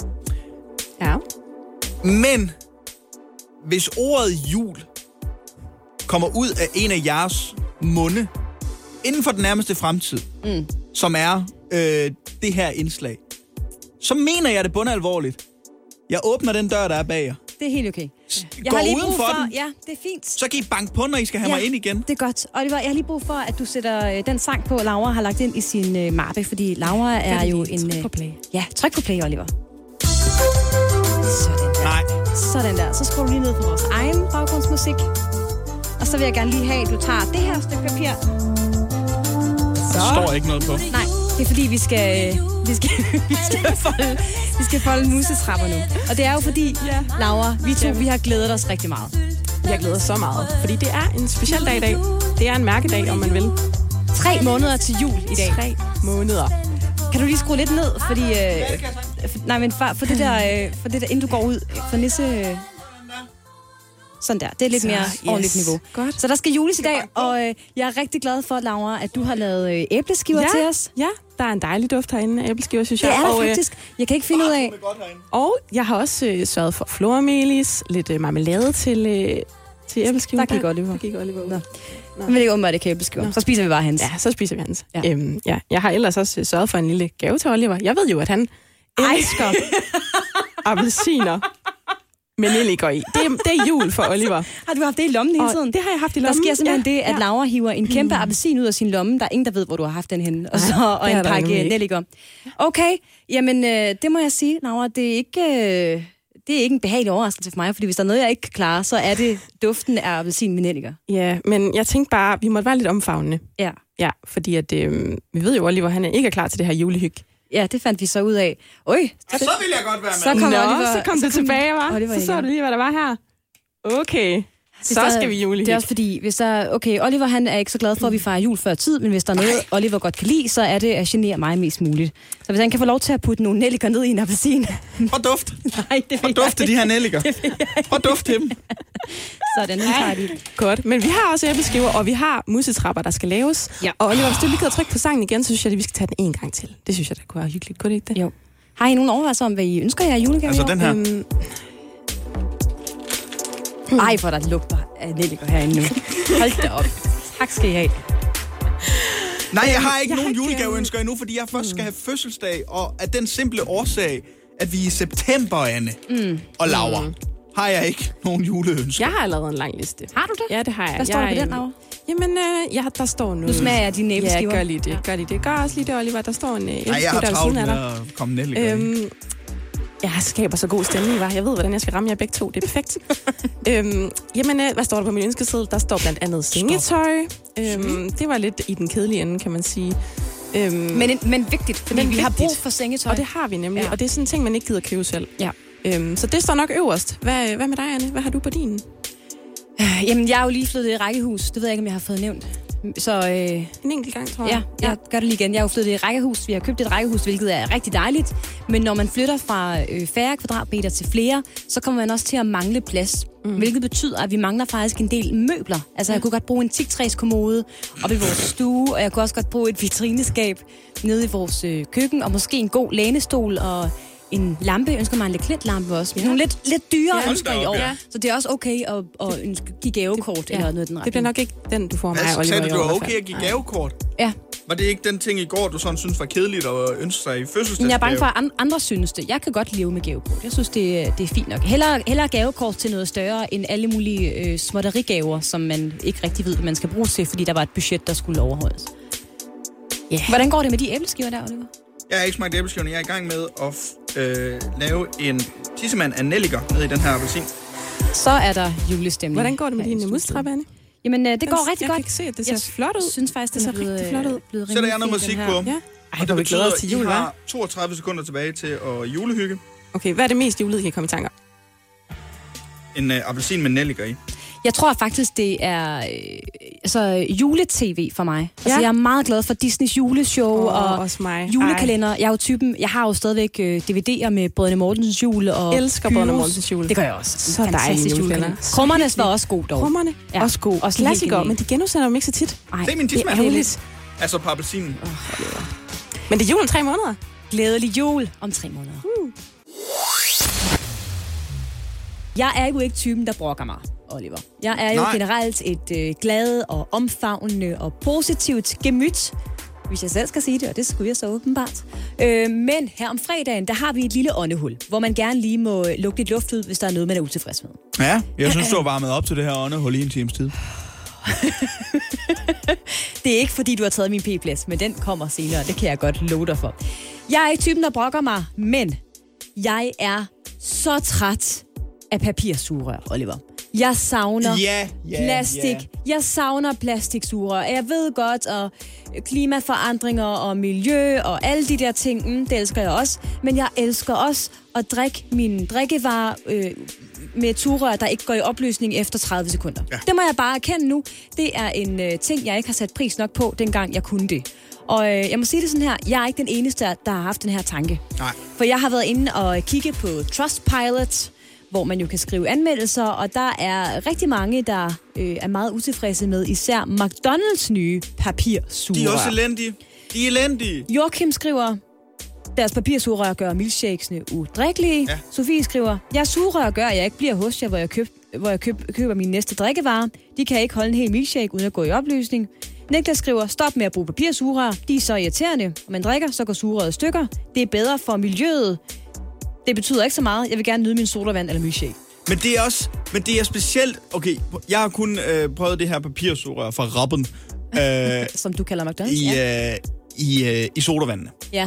E: Ja.
C: Men hvis ordet jul kommer ud af en af jeres munde inden for den nærmeste fremtid, mm. som er øh, det her indslag, så mener jeg det bundalvorligt. Jeg åbner den dør, der er bag jer.
B: Det er helt okay. Jeg
C: Går
B: har lige
C: uden
B: brug
C: for
B: for,
C: den.
B: ja, det er fint.
C: Så kan I banke på, når I skal have
B: ja,
C: mig ind igen.
B: Det er godt. Oliver, jeg har lige brug for, at du sætter øh, den sang på, Laura har lagt ind i sin øh, mappe, fordi Laura er jo en...
E: Tryk på play.
B: Ja, tryk på play, Oliver. Sådan der.
C: Nej.
B: Sådan der. Så skruer du lige ned på vores egen baggrundsmusik. Og så vil jeg gerne lige have, at du tager det her stykke papir. Så.
C: Der står ikke noget på.
B: Nej, det er fordi, vi skal, vi skal, vi skal, folde, vi skal folde musetrapper nu. Og det er jo fordi, ja. Laura, vi to, vi har glædet os rigtig meget.
E: Jeg glæder så meget, fordi det er en speciel dag i dag. Det er en mærkedag, om man vil.
B: Tre måneder til jul i dag.
E: Tre måneder.
B: Kan du lige skrue lidt ned, fordi... Øh, for, nej, men for, for, det der, øh, for det der, inden du går ud, for nisse... Øh, sådan der. Det er lidt så, mere yes. ordentligt niveau.
E: Godt.
B: Så der skal jules i dag, og øh, jeg er rigtig glad for, Laura, at du har lavet øh, æbleskiver
E: ja.
B: til os.
E: Ja, der er en dejlig duft herinde af æbleskiver, synes
B: det
E: jeg.
B: Det er der
E: og,
B: faktisk. Jeg kan ikke finde ud af.
E: Og jeg har også øh, sørget for flormelis, lidt øh, marmelade til, øh, til æbleskiver.
B: Der gik Oliver.
E: Der gik Oliver ud. Nå.
B: Nå. Men det er åbenbart ikke æbleskiver. Så spiser vi bare hans.
E: Ja, så spiser vi hans. Ja. Øhm, ja. Jeg har ellers også sørget for en lille gave til Oliver. Jeg ved jo, at han elsker appelsiner med nelliker i. Det er, det er jul for Oliver.
B: Har du haft det i lommen hele tiden?
E: Og det har jeg haft i lommen.
B: Der sker simpelthen
E: ja,
B: det, at
E: ja.
B: Laura hiver en kæmpe appelsin ud af sin lomme. Der er ingen, der ved, hvor du har haft den henne. Og, så, og en pakke nelliker. Okay, jamen øh, det må jeg sige, Laura. Det er ikke... Øh, det er ikke en behagelig overraskelse for mig, fordi hvis der er noget, jeg ikke kan klare, så er det duften af appelsin med nelliker.
E: Ja, men jeg tænkte bare, vi måtte være lidt omfavnende.
B: Ja.
E: Ja, fordi at, øh, vi ved jo, Oliver, han er ikke er klar til det her julehyg.
B: Ja, det fandt vi så ud af. Oj,
C: så, så vil jeg godt være med.
B: Så kom,
E: Nå,
B: Oliver,
E: så kom
B: så
E: det tilbage, var.
B: Oliver
E: Så så du lige, hvad der var her. Okay, så
B: der,
E: skal vi julehyg.
B: Det er også fordi, hvis der, okay, Oliver han er ikke så glad for, at vi fejrer jul før tid, men hvis der er noget, Oliver godt kan lide, så er det at genere mig mest muligt. Så hvis han kan få lov til at putte nogle nelliker ned i en appelsin.
C: Hvor duft.
B: Nej, det
C: Hvor dufte de her nelliker. Hvor dufte dem.
B: Sådan, nu tager de.
E: Godt, men vi har også æbleskiver, og vi har musetrapper, der skal laves. Ja. Og Oliver, hvis du lige kan trykke på sangen igen, så synes jeg, at vi skal tage den en gang til. Det synes jeg, der kunne være hyggeligt. Kunne det ikke det?
B: Jo. Har I nogen overvejelser om, hvad I ønsker jer i julegave?
C: Altså den her. Øhm...
B: Ej, hvor der lugter af nelliker herinde nu. Hold da op. Tak skal I have.
C: Nej, jeg har ikke jeg nogen julegaveønsker endnu, fordi jeg først skal have fødselsdag, og af den simple årsag, at vi er i september, Anne
B: Mm.
C: og Laura.
B: Mm.
C: Har jeg ikke nogen juleønsker?
E: Jeg har allerede en lang liste.
B: Har du det?
E: Ja, det har jeg.
B: Hvad står
E: jeg,
B: der på den, Laura?
E: Jamen, øh, ja, der står noget.
B: Nu smager jeg dine æbleskiver.
E: Ja, gør lige det. Gør lige det. Gør også lige det, Oliver. Der står en øh,
C: Nej, jeg har
E: der ved
C: travlt
E: siden
C: med
E: af dig.
C: at komme ned.
E: Øhm, jeg skaber så god stemning, var. Jeg ved, hvordan jeg skal ramme jer begge to. Det er perfekt. øhm, jamen, øh, hvad står der på min ønskeseddel? Der står blandt andet sengetøj. Øhm, det var lidt i den kedelige ende, kan man sige. Øhm,
B: Men, men vigtigt, fordi
E: men
B: vi har
E: vigtigt.
B: brug for sengetøj.
E: Og det har vi nemlig.
B: Ja.
E: Ja. Og det er sådan en ting, man ikke gider købe selv.
B: Ja.
E: Øhm, så det står nok øverst. Hvad, hvad med dig, Anne? Hvad har du på din?
B: Øh, Jamen, jeg er jo lige flyttet i rækkehus. Det ved jeg ikke, om jeg har fået nævnt. Så øh,
E: En enkelt gang, tror jeg.
B: ja, jeg gør det lige igen. Jeg er jo flyttet i rækkehus. Vi har købt et rækkehus, hvilket er rigtig dejligt. Men når man flytter fra øh, færre kvadratmeter til flere, så kommer man også til at mangle plads. Mm. Hvilket betyder, at vi mangler faktisk en del møbler. Altså, jeg kunne godt bruge en teaktræskommode op i vores stue, og jeg kunne også godt bruge et vitrineskab nede i vores øh, køkken, og måske en god lænestol og en lampe. Jeg ønsker mig en Leclerc-lampe også. Men nogle lidt, lidt dyre
E: Ja.
B: ønsker i år.
E: Ja.
B: Så det er også okay at, at ønske, give gavekort
E: Det-
B: eller
E: ja.
B: noget i den
E: Det bliver nok ikke den, du får af mig,
C: Hvad
E: Oliver.
C: sagde du,
E: i
C: det
E: år,
C: var
E: i hvert
C: okay
E: fald.
C: at give gavekort?
B: Ja.
C: Var det ikke den ting i går, du sådan synes var kedeligt at ønske sig i fødselsdagsgave?
B: Men jeg er bange for, at an- andre synes det. Jeg kan godt leve med gavekort. Jeg synes, det, er- det er fint nok. Hellere, hellere gavekort til noget større end alle mulige øh, småtterigaver, som man ikke rigtig ved, hvad man skal bruge til, fordi der var et budget, der skulle overholdes.
E: Yeah.
B: Hvordan går det med de æbleskiver der, Oliver?
C: Jeg har ikke smagt æbleskiverne. Jeg er i gang med at øh, lave en tissemand af nelliker ned i den her appelsin.
B: Så er der julestemning.
E: Hvordan går det med
B: her i
E: din
B: studiet.
E: mustrappe, Anne?
B: Jamen, øh, det
E: Den-
B: går rigtig
E: jeg
B: godt.
E: kan ikke se, at det ser
B: Jeg
E: flot ud.
B: synes faktisk,
E: Det
B: den
E: ser
B: er blevet,
E: rigtig flot ud.
B: blevet
C: Sætter jeg
B: rimelig
C: noget
B: fin,
C: musik
B: den
C: på.
B: her.
E: Ja. Ej,
C: Og
E: hvor
C: det
E: vi glæder
C: betyder,
E: os til
C: at
E: jul,
C: I
E: hva'?
C: har toogtredive sekunder tilbage til at julehygge.
E: Okay, hvad er det mest julede, I kan komme i tanker?
C: En øh, appelsin med nelliker i.
B: Jeg tror faktisk, det er øh, altså, jule-tv for mig. Altså,
E: Ja.
B: jeg er meget glad for Disneys juleshow
E: Åh,
B: og
E: også mig.
B: julekalender. Jeg er jo typen, jeg har jo stadigvæk øh, D V D'er med Brødrene Mortensens jul og
E: Elsker
B: Pyrus.
E: Brødrene Mortensens jul.
B: Det gør jeg også.
E: Så dejlig
B: Fantastisk
E: julekalender.
B: julekalender. Krummernes var også god dog.
E: Krummerne?
B: Ja.
E: Også god.
B: Også
E: Klassiker,
B: helt
E: men de genudsender dem ikke så tit.
B: Ej,
C: Det er min
B: det er
C: tidsmand.
B: ærgerligt.
C: Altså på appelsinen.
E: Men det er jul om tre måneder.
B: Glædelig jul om tre måneder. Uh. Jeg er jo ikke typen, der brokker mig, Oliver. Jeg er jo
C: Nej.
B: generelt et øh, glad og omfavnende og positivt gemyt, hvis jeg selv skal sige det, og det skulle jeg så åbenbart. Øh, men her om fredagen, der har vi et lille åndehul, hvor man gerne lige må lukke lidt luft ud, hvis der er noget, man er utilfreds med.
C: Ja, jeg synes, du har varmet op til det her åndehul i en times tid.
B: Det er ikke, fordi du har taget min p-plads, men den kommer senere, det kan jeg godt love dig for. Jeg er ikke typen, der brokker mig, men jeg er så træt af papirsugerør, Oliver. Jeg savner
C: Ja, ja,
B: plastik.
C: ja.
B: Jeg savner plastiksugerør. Jeg ved godt, og klimaforandringer og miljø og alle de der ting, mm, det elsker jeg også. Men jeg elsker også at drikke mine drikkevarer øh, med et sugerør, der ikke går i opløsning efter tredive sekunder. Ja. Det må jeg bare erkende nu. Det er en øh, ting, jeg ikke har sat pris nok på, dengang jeg kunne det. Og øh, jeg må sige det sådan her, jeg er ikke den eneste, der har haft den her tanke.
C: Nej.
B: For jeg har været inde og kigge på Trustpilot, hvor man jo kan skrive anmeldelser, og der er rigtig mange, der øh, er meget utilfredse med især McDonald's nye papirsugerør.
C: De er også elendige. De er elendige.
B: Joachim skriver, deres papirsugerør gør milkshakesene udrikkelige.
C: Ja.
B: Sofie skriver, jeg sugerør gør, at jeg ikke bliver hos jer, hvor jeg, køb, hvor jeg køb, køber mine næste drikkevarer. De kan ikke holde en hel milkshake uden at gå i opløsning. Niklas skriver, stop med at bruge papirsugerør. De er så irriterende. Når man drikker, så går sugerøret i stykker. Det er bedre for miljøet. Det betyder ikke så meget. Jeg vil gerne nyde min sodavand eller milkshake.
C: Men det er også, men det er specielt, okay, jeg har kun øh, prøvet det her papirsugerør fra Robben. Øh,
B: Som du kalder McDonald's,
C: i,
B: ja.
C: øh, i, øh, i sodavandene.
B: Ja.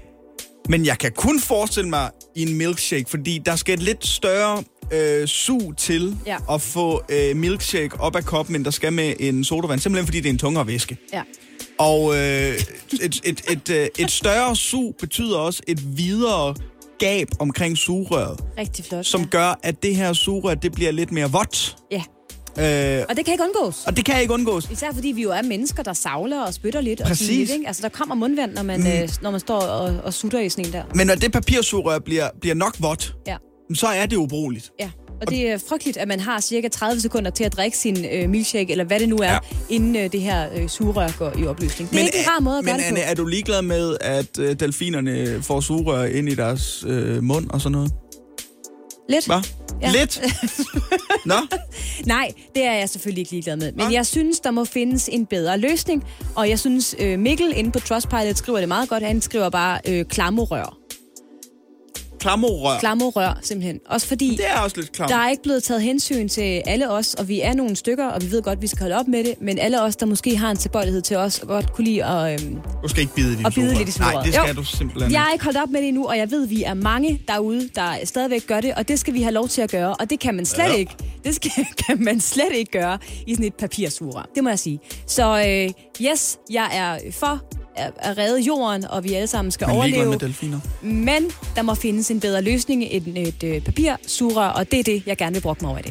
C: Men jeg kan kun forestille mig i en milkshake, fordi der skal et lidt større øh, sug til
B: Ja.
C: at få øh, milkshake op af koppen, end der skal med en sodavand. Simpelthen fordi det er en tungere væske.
B: Ja.
C: Og øh, et, et, et, et, et større sug betyder også et videre gab omkring sugerøret,
B: Rigtig flot.
C: som
B: ja.
C: gør, at det her sugerør, det bliver lidt mere vådt.
B: Ja.
C: Øh,
B: Og det kan ikke undgås.
C: og det kan ikke undgås.
B: Især fordi vi jo er mennesker, der savler og spytter lidt. Og
C: Præcis.
B: sådan lidt, ikke? Altså, der kommer mundvand, når man, mm. øh, når man står og, og sutter i sådan en der.
C: Men når det papirsugerør bliver, bliver nok vådt,
B: Ja.
C: så er det ubrugeligt.
B: Ja. Og det er frygteligt, at man har cirka tredive sekunder til at drikke sin øh, milkshake, eller hvad det nu er, ja. inden øh, det her øh, sugerør går i opløsning. Det er
C: Men
B: ikke en rar måde at
C: Men
B: gøre det
C: Anne,
B: på.
C: er du ligeglad med, at øh, delfinerne får sugerør ind i deres øh, mund og sådan noget?
B: Lidt.
C: Hvad?
B: Ja.
C: Lidt? Nå?
B: Nej, det er jeg selvfølgelig ikke ligeglad med. Men jeg synes, der må findes en bedre løsning. Og jeg synes, øh, Mikkel inde på Trustpilot skriver det meget godt. Han skriver bare øh, klammerør.
C: klammerrør.
B: Klammerrør, simpelthen. Også fordi,
C: det er også lidt klam.
B: Der er ikke blevet taget hensyn til alle os, og vi er nogle stykker, og vi ved godt, at vi skal holde op med det, men alle os, der måske har en tilbøjelighed til os, og godt kunne lide at... Øhm,
C: du skal ikke bide i din
B: bide lidt i
C: Nej, det skal
B: jo.
C: du simpelthen
B: Jeg er ikke holdt op med det endnu, og jeg ved, at vi er mange derude, der stadigvæk gør det, og det skal vi have lov til at gøre, og det kan man slet ja. ikke. Det skal, kan man slet ikke gøre i sådan et papirsugerør. Det må jeg sige. Så øh, yes, jeg er for at redde jorden, og vi alle sammen skal
C: men
B: overleve.
C: Med delfiner.
B: Men der må findes en bedre løsning end et, et, et papirsugerør, og det er det, jeg gerne vil brokke mig over i dag.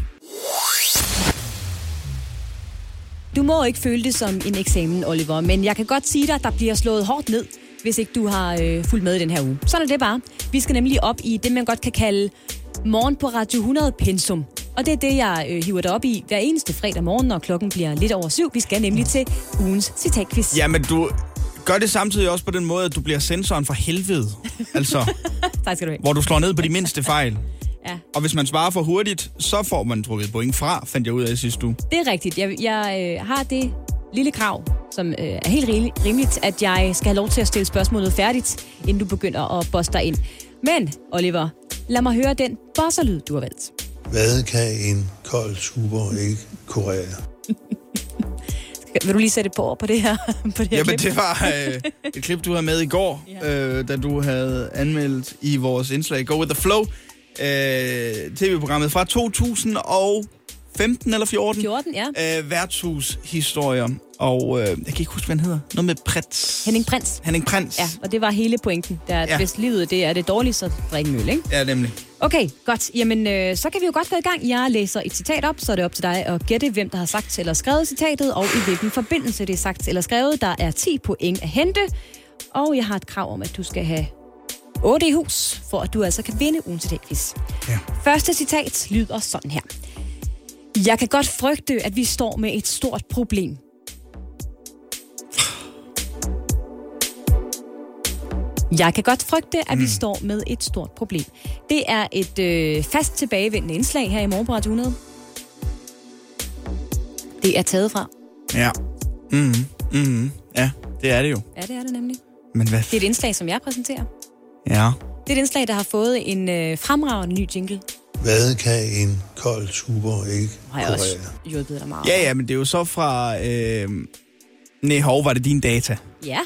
B: Du må ikke føle det som en eksamen, Oliver, men jeg kan godt sige dig, at der bliver slået hårdt ned, hvis ikke du har øh, fulgt med i den her uge. Sådan er det bare. Vi skal nemlig op i det, man godt kan kalde morgen på Radio hundrede pensum. Og det er det, jeg øh, hiver dig op i hver eneste fredag morgen, når klokken bliver lidt over syv. Vi skal nemlig til ugens citatquiz.
C: Ja, men du gør det samtidig også på den måde, at du bliver sensoren for helvede. Altså,
B: tak skal du have.
C: Hvor du slår ned på de mindste fejl.
B: Ja.
C: Og hvis man svarer for hurtigt, så får man trukket point fra, fandt jeg ud af i sidste uge.
B: Det er rigtigt. Jeg, jeg øh, har det lille krav, som øh, er helt rimeligt, at jeg skal have lov til at stille spørgsmålet færdigt, inden du begynder at bosse dig ind. Men, Oliver, lad mig høre den bosserlyd, du har valgt.
Q: Hvad kan en kold tuber ikke kurere?
B: Vil du lige sætte et par ord på det her, på det her
C: Jamen,
B: klip?
C: det var øh, et klip, du havde med i går, ja. øh, da du havde anmeldt i vores indslag Go With The Flow, øh, tv-programmet fra to tusind og femten eller fjorten.
B: fjorten, ja.
C: Øh, værtshushistorier. Og øh, jeg kan ikke huske, hvad han hedder. Noget med Prins.
B: Henning Prins.
C: Henning Prins.
B: Ja, og det var hele pointen. Der,
C: Ja.
B: Hvis livet det er det dårlige, så drik en øl, ikke?
C: Ja, nemlig.
B: Okay, godt. Jamen, øh, så kan vi jo godt gå i gang. Jeg læser et citat op, så er det op til dig at gætte, hvem der har sagt eller skrevet citatet, og i hvilken forbindelse det er sagt eller skrevet. Der er ti point at hente, og jeg har et krav om, at du skal have otte i hus, for at du altså kan vinde ugen citatquiz.
C: Ja.
B: Første citat lyder sådan her. Jeg kan godt frygte, at vi står med et stort problem. Jeg kan godt frygte, at vi mm. står med et stort problem. Det er et øh, fast tilbagevendende indslag her i Morgen på Radio hundrede. Det er taget fra.
C: Ja. Mhm. Mhm. Ja, det er det jo.
B: Ja, det er det nemlig.
C: Men hvad?
B: Det er et indslag, som jeg præsenterer.
C: Ja.
B: Det er et indslag, der har fået en øh, fremragende ny jingle.
Q: Hvad kan en kold tuber ikke
B: Har jeg også
Q: kurere?
B: hjulpet dig meget.
C: Ja, ja, men det er jo så fra... Øh... Nej, hov, var det din data?
B: Ja.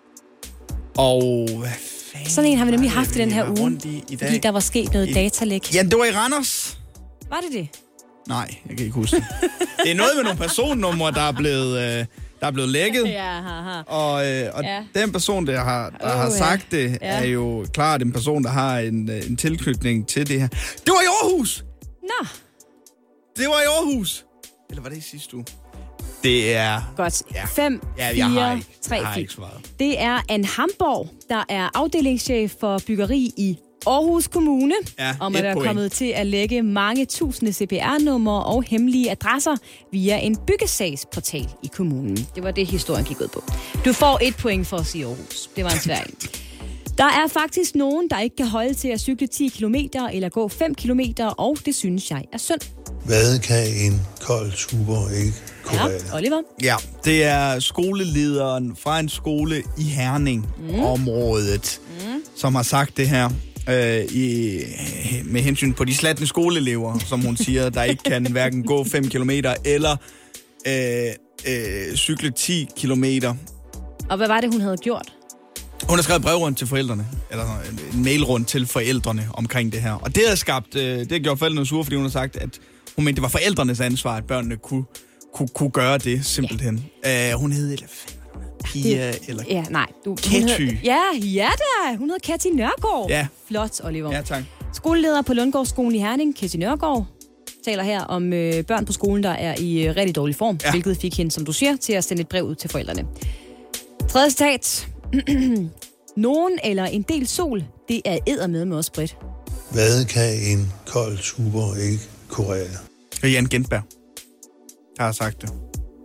C: Og... Hvad
B: Sådan en har vi nemlig haft i den her
C: var
B: uge,
C: rundt i, i dag?
B: fordi der var sket noget
C: I-
B: datalæk.
C: Ja, det var i Randers.
B: Var det det?
C: Nej, jeg kan ikke huske det. Det er noget med nogle personnumre, der er blevet, øh, der er blevet lækket.
B: Ja, haha.
C: Og, øh, og
B: Ja.
C: den person, der har, der
B: Åh,
C: har
B: ja.
C: sagt det,
B: Ja.
C: er jo klart en person, der har en, øh, en tilknytning til det her. Det var i Aarhus!
B: Nå.
C: Det var i Aarhus! Eller var det i sidste uge? Det er...
B: Godt.
C: Ja.
B: fem,
C: Ja, jeg
B: fire,
C: har ikke,
B: tre,
C: jeg har
B: fire.
C: ikke svaret.
B: Det er Anne Hamborg, der er afdelingschef for byggeri i Aarhus Kommune,
C: Ja,
B: om
C: et
B: at være
C: point.
B: kommet til at lægge mange tusinde C P R-numre og hemmelige adresser via en byggesagsportal i kommunen. Det var det, historien gik ud på. Du får et point for at sige Aarhus. Det var en svær en. Der er faktisk nogen, der ikke kan holde til at cykle ti kilometer eller gå fem kilometer, og det synes jeg er synd.
Q: Hvad kan en kold tuber ikke kurere?
B: Ja, Oliver.
C: Ja, det er skolelederen fra en skole i Herning-området, mm. mm. som har sagt det her. Øh, i, med hensyn på de slatne skoleelever, som hun siger, der ikke kan hverken gå fem kilometer eller øh, øh, cykle ti kilometer.
B: Og hvad var det, hun havde gjort?
C: Hun har skrevet brev rundt til forældrene, eller en mail rundt til forældrene omkring det her. Og det har skabt, øh, det har gjort forældrene sure, fordi hun har sagt, at hun mente, det var forældrenes ansvar, at børnene kunne, kunne, kunne gøre det, simpelthen. Ja. Øh, hun hed, eller Pia, det, eller
B: Ja, nej. Du,
C: Ketty.
B: Hun hed, ja, ja da. Hun hedder Ketty Nørgaard.
C: Ja.
B: Flot, Oliver.
C: Ja, tak.
B: Skoleleder på Lundgårdsskolen i Herning, Ketty Nørgaard, taler her om øh, børn på skolen, der er i øh, rigtig dårlig form, ja. Hvilket fik hende, som du siger, til at sende et brev ud til forældrene. Tredje citat. Nogen eller en del sol, det er eddermed med os bredt.
Q: Hvad kan en kold tuber ikke kurere?
C: Det er Jan Gentberg, der har sagt det.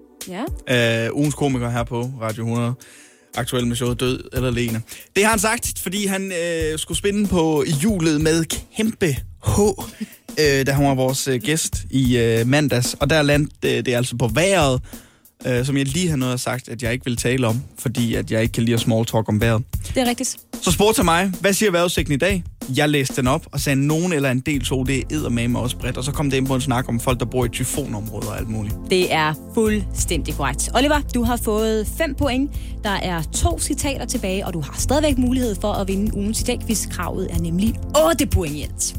B: Ja.
C: Uh, ugens komiker her på Radio hundrede. Aktuel med showet Død eller Lene. Det har han sagt, fordi han uh, skulle spinde på hjulet med kæmpe H, uh, da han var vores uh, gæst i uh, mandags. Og der landte uh, det altså på vejret. øh, som jeg lige har noget at sagt, at jeg ikke vil tale om, fordi at jeg ikke kan lide at small talk om vejret.
B: Det er rigtigt.
C: Så spurgte til mig, hvad siger vejrudsigten i dag? Jeg læste den op og sagde, nogen eller en del sol, det er eddermame også bredt. Og så kom det ind på en snak om folk, der bor i tyfonområder og alt muligt.
B: Det er fuldstændig korrekt. Oliver, du har fået fem point. Der er to citater tilbage, og du har stadigvæk mulighed for at vinde ugens citatquiz. Kravet er nemlig otte point i alt.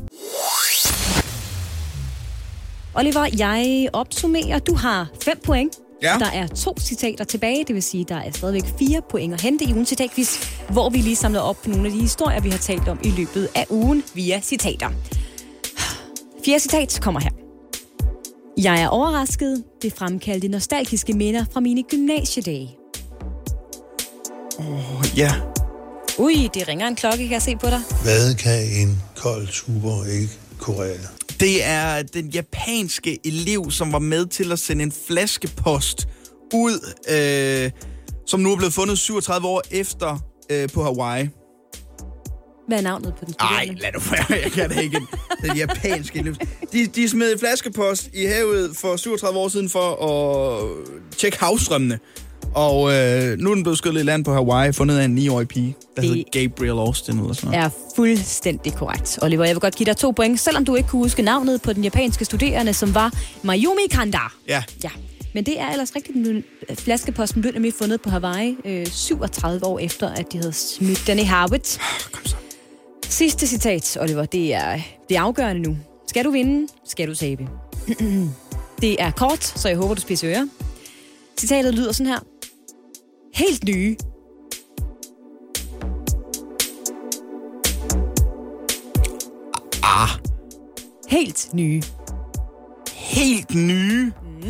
B: Oliver, jeg opsummerer. Du har fem point.
C: Ja.
B: Der er to citater tilbage, det vil sige, der er stadigvæk fire point at hente i ugens citatquiz, hvor vi lige samler op på nogle af de historier, vi har talt om i løbet af ugen via citater. Fjerde citat kommer her. Jeg er overrasket. Det fremkaldte nostalgiske minder fra mine gymnasiedage.
C: Åh, oh, ja.
B: Ui, det ringer en klokke, kan jeg se på dig.
Q: Hvad kan en kold tuber ikke kurere?
C: Det er den japanske elev, som var med til at sende en flaskepost ud, øh, som nu er blevet fundet syvogtredive år efter øh, på Hawaii.
B: Hvad er navnet på den studerende?
C: Nej, lad nu være, jeg kan det ikke. Den japanske elev. De, de smed en flaskepost i havet for syvogtredive år siden for at tjekke havstrømmene. Og øh, nu er den blevet skyllet i land på Hawaii, fundet af en niårig pige, der
B: Det
C: hedder Gabriel Austin eller sådan noget.
B: Er fuldstændig korrekt. Oliver, jeg vil godt give dig to point, selvom du ikke kunne huske navnet på den japanske studerende, som var Mayumi Kanda.
C: Ja.
B: Ja. Men det er ellers rigtigt. Flaskeposten blev nemlig fundet på Hawaii øh, syvogtredive år efter, at de havde smidt den i havet.
C: Kom så.
B: Sidste citat, Oliver, det er, det er afgørende nu. Skal du vinde, skal du tabe. Det er kort, så jeg håber, du spidser ører. Citatet lyder sådan her. Helt nye.
C: Ah.
B: Helt nye.
C: Helt nye?
B: Mm.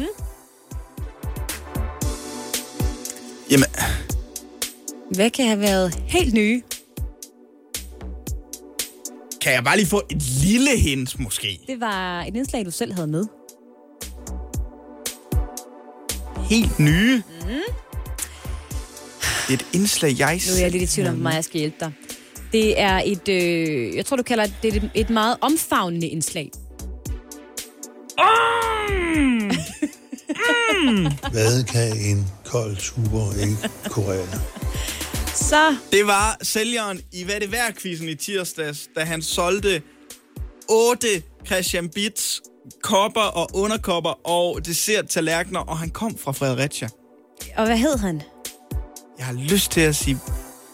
C: Jamen.
B: Hvad kan have været helt nye?
C: Kan jeg bare lige få et lille hint, måske?
B: Det var et indslag, du selv havde med.
C: Helt nye?
B: Mm.
C: Det er et indslag, jeg
B: Nu er jeg lidt i tvivl om, hvor meget jeg skal hjælpe dig. Det er et, øh, jeg tror, du kalder det et, et meget omfavnende indslag.
C: Mm. Mm.
Q: Hvad kan en kold tuber ikke kurere?
B: Så.
C: Det var sælgeren i Hvad det værd-quizzen i tirsdags, da han solgte otte Christian Bitz kopper og underkopper og dessert-tallerkener, og han kom fra Fredericia.
B: Og hvad hed han?
C: Jeg har lyst til at sige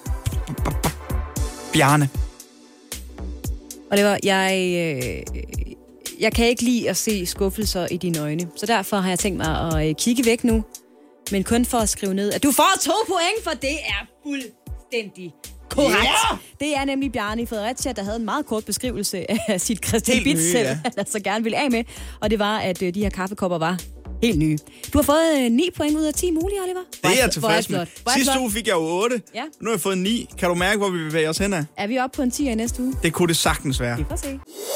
C: Bjarne.
B: Og det var, jeg, øh, jeg kan ikke lide at se skuffelser i dine øjne, så derfor har jeg tænkt mig at øh, kigge væk nu, men kun for at skrive ned, at du får to point, for det er fuldstændig korrekt. Yeah! Det er nemlig Bjarne i Fredericia, der havde en meget kort beskrivelse af sit Christian Bitz, ja. Han altså gerne ville af med, og det var, at øh, de her kaffekopper var helt nye. Du har fået øh, ni point ud af ti mulige, Oliver.
C: Det er jeg tilfreds med. Sidste uge fik jeg jo otte.
B: Ja.
C: Nu har jeg fået ni. Kan du mærke, hvor vi bevæger os hen af?
B: Er vi oppe på en ti i næste uge?
C: Det kunne det sagtens være.
B: Vi får se.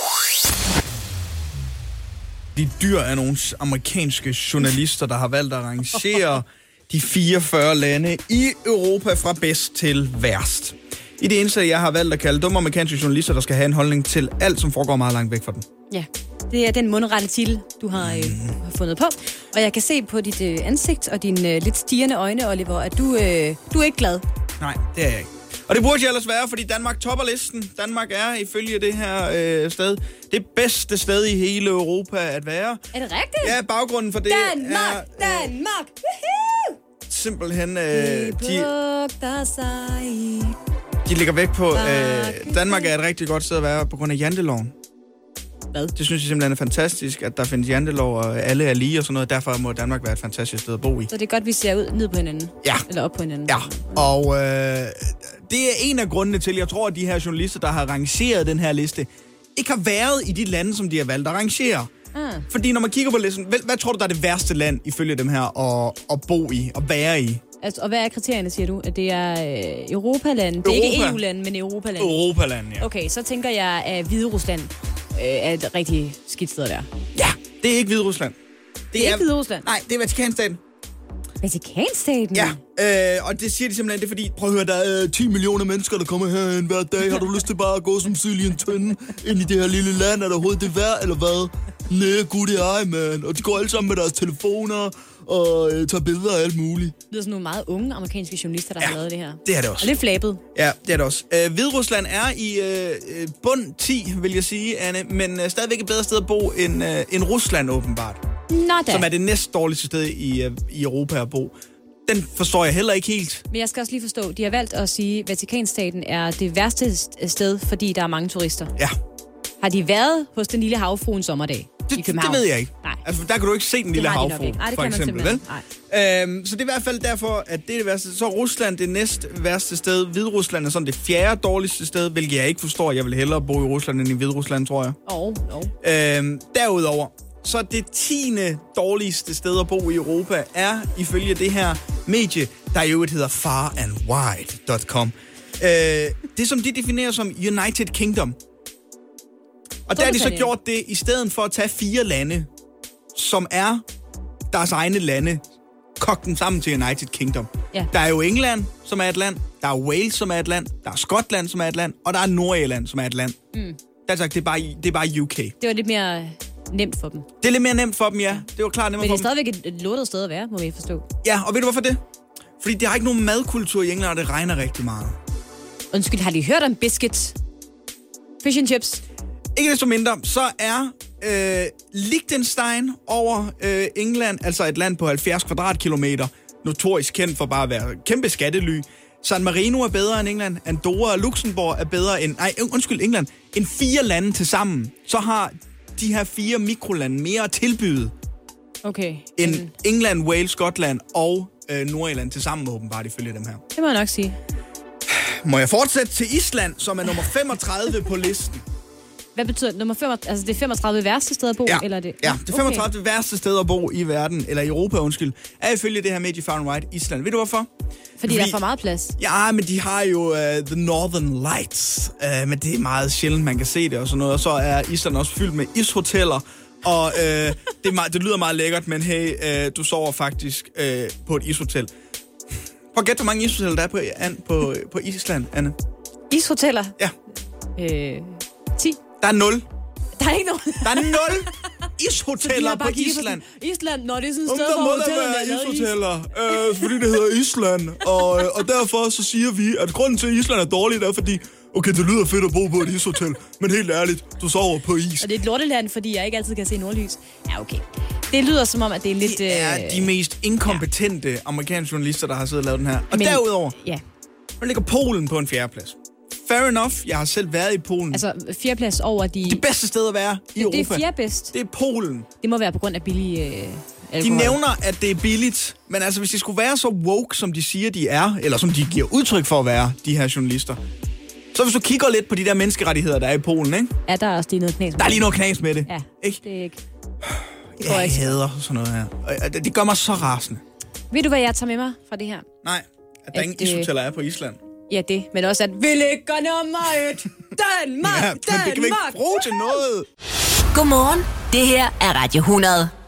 C: De dyr er nogle amerikanske journalister, der har valgt at rangere de fireogfyrre lande i Europa fra bedst til værst. I det eneste, jeg har valgt at kalde dumme amerikanske journalister, der skal have en holdning til alt, som foregår meget langt væk fra dem.
B: Ja, det er den mundrette titel, du har, øh, har fundet på. Og jeg kan se på dit øh, ansigt og dine øh, lidt stirrende øjne, Oliver, at du, øh, du er ikke glad.
C: Nej, det er jeg ikke. Og det burde jeg ellers være, fordi Danmark topper listen. Danmark er ifølge det her øh, sted det bedste sted i hele Europa at være.
B: Er det rigtigt?
C: Ja, baggrunden for det
B: Danmark,
C: er...
B: Øh, Danmark! Woohoo!
C: Simpelthen... Øh,
B: de,
C: de, de ligger væk på... Øh, Danmark er et rigtig godt sted at være på grund af janteloven.
B: Hvad?
C: Det synes jeg simpelthen er fantastisk, at der findes jantelov, og alle er lige og sådan noget. Derfor må Danmark være et fantastisk sted at bo i.
B: Så det er godt, vi ser ud ned på hinanden?
C: Ja.
B: Eller op på hinanden?
C: Ja, og øh, det er en af grundene til, jeg tror, at de her journalister, der har rangeret den her liste, ikke har været i de lande, som de har valgt at rangere.
B: Ah.
C: Fordi når man kigger på listen, hvad, hvad tror du, der er det værste land, ifølge dem her, at, at bo i, at være i?
B: Altså, og hvad er kriterierne, siger du? At det er øh, Europaland? Det er
C: Europa.
B: ikke E U-land, men Europaland?
C: Europaland, ja.
B: Okay, så tænker jeg, at Hviderusland øh, er et rigtig skidt sted der.
C: Ja, det er ikke Hviderusland.
B: Det, det er ikke Hviderusland?
C: Nej, det er Vatikanstaten.
B: Vatikanstaten?
C: Ja, øh, og det siger de simpelthen, det er fordi, prøv at høre, der er ti millioner mennesker, der kommer herhen hver dag. Har du lyst til bare at gå som syl i en tønde ind i det her lille land? Er der overhovedet det værd, eller hvad? Næh, gud det ej, mand. Og de går alle sammen med deres telefoner og øh, tager billeder af alt muligt.
B: Det lyder sådan nogle meget unge amerikanske journalister, der ja, har lavet det her.
C: Det er det også.
B: Og lidt flabet.
C: Ja, det er det også. Øh, Hviderusland er i øh, bund ti, vil jeg sige, Anne, men øh, stadigvæk et bedre sted at bo end, øh, end Rusland, åbenbart.
B: Nå da.
C: Som er det næst dårligste sted i, øh, i Europa at bo. Den forstår jeg heller ikke helt.
B: Men jeg skal også lige forstå, de har valgt at sige, at Vatikanstaten er det værste sted, fordi der er mange turister.
C: Ja.
B: Har de været hos den lille havfrue en sommerdag
C: det,
B: i København?
C: Det ved jeg ikke.
B: Nej.
C: Altså, der kan du ikke se den lille havfrue, for eksempel, vel? Øhm, så det er i hvert fald derfor, at det er det værste. Så er Rusland det næst værste sted. Hviderusland er sådan det fjerde dårligste sted, hvilket jeg ikke forstår. Jeg vil hellere bo i Rusland end i Hviderusland, tror jeg.
B: Oh, oh.
C: Øhm, derudover, så det tiende dårligste sted at bo i Europa er, ifølge det her medie, der i øvrigt hedder far and wide punktum com. Øh, det, som de definerer som United Kingdom. Og der har de så gjort det, i stedet for at tage fire lande, som er deres egne lande, kogt dem sammen til United Kingdom.
B: Ja.
C: Der er jo England, som er et land, der er Wales, som er et land, der er Skotland, som er et land, og der er Nordirland, som er et land.
B: Mm.
C: Der sagt, det er bare, det er bare U K.
B: Det var lidt mere nemt for dem.
C: Det er lidt mere nemt for dem, ja. Det var klart nemmere for dem.
B: Men det er stadigvæk et lortet sted at være, må vi forstå.
C: Ja, og ved du hvorfor det? Fordi der er ikke nogen madkultur i England, og det regner rigtig meget.
B: Undskyld, har de hørt om biscuits? Fish and chips?
C: Ikke desto mindre, så er øh, Liechtenstein over øh, England, altså et land på halvfjerds kvadratkilometer, notorisk kendt for bare at være kæmpe skattely. San Marino er bedre end England, Andorra og Luxembourg er bedre end, nej, undskyld, England, end fire lande til sammen. Så har de her fire mikrolande mere at tilbyde
B: okay.
C: end
B: mm.
C: England, Wales, Skotland og øh, Nordirland til sammen åbenbart ifølge dem her.
B: Det må jeg nok sige.
C: Må jeg fortsætte til Island, som er nummer femogtredive på listen?
B: Hvad betyder det? Nummer femogtredive, altså det er femogtredive værste sted at bo?
C: Ja,
B: eller det?
C: ja, det er femogtredive okay. værste sted at bo i verden, eller i Europa, undskyld, er ifølge det her medie Far and Wide Island. Ved du hvorfor?
B: Fordi, Fordi der er for meget plads.
C: Ja, men de har jo uh, The Northern Lights, uh, men det er meget sjældent, man kan se det og sådan noget. Og så er Island også fyldt med ishoteller, og uh, det, er meget, det lyder meget lækkert, men hey, uh, du sover faktisk uh, på et ishotel. Prøv at gætte, hvor mange ishoteller der er på, an, på, på Island, Anne.
B: Ishoteller?
C: Ja.
B: Øh, ti.
C: Der er nul.
B: Der er ikke nogen.
C: Der er nul ishoteller på Island.
B: På Island, når det er sådan et sted,
C: der
B: hvor
C: må der være ishoteller, is. øh, fordi det hedder Island. Og, og derfor så siger vi, at grunden til, at Island er dårligt, er fordi, okay, det lyder fedt at bo på et ishotel, men helt ærligt, du sover på is.
B: Og det er et lorteland, fordi jeg ikke altid kan se nordlys. Ja, okay. Det lyder som om, at det er lidt...
C: Det er øh... de mest inkompetente ja. amerikanske journalister, der har siddet og lavet den her. Og
B: men,
C: derudover,
B: ja.
C: der ligger Polen på en fjerdeplads. Fair enough, jeg har selv været i Polen.
B: Altså fjerdeplads over de...
C: Det bedste sted at være i
B: det,
C: Europa.
B: Det er fjerdebedst.
C: Det er Polen.
B: Det må være på grund af billig øh, alkohol.
C: De nævner, at det er billigt, men altså hvis de skulle være så woke, som de siger, de er, eller som de giver udtryk for at være, de her journalister, så hvis du kigger lidt på de der menneskerettigheder, der er i Polen, ikke?
B: Ja, der er også lige noget knas med det.
C: Der er lige noget knas med det.
B: Ja,
C: ikke?
B: det er ikke... Det går
C: jeg
B: ikke.
C: hader sådan noget her. Og det gør mig så rasende.
B: Ved du, hvad jeg tager med mig fra det her?
C: Nej, at der at, ingen ishoteller er på Island.
B: Ja, det. Men også, at vi ligger nummer et. Danmark,
C: ja, men det kan vi ikke bruge til noget.
A: Godmorgen. Det her er Radio hundrede.